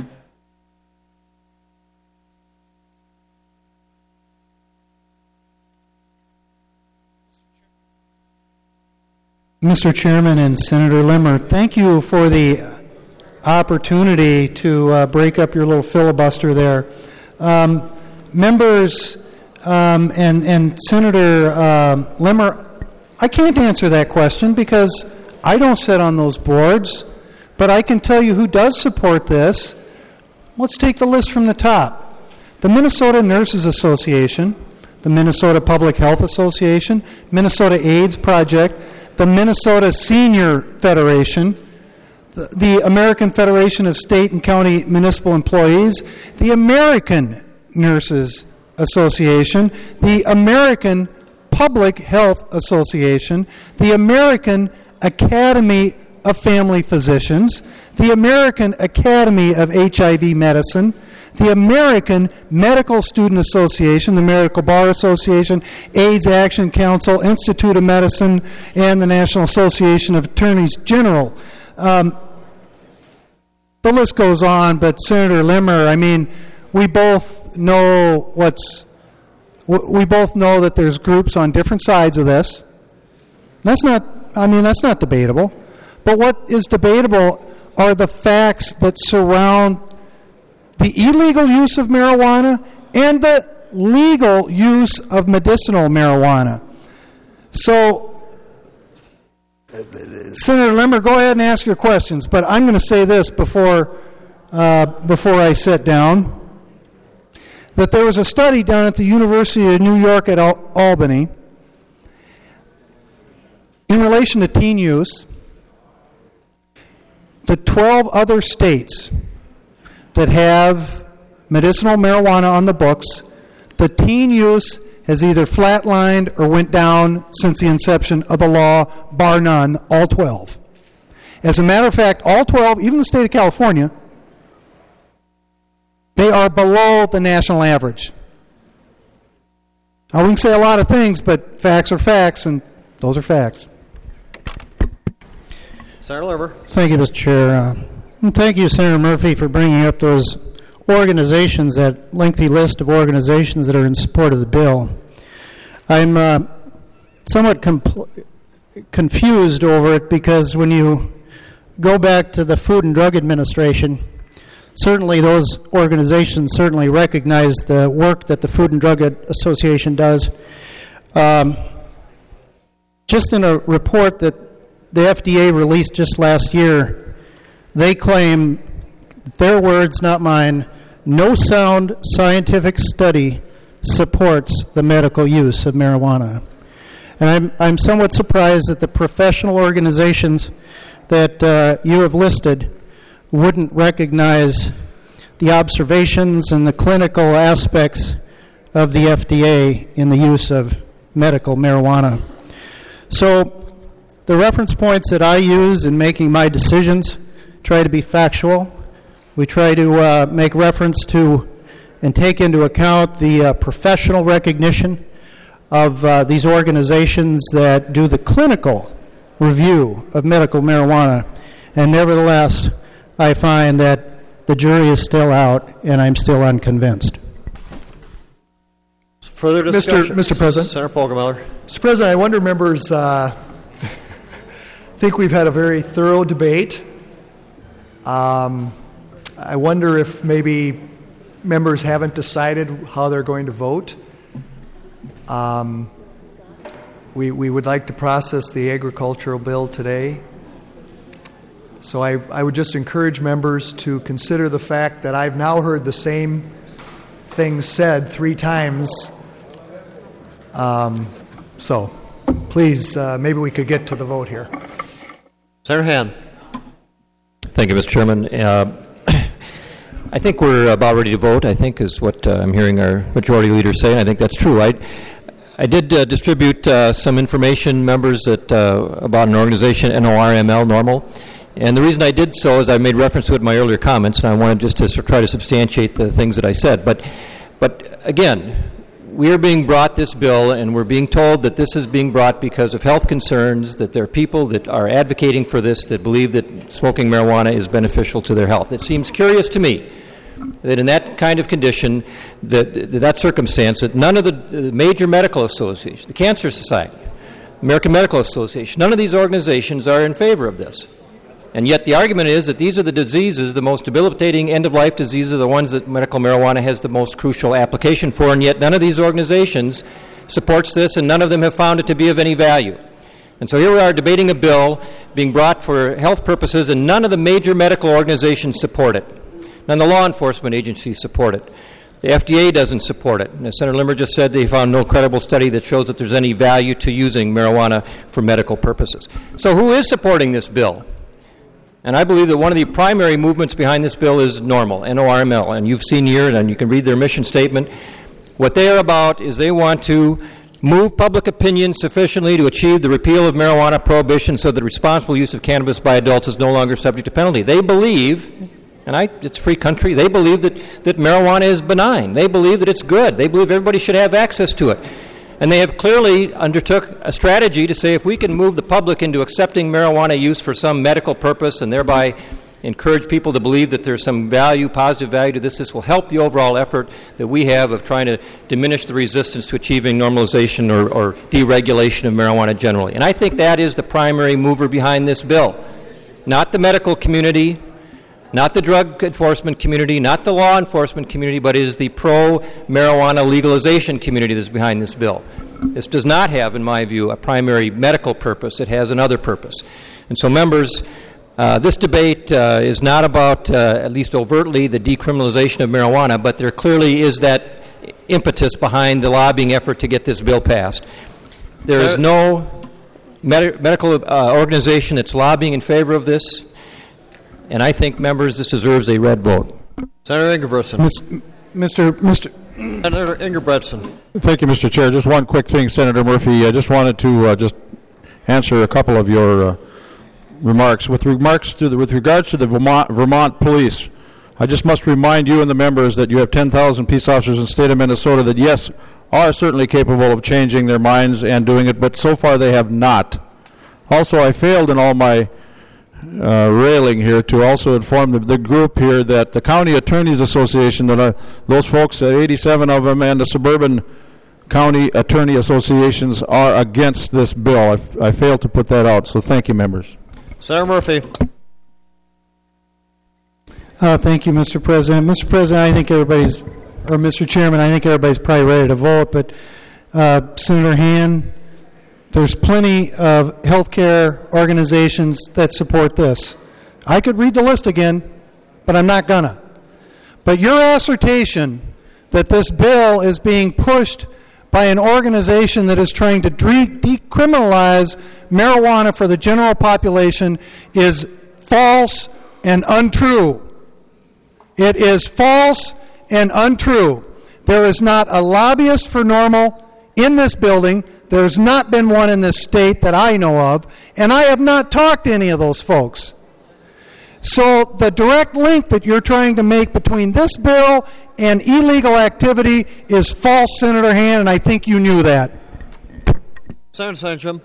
Speaker 6: Mr. Chairman and Senator Limmer, thank you for the opportunity to break up your little filibuster there. Members and Senator Limmer, I can't answer that question because I don't sit on those boards, but I can tell you who does support this. Let's take the list from the top. The Minnesota Nurses Association, the Minnesota Public Health Association, Minnesota AIDS Project, the Minnesota Senior Federation, the American Federation of State and County Municipal Employees, the American Nurses Association, the American Public Health Association, the American Academy of Family Physicians, the American Academy of HIV Medicine, the American Medical Student Association, the Medical Bar Association, AIDS Action Council, Institute of Medicine, and the National Association of Attorneys General. The list goes on, but Senator Limmer, I mean, we both know that there's groups on different sides of this. That's not debatable. But what is debatable are the facts that surround the illegal use of marijuana and the legal use of medicinal marijuana. So, Senator Limmer, go ahead and ask your questions, but I'm going to say this before before I sit down that there was a study done at the University of New York at Albany in relation to teen use. The 12 other states that have medicinal marijuana on the books, the teen use has either flatlined or went down since the inception of the law, bar none, all 12. As a matter of fact, all 12, even the state of California, they are below the national average. Now, we can say a lot of things, but facts are facts, and those are facts.
Speaker 8: Senator Limber.
Speaker 6: Thank you, Mr. Chair. And thank you, Senator Murphy, for bringing up those organizations, that lengthy list of organizations that are in support of the bill. I'm somewhat confused over it because when you go back to the Food and Drug Administration, certainly those organizations certainly recognize the work that the Food and Drug Association does. Just in a report that the FDA released just last year, they claim, their words, not mine, no sound scientific study supports the medical use of marijuana. And I'm somewhat surprised that the professional organizations that you have listed wouldn't recognize the observations and the clinical aspects of the FDA in the use of medical marijuana. So the reference points that I use in making my decisions try to be factual. We try to make reference to and take into account the professional recognition of these organizations that do the clinical review of medical marijuana. And nevertheless, I find that the jury is still out, and I'm still unconvinced.
Speaker 8: Further discussion?
Speaker 2: Mr. President.
Speaker 8: Senator Polgemiller.
Speaker 2: Mr. President, I wonder, members, think we've had a very thorough debate. I wonder if maybe members haven't decided how they're going to vote. We would like to process the agricultural bill today. So I would just encourage members to consider the fact that I've now heard the same things said 3 times. So please, maybe we could get to the vote here.
Speaker 8: Senator Hand.
Speaker 7: Thank you, Mr. Chairman. I think we're about ready to vote, I think, is what I'm hearing our majority leader say, and I think that's true. I did distribute some information, members, that, about an organization, NORML, Normal. And the reason I did so is I made reference to it in my earlier comments, and I wanted just to try to substantiate the things that I said. But again, we are being brought this bill, and we're being told that this is being brought because of health concerns, that there are people that are advocating for this that believe that smoking marijuana is beneficial to their health. It seems curious to me that in that kind of condition, that circumstance, that none of the major medical associations, the Cancer Society, American Medical Association, none of these organizations are in favor of this. And yet the argument is that these are the diseases, the most debilitating end-of-life diseases, are the ones that medical marijuana has the most crucial application for, and yet none of these organizations supports this, and none of them have found it to be of any value. And so here we are debating a bill being brought for health purposes, and none of the major medical organizations support it. None of the law enforcement agencies support it. The FDA doesn't support it. And as Senator Limmer just said, they found no credible study that shows that there's any value to using marijuana for medical purposes. So who is supporting this bill? And I believe that one of the primary movements behind this bill is NORML, N-O-R-M-L, and you've seen here, and you can read their mission statement. What they are about is they want to move public opinion sufficiently to achieve the repeal of marijuana prohibition so that responsible use of cannabis by adults is no longer subject to penalty. They believe, and it's a free country, they believe that marijuana is benign. They believe that it's good. They believe everybody should have access to it. And they have clearly undertook a strategy to say if we can move the public into accepting marijuana use for some medical purpose and thereby encourage people to believe that there's some value, positive value to this will help the overall effort that we have of trying to diminish the resistance to achieving normalization or deregulation of marijuana generally. And I think that is the primary mover behind this bill. Not the medical community, not the drug enforcement community, not the law enforcement community, but it is the pro-marijuana legalization community that's behind this bill. This does not have, in my view, a primary medical purpose. It has another purpose. And so, members, This debate is not about, at least overtly, the decriminalization of marijuana, but there clearly is that impetus behind the lobbying effort to get this bill passed. There is no medical organization that's lobbying in favor of this, and I think, members, this deserves a red vote.
Speaker 8: Senator Ingebrigtsen. Senator Ingebrigtsen.
Speaker 11: Thank you, Mr. Chair. Just one quick thing, Senator Murphy. I just wanted to just answer a couple of your remarks. With regards to the Vermont police, I just must remind you and the members that you have 10,000 peace officers in the state of Minnesota that, yes, are certainly capable of changing their minds and doing it, but so far they have not. Also, I failed in all my railing here to also inform the group here that the County Attorneys Association, that those folks, 87 of them, and the suburban county attorney associations are against this bill. I failed to put that out, so thank you, members.
Speaker 8: Senator Murphy.
Speaker 6: Thank you, Mr. President. Mr. President, I think Mr. Chairman, I think everybody's probably ready to vote, but Senator Han, there's plenty of healthcare organizations that support this. I could read the list again, but I'm not gonna. But your assertion that this bill is being pushed by an organization that is trying to decriminalize marijuana for the general population is false and untrue. It is false and untrue. There is not a lobbyist for NORML in this building. There's not been one in this state that I know of, and I have not talked to any of those folks. So the direct link that you're trying to make between this bill and illegal activity is false, Senator Han, and I think you knew that.
Speaker 8: Senator Sanchum.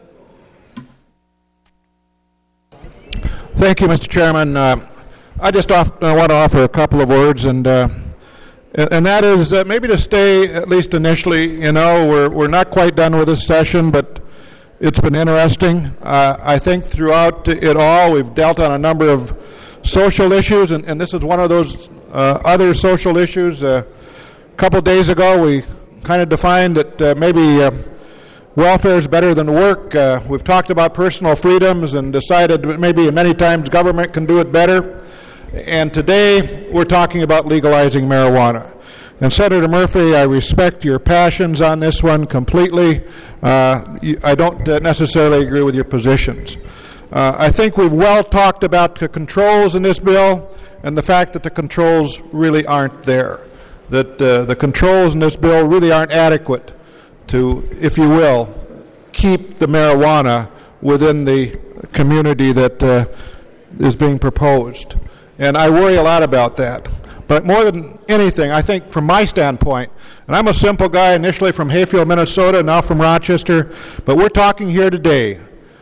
Speaker 15: Thank you, Mr. Chairman. I just want to offer a couple of words, and that is maybe to stay, at least initially. You know, we're not quite done with this session, but it's been interesting. I think throughout it all, we've dealt on a number of social issues, and this is one of those other social issues. A couple days ago, we kind of defined that maybe welfare is better than work. We've talked about personal freedoms and decided that maybe many times government can do it better. And today, we're talking about legalizing marijuana. And Senator Murphy, I respect your passions on this one completely. I don't necessarily agree with your positions. I think we've well talked about the controls in this bill and the fact that the controls really aren't there, that the controls in this bill really aren't adequate to, if you will, keep the marijuana within the community that is being proposed. And I worry a lot about that. But more than anything, I think from my standpoint, and I'm a simple guy initially from Hayfield, Minnesota, now from Rochester, but we're talking here today,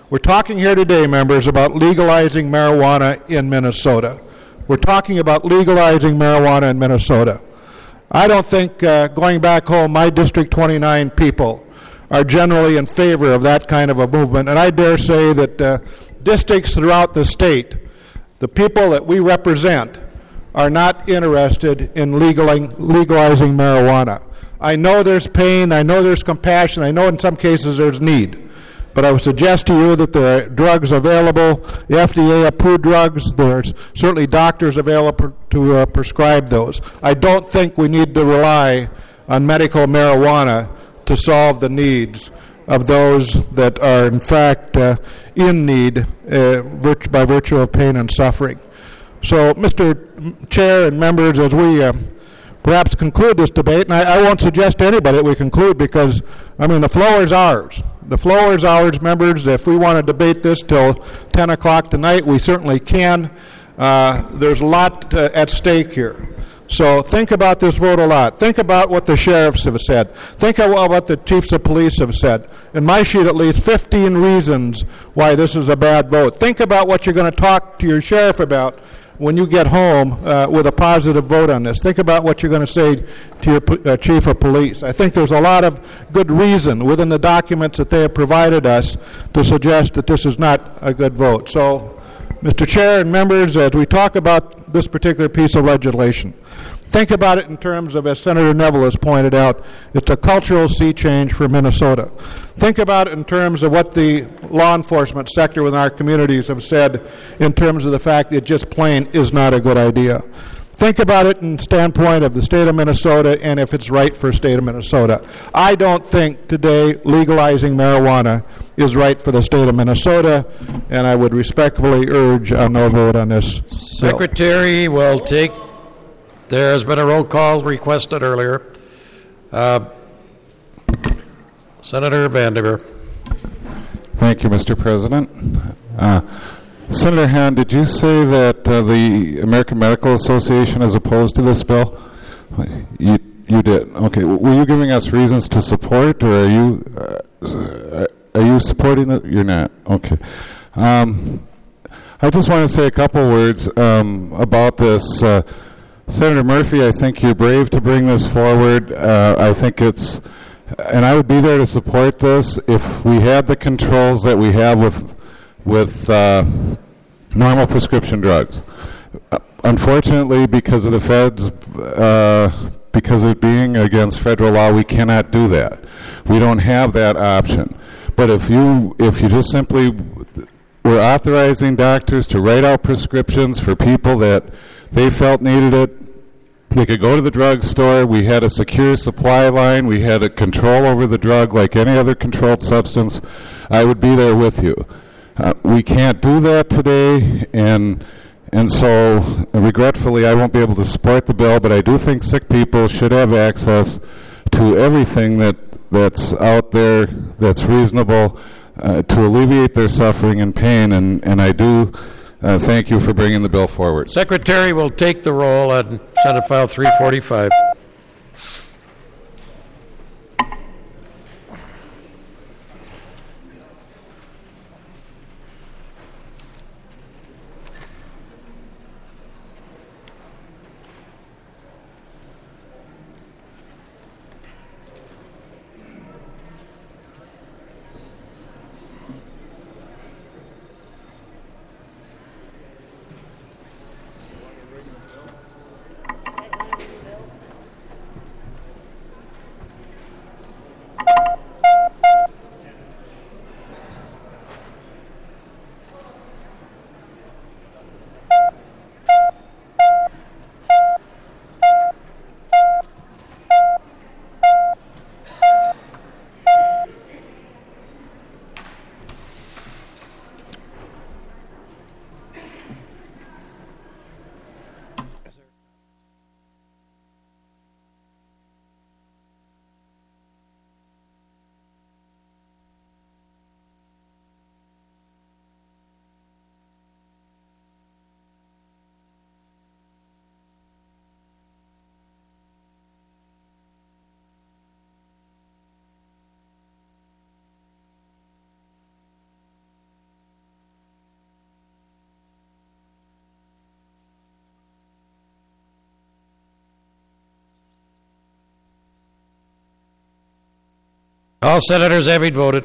Speaker 15: members, about legalizing marijuana in Minnesota. We're talking about legalizing marijuana in Minnesota. I don't think, going back home, my District 29 people are generally in favor of that kind of a movement, and I dare say that districts throughout the state, the people that we represent, are not interested in legalizing marijuana. I know there's pain, I know there's compassion, I know in some cases there's need. But I would suggest to you that there are drugs available, FDA-approved drugs. There's certainly doctors available to prescribe those. I don't think we need to rely on medical marijuana to solve the needs of those that are, in fact, in need by virtue of pain and suffering. So, Mr. Chair and members, as we perhaps conclude this debate, and I won't suggest to anybody that we conclude because, I mean, the floor is ours. The floor is ours, members. If we want to debate this till 10 o'clock tonight, we certainly can. There's a lot at stake here. So think about this vote a lot. Think about what the sheriffs have said. Think about what the chiefs of police have said. In my sheet, at least 15 reasons why this is a bad vote. Think about what you're going to talk to your sheriff about when you get home with a positive vote on this. Think about what you're going to say to your chief of police. I think there's a lot of good reason within the documents that they have provided us to suggest that this is not a good vote. So, Mr. Chair and members, as we talk about this particular piece of legislation, Think about it in terms of, as Senator Neville has pointed out, it's a cultural sea change for Minnesota. Think about it in terms of what the law enforcement sector within our communities have said in terms of the fact that it just plain is not a good idea. Think about it in standpoint of the state of Minnesota and if it's right for the state of Minnesota. I don't think today legalizing marijuana is right for the state of Minnesota, and I would respectfully urge a no vote on this bill.
Speaker 1: Secretary will take... There has been a roll call requested earlier. Senator Vandiver.
Speaker 11: Thank you, Mr. President. Senator Hand, did you say that the American Medical Association is opposed to this bill? You did. Okay. Were you giving us reasons to support, or are you supporting it? You're not. Okay. I just want to say a couple words about this. Senator Murphy, I think you're brave to bring this forward. I think it's, and I would be there to support this if we had the controls that we have with normal prescription drugs. Unfortunately, because of the feds, because of it being against federal law, we cannot do that. We don't have that option. But if you just simply were authorizing doctors to write out prescriptions for people that they felt needed it, they could go to the drugstore. We had a secure supply line. We had a control over the drug like any other controlled substance. I would be there with you. We can't do that today, and so regretfully I won't be able to support the bill, but I do think sick people should have access to everything that's out there that's reasonable to alleviate their suffering and pain, and I do thank you for bringing the bill forward.
Speaker 1: Secretary will take the roll on Senate File 345. All senators having voted.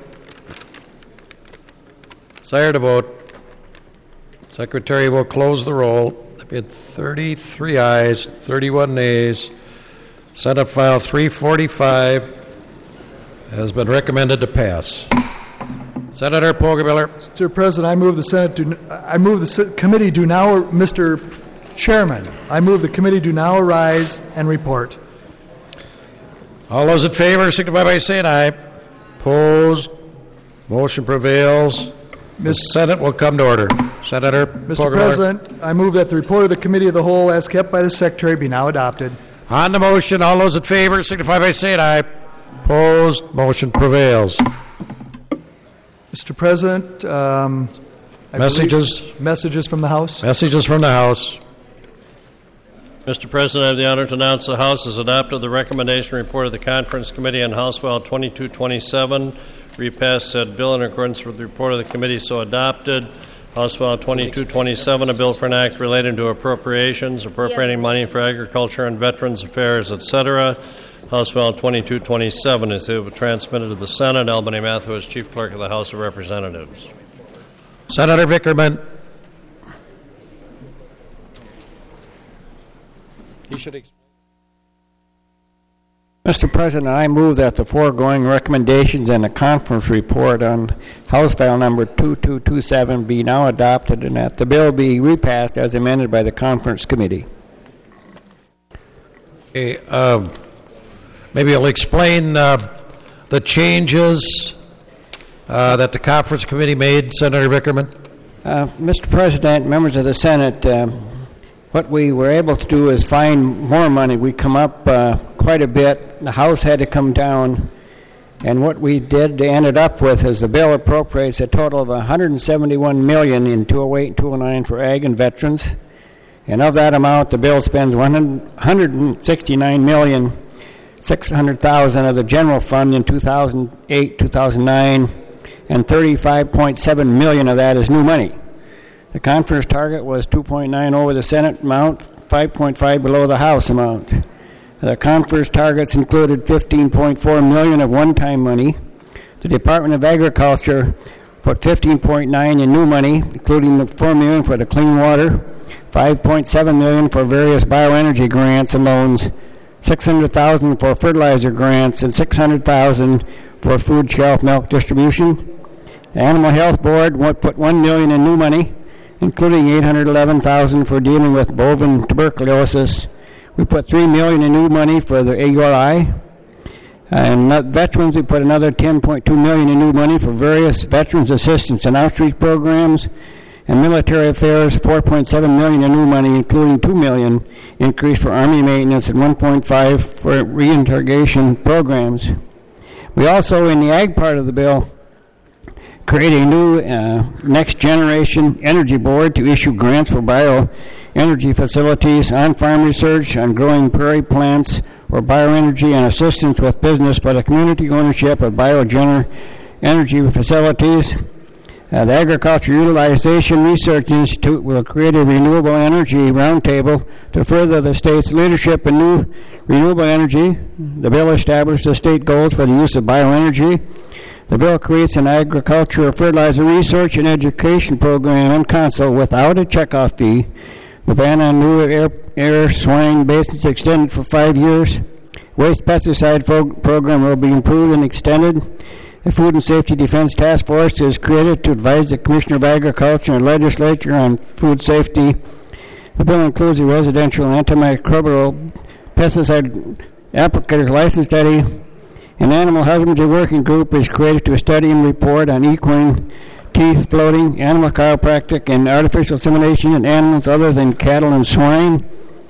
Speaker 1: Desire to vote. Secretary will close the roll. There have been 33 ayes, 31 nays. Senate File 345 has been recommended to pass. Senator Poggemiller.
Speaker 2: Mr. President, I move the committee do now, Mr. Chairman, I move the committee do now arise and report.
Speaker 1: All those in favor signify by saying aye. Opposed? Motion prevails. The Senate will come to order. Senator
Speaker 2: Mr. President, I move that the report of the Committee of the Whole as kept by the Secretary be now adopted.
Speaker 1: On the motion, all those in favor signify by saying aye. Opposed? Motion prevails.
Speaker 2: Mr. President, messages from the House.
Speaker 1: Messages from the House.
Speaker 4: Mr. President, I have the honor to announce the House has adopted the recommendation report of the Conference Committee on House File 2227. Repass said bill in accordance with the report of the committee so adopted. House File 2227, a bill for an act relating to appropriations, appropriating money for agriculture and veterans affairs, etc. House File 2227 is transmitted to the Senate. Albany Matthew is Chief Clerk of the House of Representatives.
Speaker 1: Senator Vickerman. He should explain.
Speaker 16: Mr. President, I move that the foregoing recommendations in the conference report on House File number 2227 be now adopted and that the bill be repassed as amended by the conference committee.
Speaker 1: Okay, maybe I'll explain the changes that the conference committee made, Senator Vickerman.
Speaker 16: Mr. President, members of the Senate, what we were able to do is find more money. We come up quite a bit. The House had to come down. And what we ended up with is the bill appropriates a total of $171 million in 208 and 209 for ag and veterans. And of that amount, the bill spends $169,600,000 of the general fund in 2008, 2009, and $35.7 million of that is new money. The conference target was 2.9 over the Senate amount, 5.5 below the House amount. The conference targets included $15.4 million of one-time money. The Department of Agriculture put $15.9 in new money, including the $4 million for the clean water, $5.7 million for various bioenergy grants and loans, $600,000 for fertilizer grants, and $600,000 for food shelf milk distribution. The Animal Health Board put $1 million in new money, including $811,000 for dealing with bovine tuberculosis. We put $3 million in new money for the AURI. And veterans, we put another $10.2 million in new money for various veterans assistance and outreach programs. And military affairs, $4.7 million in new money, including $2 million increase for Army maintenance and $1.5 for reintegration programs. We also, in the ag part of the bill, create a new next generation energy board to issue grants for bioenergy facilities, on-farm research on growing prairie plants for bioenergy, and assistance with business for the community ownership of bioenergy facilities. The Agriculture Utilization Research Institute will create a renewable energy roundtable to further the state's leadership in new renewable energy. The bill established the state goals for the use of bioenergy. The bill creates an agricultural fertilizer research and education program in council without a checkoff fee. The ban on new air swine basins extended for 5 years. Waste pesticide program will be improved and extended. The Food and Safety Defense Task Force is created to advise the Commissioner of Agriculture and Legislature on food safety. The bill includes a residential antimicrobial pesticide applicator license study. An animal husbandry working group is created to study and report on equine teeth floating, animal chiropractic, and artificial insemination in animals other than cattle and swine.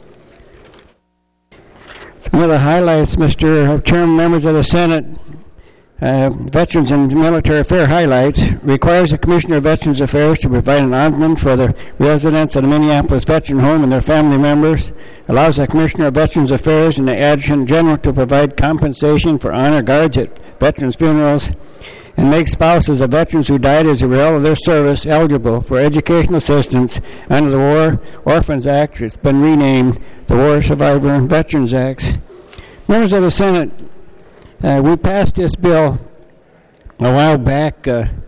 Speaker 16: Some of the highlights, Mr. Chairman, members of the Senate, Veterans and Military Affairs highlights, requires the Commissioner of Veterans Affairs to provide an ombudsman for the residents of the Minneapolis Veteran Home and their family members, allows the Commissioner of Veterans Affairs and the Adjutant General to provide compensation for honor guards at veterans' funerals, and makes spouses of veterans who died as a result of their service eligible for educational assistance under the War Orphans Act. It's been renamed the War Survivor and Veterans Act. Members of the Senate, we passed this bill a while back,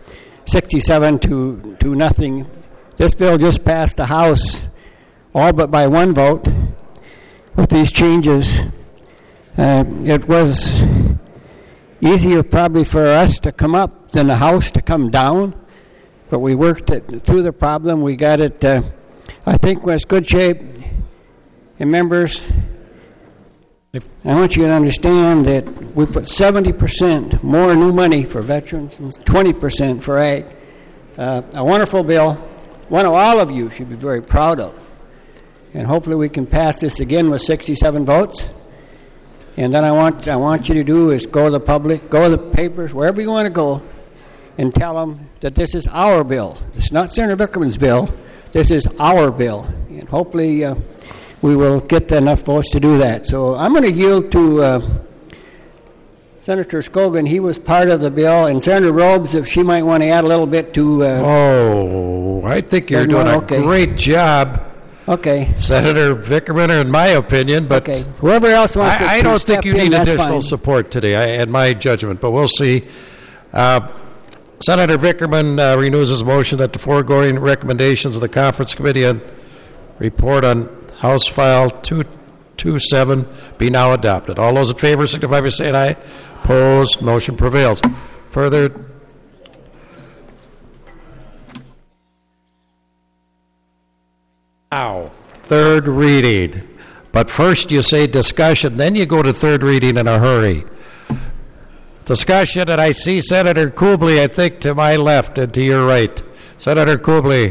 Speaker 16: 67 to nothing. This bill just passed the House, all but by one vote, with these changes. It was easier probably for us to come up than the House to come down, but we worked through the problem. We got it, I think, was good shape. And members, I want you to understand that we put 70% more new money for veterans and 20% for ag. A wonderful bill, one of all of you should be very proud of. And hopefully we can pass this again with 67 votes. And then I want you to do is go to the public, go to the papers, wherever you want to go, and tell them that this is our bill. It's not Senator Vickerman's bill. This is our bill. And hopefully we will get enough votes to do that. So I'm going to yield to Senator Scogan. He was part of the bill. And Senator Robes, if she might want to add a little bit to...
Speaker 1: I think you're doing a great job.
Speaker 16: Okay.
Speaker 1: Senator Vickerman, in my opinion, but
Speaker 16: whoever else wants to
Speaker 1: I don't think you need additional
Speaker 16: fine.
Speaker 1: support today, in my judgment, but we'll see. Senator Vickerman renews his motion that the foregoing recommendations of the Conference Committee and report on House File 2227 27 be now adopted. All those in favor signify by saying aye. Opposed, motion prevails. Further. Now, third reading. But first you say discussion, then you go to third reading in a hurry. Discussion, and I see Senator Kubley, I think, to my left and to your right. Senator Kubley.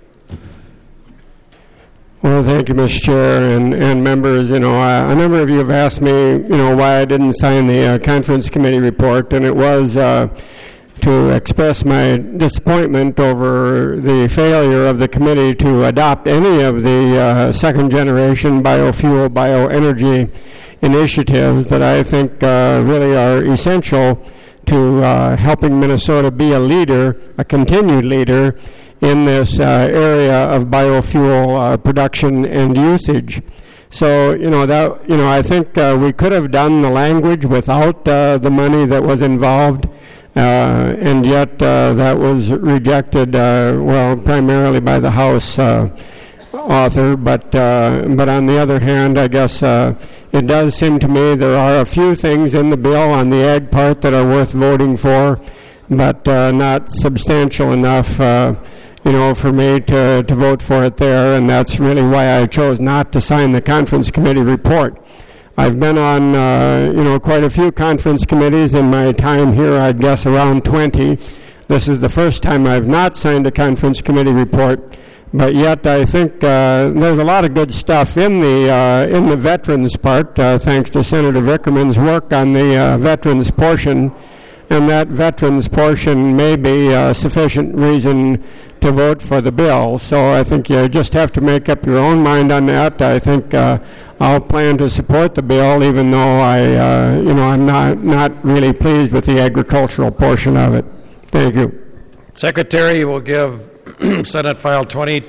Speaker 17: Well, thank you, Mr. Chair, and members. A number of you have asked me, why I didn't sign the conference committee report, and it was to express my disappointment over the failure of the committee to adopt any of the second-generation biofuel, bioenergy initiatives that I think really are essential to helping Minnesota be a leader, a continued leader, in this area of biofuel production and usage. So, I think we could have done the language without the money that was involved, and yet that was rejected, primarily by the House author. But on the other hand, I guess it does seem to me there are a few things in the bill on the ag part that are worth voting for, but not substantial enough for me to vote for it there, and that's really why I chose not to sign the conference committee report. I've been on, quite a few conference committees in my time here, I'd guess around 20. This is the first time I've not signed a conference committee report, but yet I think there's a lot of good stuff in the veterans part, thanks to Senator Vickerman's work on the veterans portion. And that veterans portion may be sufficient reason to vote for the bill. So I think you just have to make up your own mind on that. I think I'll plan to support the bill, even though I'm not really pleased with the agricultural portion of it. Thank you.
Speaker 1: Secretary will give Senate File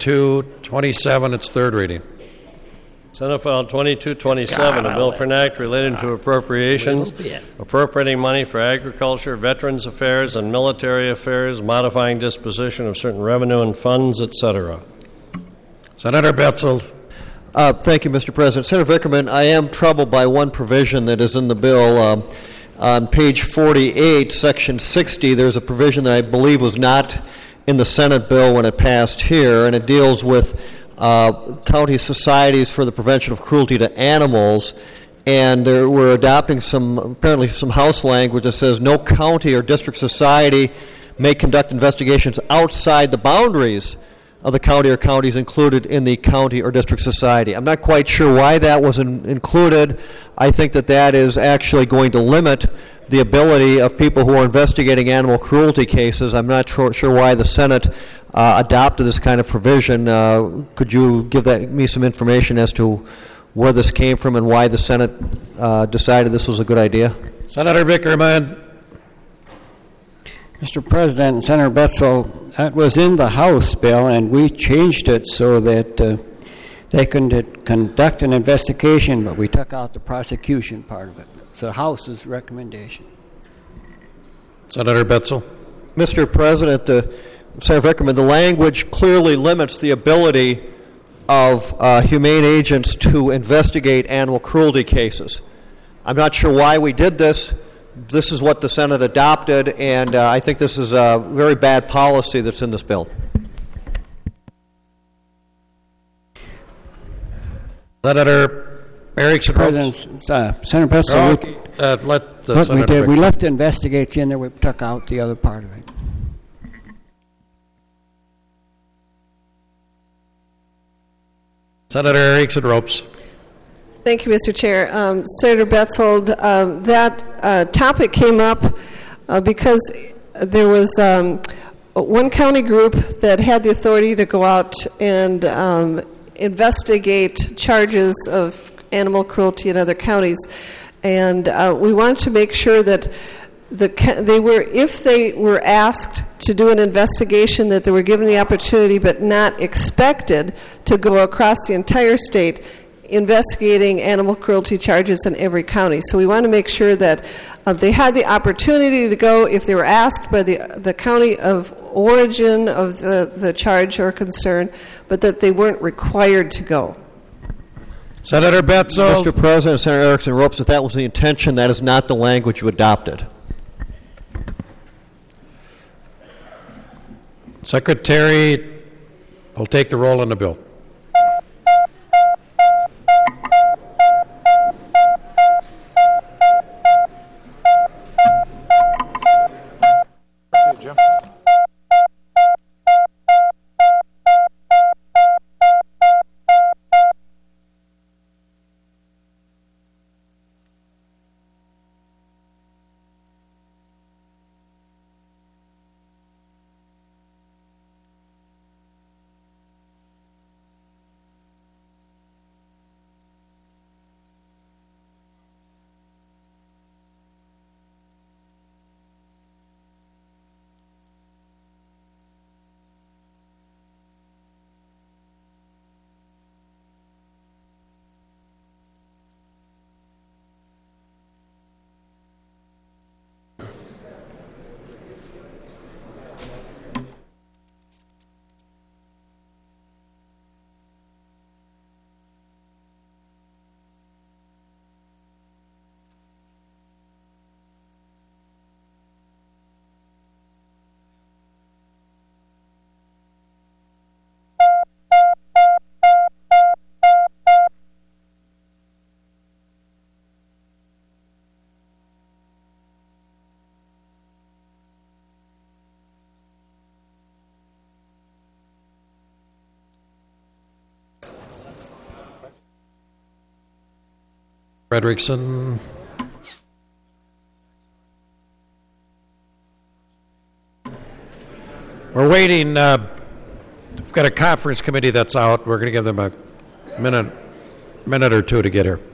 Speaker 1: 2227 its third reading.
Speaker 4: Senate File 2227, a bill for an act relating to appropriations, appropriating money for agriculture, veterans affairs, and military affairs, modifying disposition of certain revenue and funds, etc.
Speaker 1: Senator Betzel.
Speaker 8: Thank you, Mr. President. Senator Vickerman, I am troubled by one provision that is in the bill. On page 48, section 60, there's a provision that I believe was not in the Senate bill when it passed here, and it deals with county societies for the prevention of cruelty to animals, and we're adopting apparently some House language that says no county or district society may conduct investigations outside the boundaries of the county or counties included in the county or district society. I'm not quite sure why that was included. I think that is actually going to limit the ability of people who are investigating animal cruelty cases. I'm not sure why the Senate adopted this kind of provision. Could you give me some information as to where this came from and why the Senate decided this was a good idea?
Speaker 1: Senator Vickerman.
Speaker 16: Mr. President, Senator Betzel, that was in the House bill, and we changed it so that they can conduct an investigation, but we took out the prosecution part of it. It's the House's recommendation.
Speaker 1: Senator Betzel.
Speaker 8: Mr. President, Senator Vickerman, the language clearly limits the ability of humane agents to investigate animal cruelty cases. I'm not sure why we did this. This is what the Senate adopted, and I think this is a very bad policy that's in this bill.
Speaker 1: Senator Erickson.
Speaker 16: President, Senator Betzel, we left the investigates in there. We took out the other part of it.
Speaker 1: Senator Erickson Ropes.
Speaker 18: Thank you, Mr. Chair. Senator Betzold, that topic came up because there was one county group that had the authority to go out and investigate charges of animal cruelty in other counties. And we wanted to make sure that if they were asked to do an investigation, that they were given the opportunity but not expected to go across the entire state investigating animal cruelty charges in every county. So we want to make sure that they had the opportunity to go if they were asked by the county of origin of the charge or concern, but that they weren't required to go.
Speaker 1: Senator Betzold.
Speaker 8: Mr. President, Senator Erickson Ropes, if that was the intention, that is not the language you adopted.
Speaker 1: Secretary will take the roll on the bill. Frederickson. We're waiting. We've got a conference committee that's out. We're going to give them a minute or two to get here.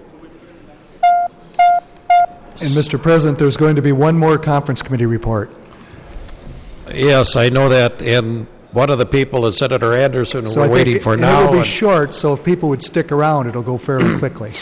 Speaker 2: And Mr. President, there's going to be one more conference committee report.
Speaker 1: Yes, I know that. And one of the people is Senator Anderson, who
Speaker 2: So
Speaker 1: we're
Speaker 2: I think
Speaker 1: waiting for now.
Speaker 2: It'll be short, so if people would stick around, it'll go fairly quickly.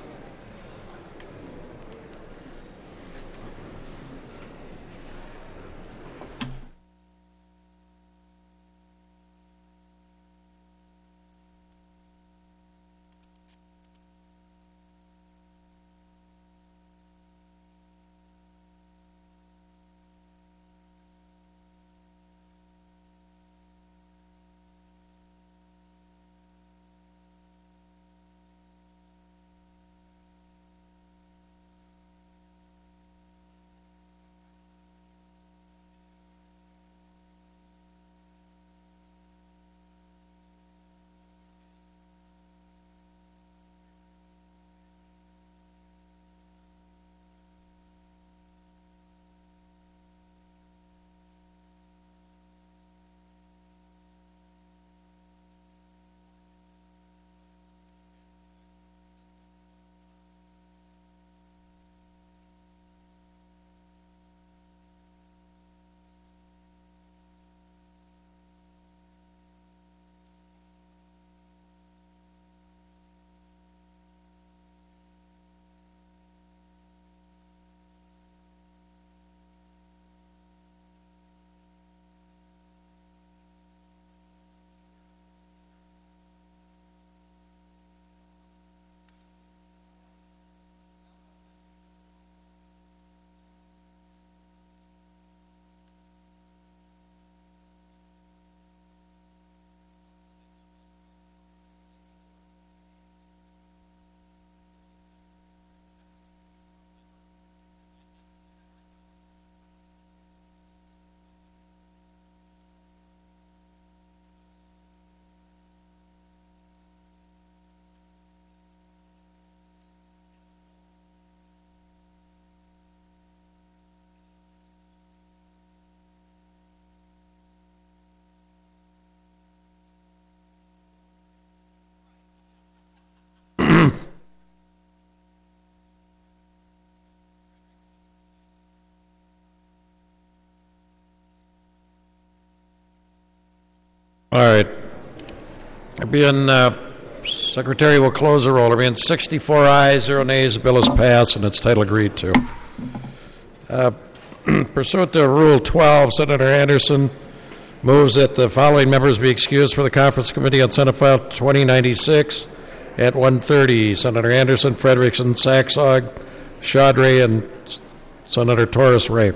Speaker 1: All right. Secretary will close the roll. There being 64 ayes, 0 nays. The bill is passed and its title agreed to. Pursuant to Rule 12, Senator Anderson moves that the following members be excused for the Conference Committee on Senate File 2096. at 1:30. Senator Anderson, Frederickson, Saxog, Chaudry, and Senator Torres Ray.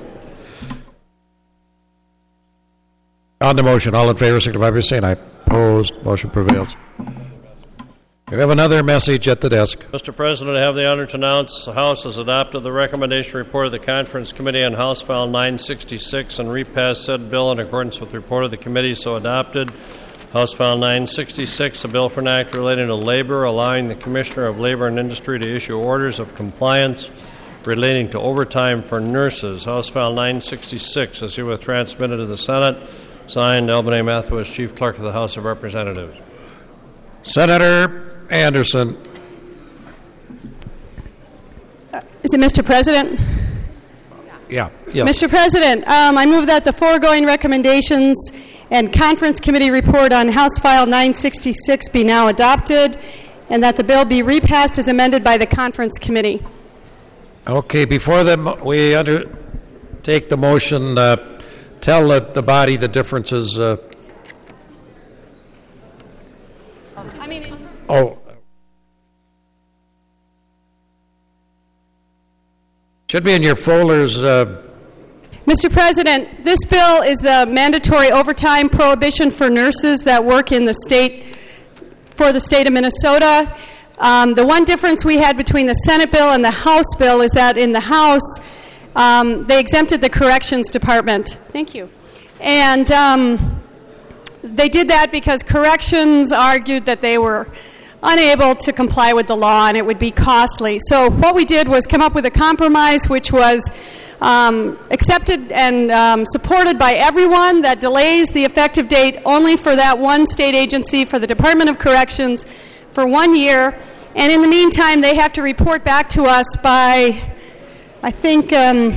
Speaker 1: On the motion, all in favor signify by saying aye. Opposed, motion prevails. We have another message at the desk.
Speaker 4: Mr. President, I have the honor to announce the House has adopted the recommendation report of the Conference Committee on House File 966 and repassed said bill in accordance with the report of the committee, so adopted. House File 966, a bill for an act relating to labor, allowing the Commissioner of Labor and Industry to issue orders of compliance relating to overtime for nurses. House File 966 is herewith transmitted to the Senate. Signed, Albany Mathewis, Chief Clerk of the House of Representatives.
Speaker 1: Senator Anderson.
Speaker 19: Is it Mr. President?
Speaker 1: Yeah. Yes.
Speaker 19: Mr. President, I move that the foregoing recommendations and Conference Committee report on House File 966 be now adopted, and that the bill be repassed as amended by the Conference Committee.
Speaker 1: Okay, before we undertake the motion, tell the body the differences. Should be in your folders.
Speaker 19: Mr. President, this bill is the mandatory overtime prohibition for nurses that work in the state, for the state of Minnesota. The one difference we had between the Senate bill and the House bill is that in the House, they exempted the Corrections Department. Thank you. And they did that because Corrections argued that they were unable to comply with the law and it would be costly. So what we did was come up with a compromise which was accepted and supported by everyone that delays the effective date only for that one state agency, for the Department of Corrections, for 1 year. And in the meantime, they have to report back to us by, I think,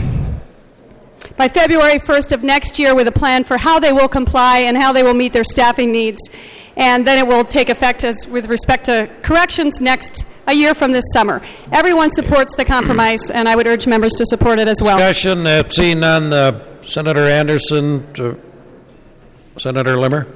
Speaker 19: by February 1st of next year with a plan for how they will comply and how they will meet their staffing needs. And then it will take effect with respect to corrections a year from this summer. Everyone supports the compromise, and I would urge members to support it as well.
Speaker 1: Discussion, seeing none, Senator Anderson to Senator Limmer.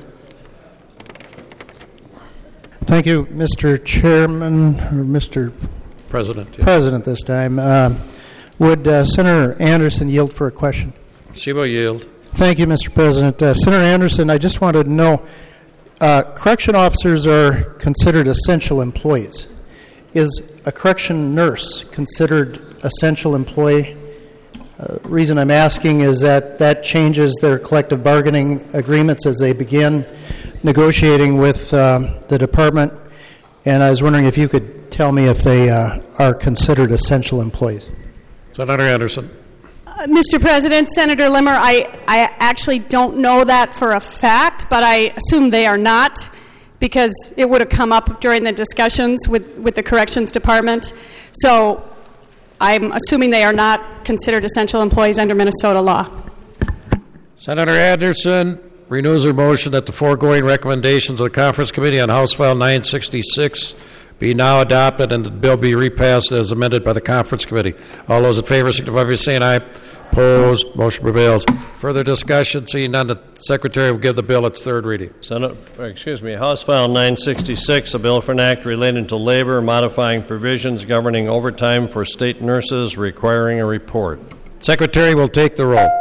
Speaker 6: Thank you, Mr. Chairman, or Mr.
Speaker 1: President. Yeah.
Speaker 6: President this time. Would Senator Anderson yield for a question?
Speaker 1: She will yield.
Speaker 6: Thank you, Mr. President. Senator Anderson, I just wanted to know, correction officers are considered essential employees. Is a correction nurse considered essential employee? Reason I'm asking is that changes their collective bargaining agreements as they begin negotiating with the department, and I was wondering if you could tell me if they are considered essential employees.
Speaker 1: Senator Anderson.
Speaker 19: Mr. President, Senator Limmer, I actually don't know that for a fact, but I assume they are not, because it would have come up during the discussions with the Corrections Department. So I'm assuming they are not considered essential employees under Minnesota law.
Speaker 1: Senator Anderson renews her motion that the foregoing recommendations of the Conference Committee on House File 966 be now adopted and the bill be repassed as amended by the Conference Committee. All those in favor signify by saying aye. Opposed, motion prevails. Further discussion, seeing none, the Secretary will give the bill its third reading.
Speaker 4: House File 966, a bill for an act relating to labor, modifying provisions governing overtime for state nurses, requiring a report.
Speaker 1: Secretary will take the roll.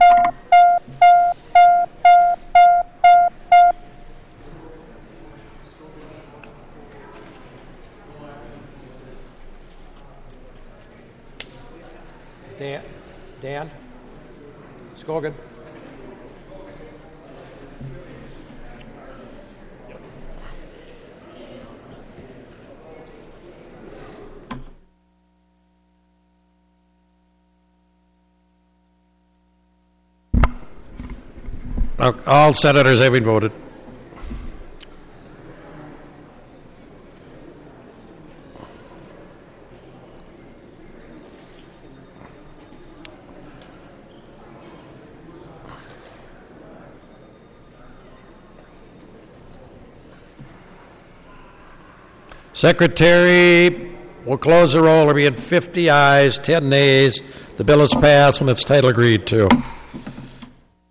Speaker 1: Dan? Scogan? All senators having voted. Secretary will close the roll. There will be 50 ayes, 10 nays. The bill is passed and its title agreed to.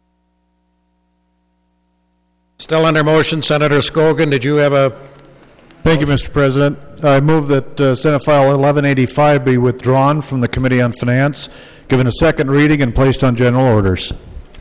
Speaker 1: Still under motion, Senator Scogan, did you have a
Speaker 12: Thank you, Mr. President. I move that Senate File 1185 be withdrawn from the Committee on Finance, given a second reading, and placed on general orders.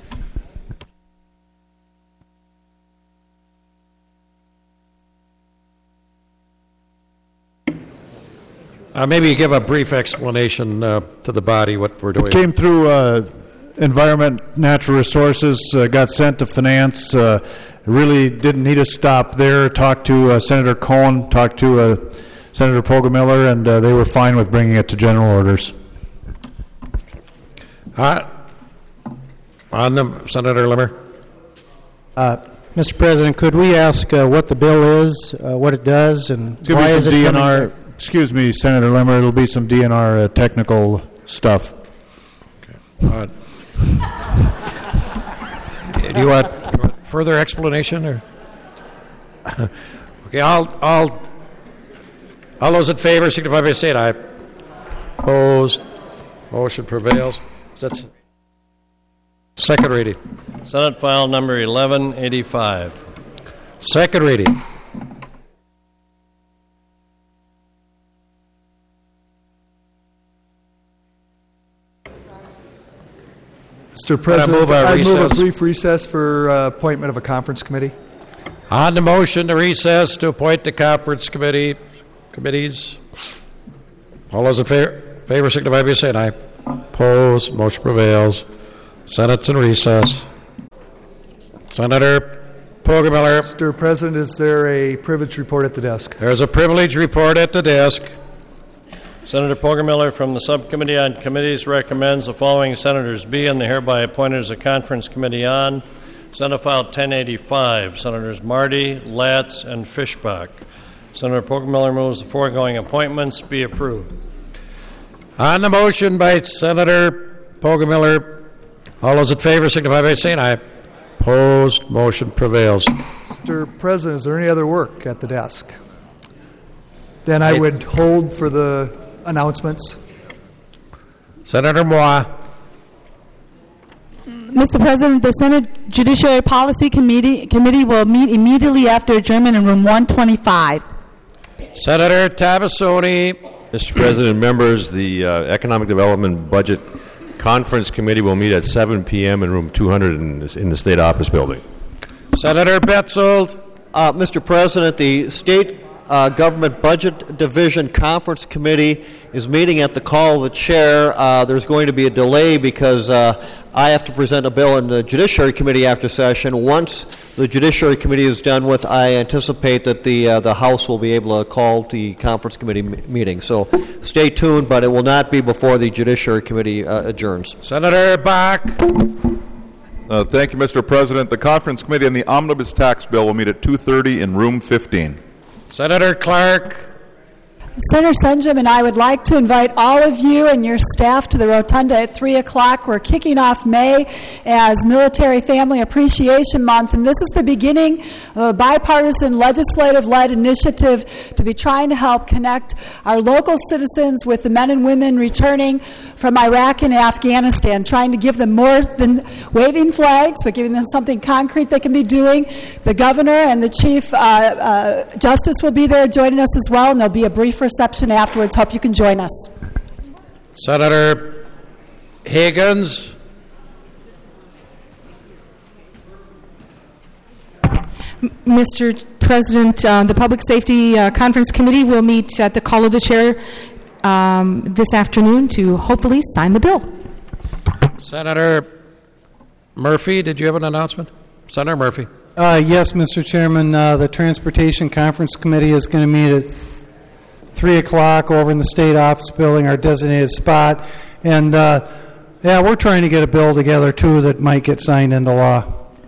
Speaker 1: Maybe you give a brief explanation to the body what we're doing.
Speaker 12: It came through Environment, Natural Resources, got sent to Finance. Really didn't need to stop there. Talked to Senator Cohen, talked to Senator Poggemiller, and they were fine with bringing it to general orders.
Speaker 1: On them, Senator Limmer.
Speaker 6: Mr. President, could we ask what the bill is, what it does, and why is it
Speaker 12: DNR? Excuse me, Senator Limmer. It'll be some DNR technical stuff.
Speaker 1: Okay. Do you want further explanation, or? Okay, all those in favor signify by saying aye. Opposed, motion prevails. That's second reading.
Speaker 4: Senate File Number 1185.
Speaker 1: Second reading.
Speaker 2: Mr. President,
Speaker 1: I
Speaker 2: move a brief recess for appointment of a conference committee.
Speaker 1: On the motion to recess to appoint the conference committees, all those in favor signify by saying aye. Opposed, motion prevails. Senate's in recess. Senator Poggemiller.
Speaker 2: Mr. President, is there a privilege report at the desk?
Speaker 1: There's a privilege report at the desk.
Speaker 4: Senator Poggemiller from the Subcommittee on Committees recommends the following senators be and they hereby appointed as a conference committee on Senate File 1085, Senators Marty, Latz, and Fischbach. Senator Poggemiller moves the foregoing appointments be approved.
Speaker 1: On the motion by Senator Poggemiller, all those in favor signify by saying aye. Opposed, motion prevails.
Speaker 2: Mr. President, is there any other work at the desk? Then I would hold for the announcements.
Speaker 1: Senator Moore.
Speaker 20: Mr. President, the Senate Judiciary Policy Committee will meet immediately after adjournment in room 125.
Speaker 1: Senator Tabasoni.
Speaker 21: Mr. President, members, the Economic Development Budget Conference Committee will meet at 7 p.m. in room 200 in the State Office Building.
Speaker 1: Senator Betzold.
Speaker 8: Mr. President, the State Government Budget Division Conference Committee is meeting at the call of the chair. There's going to be a delay because I have to present a bill in the Judiciary Committee after session. Once the Judiciary Committee is done with, I anticipate that the House will be able to call the Conference Committee meeting. So stay tuned, but it will not be before the Judiciary Committee adjourns.
Speaker 1: Senator Bach.
Speaker 22: Thank you, Mr. President. The Conference Committee on the Omnibus Tax Bill will meet at 2:30 in room 15.
Speaker 1: Senator Clark.
Speaker 23: Senator Senjum and I would like to invite all of you and your staff to the Rotunda at 3 o'clock. We're kicking off May as Military Family Appreciation Month, and this is the beginning of a bipartisan legislative-led initiative to be trying to help connect our local citizens with the men and women returning from Iraq and Afghanistan, trying to give them more than waving flags, but giving them something concrete they can be doing. The governor and the Chief Justice will be there joining us as well, and there'll be a brief reception afterwards. Hope you can join us.
Speaker 1: Senator Higgins.
Speaker 24: Mr. President, the Public Safety Conference Committee will meet at the call of the chair this afternoon to hopefully sign the bill.
Speaker 1: Senator Murphy, did you have an announcement? Senator Murphy.
Speaker 6: Yes, Mr. Chairman. The Transportation Conference Committee is going to meet at 3 o'clock over in the State Office Building, our designated spot. And, we're trying to get a bill together, too, that might get signed into law.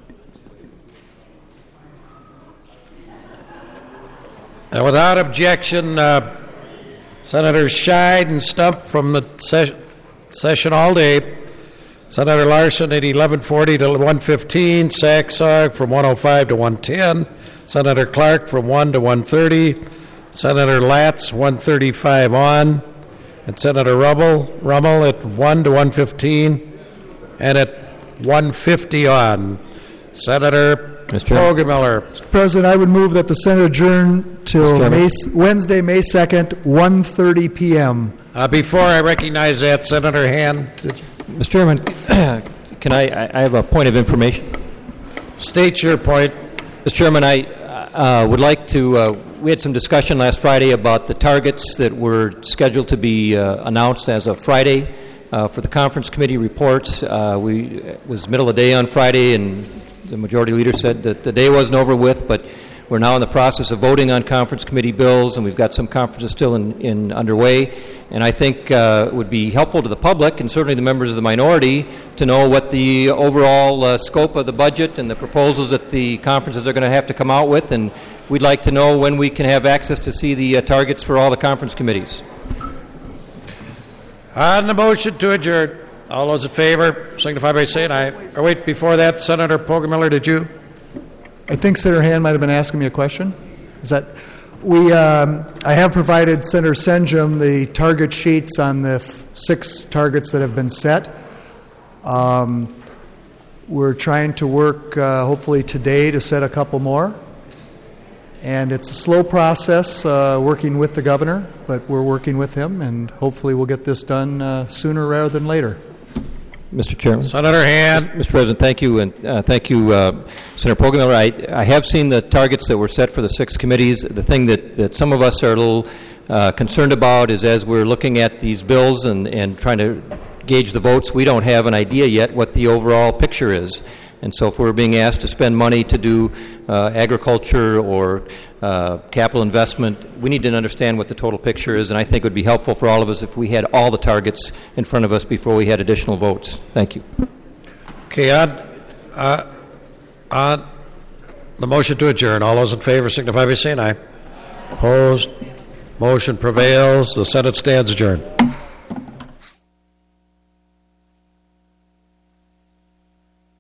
Speaker 1: And without objection, Senators Scheid and Stump from the session all day. Senator Larson at 11:40 to 1:15. Saxog from 1:05 to 1:10. Senator Clark from 1 to 1:30. Senator Latz, 1:35 on, and Senator Rummel at 1 to 1:15, and at 1:50 on. Senator Poggemiller.
Speaker 2: Mr. President, I would move that the Senate adjourn till Wednesday, May 2nd, 1:30 p.m.
Speaker 1: Before I recognize that, Senator Hand.
Speaker 7: Mr. Chairman, can I have a point of information?
Speaker 1: State your point.
Speaker 7: Mr. Chairman, I would like to, we had some discussion last Friday about the targets that were scheduled to be announced as of Friday for the conference committee reports. It was middle of the day on Friday, and the majority leader said that the day wasn't over with, but we're now in the process of voting on conference committee bills, and we've got some conferences still in underway. And I think it would be helpful to the public, and certainly the members of the minority, to know what the overall scope of the budget and the proposals that the conferences are going to have to come out with. And we'd like to know when we can have access to see the targets for all the conference committees.
Speaker 1: On the motion to adjourn, all those in favor signify by saying aye. Or wait, before that, Senator Poggemiller, did you?
Speaker 2: I think Senator Hand might have been asking me a question. Is that I have provided Senator Senjum the target sheets on the 6 targets that have been set. We're trying to work hopefully today to set a couple more. And it's a slow process working with the governor, but we're working with him, and hopefully we'll get this done sooner rather than later.
Speaker 7: Mr. Chairman.
Speaker 1: Senator Hand.
Speaker 7: Mr. President, thank you, and thank you, Senator Poggemiller. I have seen the targets that were set for the 6 committees. The thing that some of us are a little concerned about is as we're looking at these bills and trying to gauge the votes, we don't have an idea yet what the overall picture is. And so if we're being asked to spend money to do agriculture or capital investment, we need to understand what the total picture is, and I think it would be helpful for all of us if we had all the targets in front of us before we had additional votes. Thank you.
Speaker 1: Okay, on the motion to adjourn, all those in favor signify by saying aye. Opposed? Motion prevails. The Senate stands adjourned.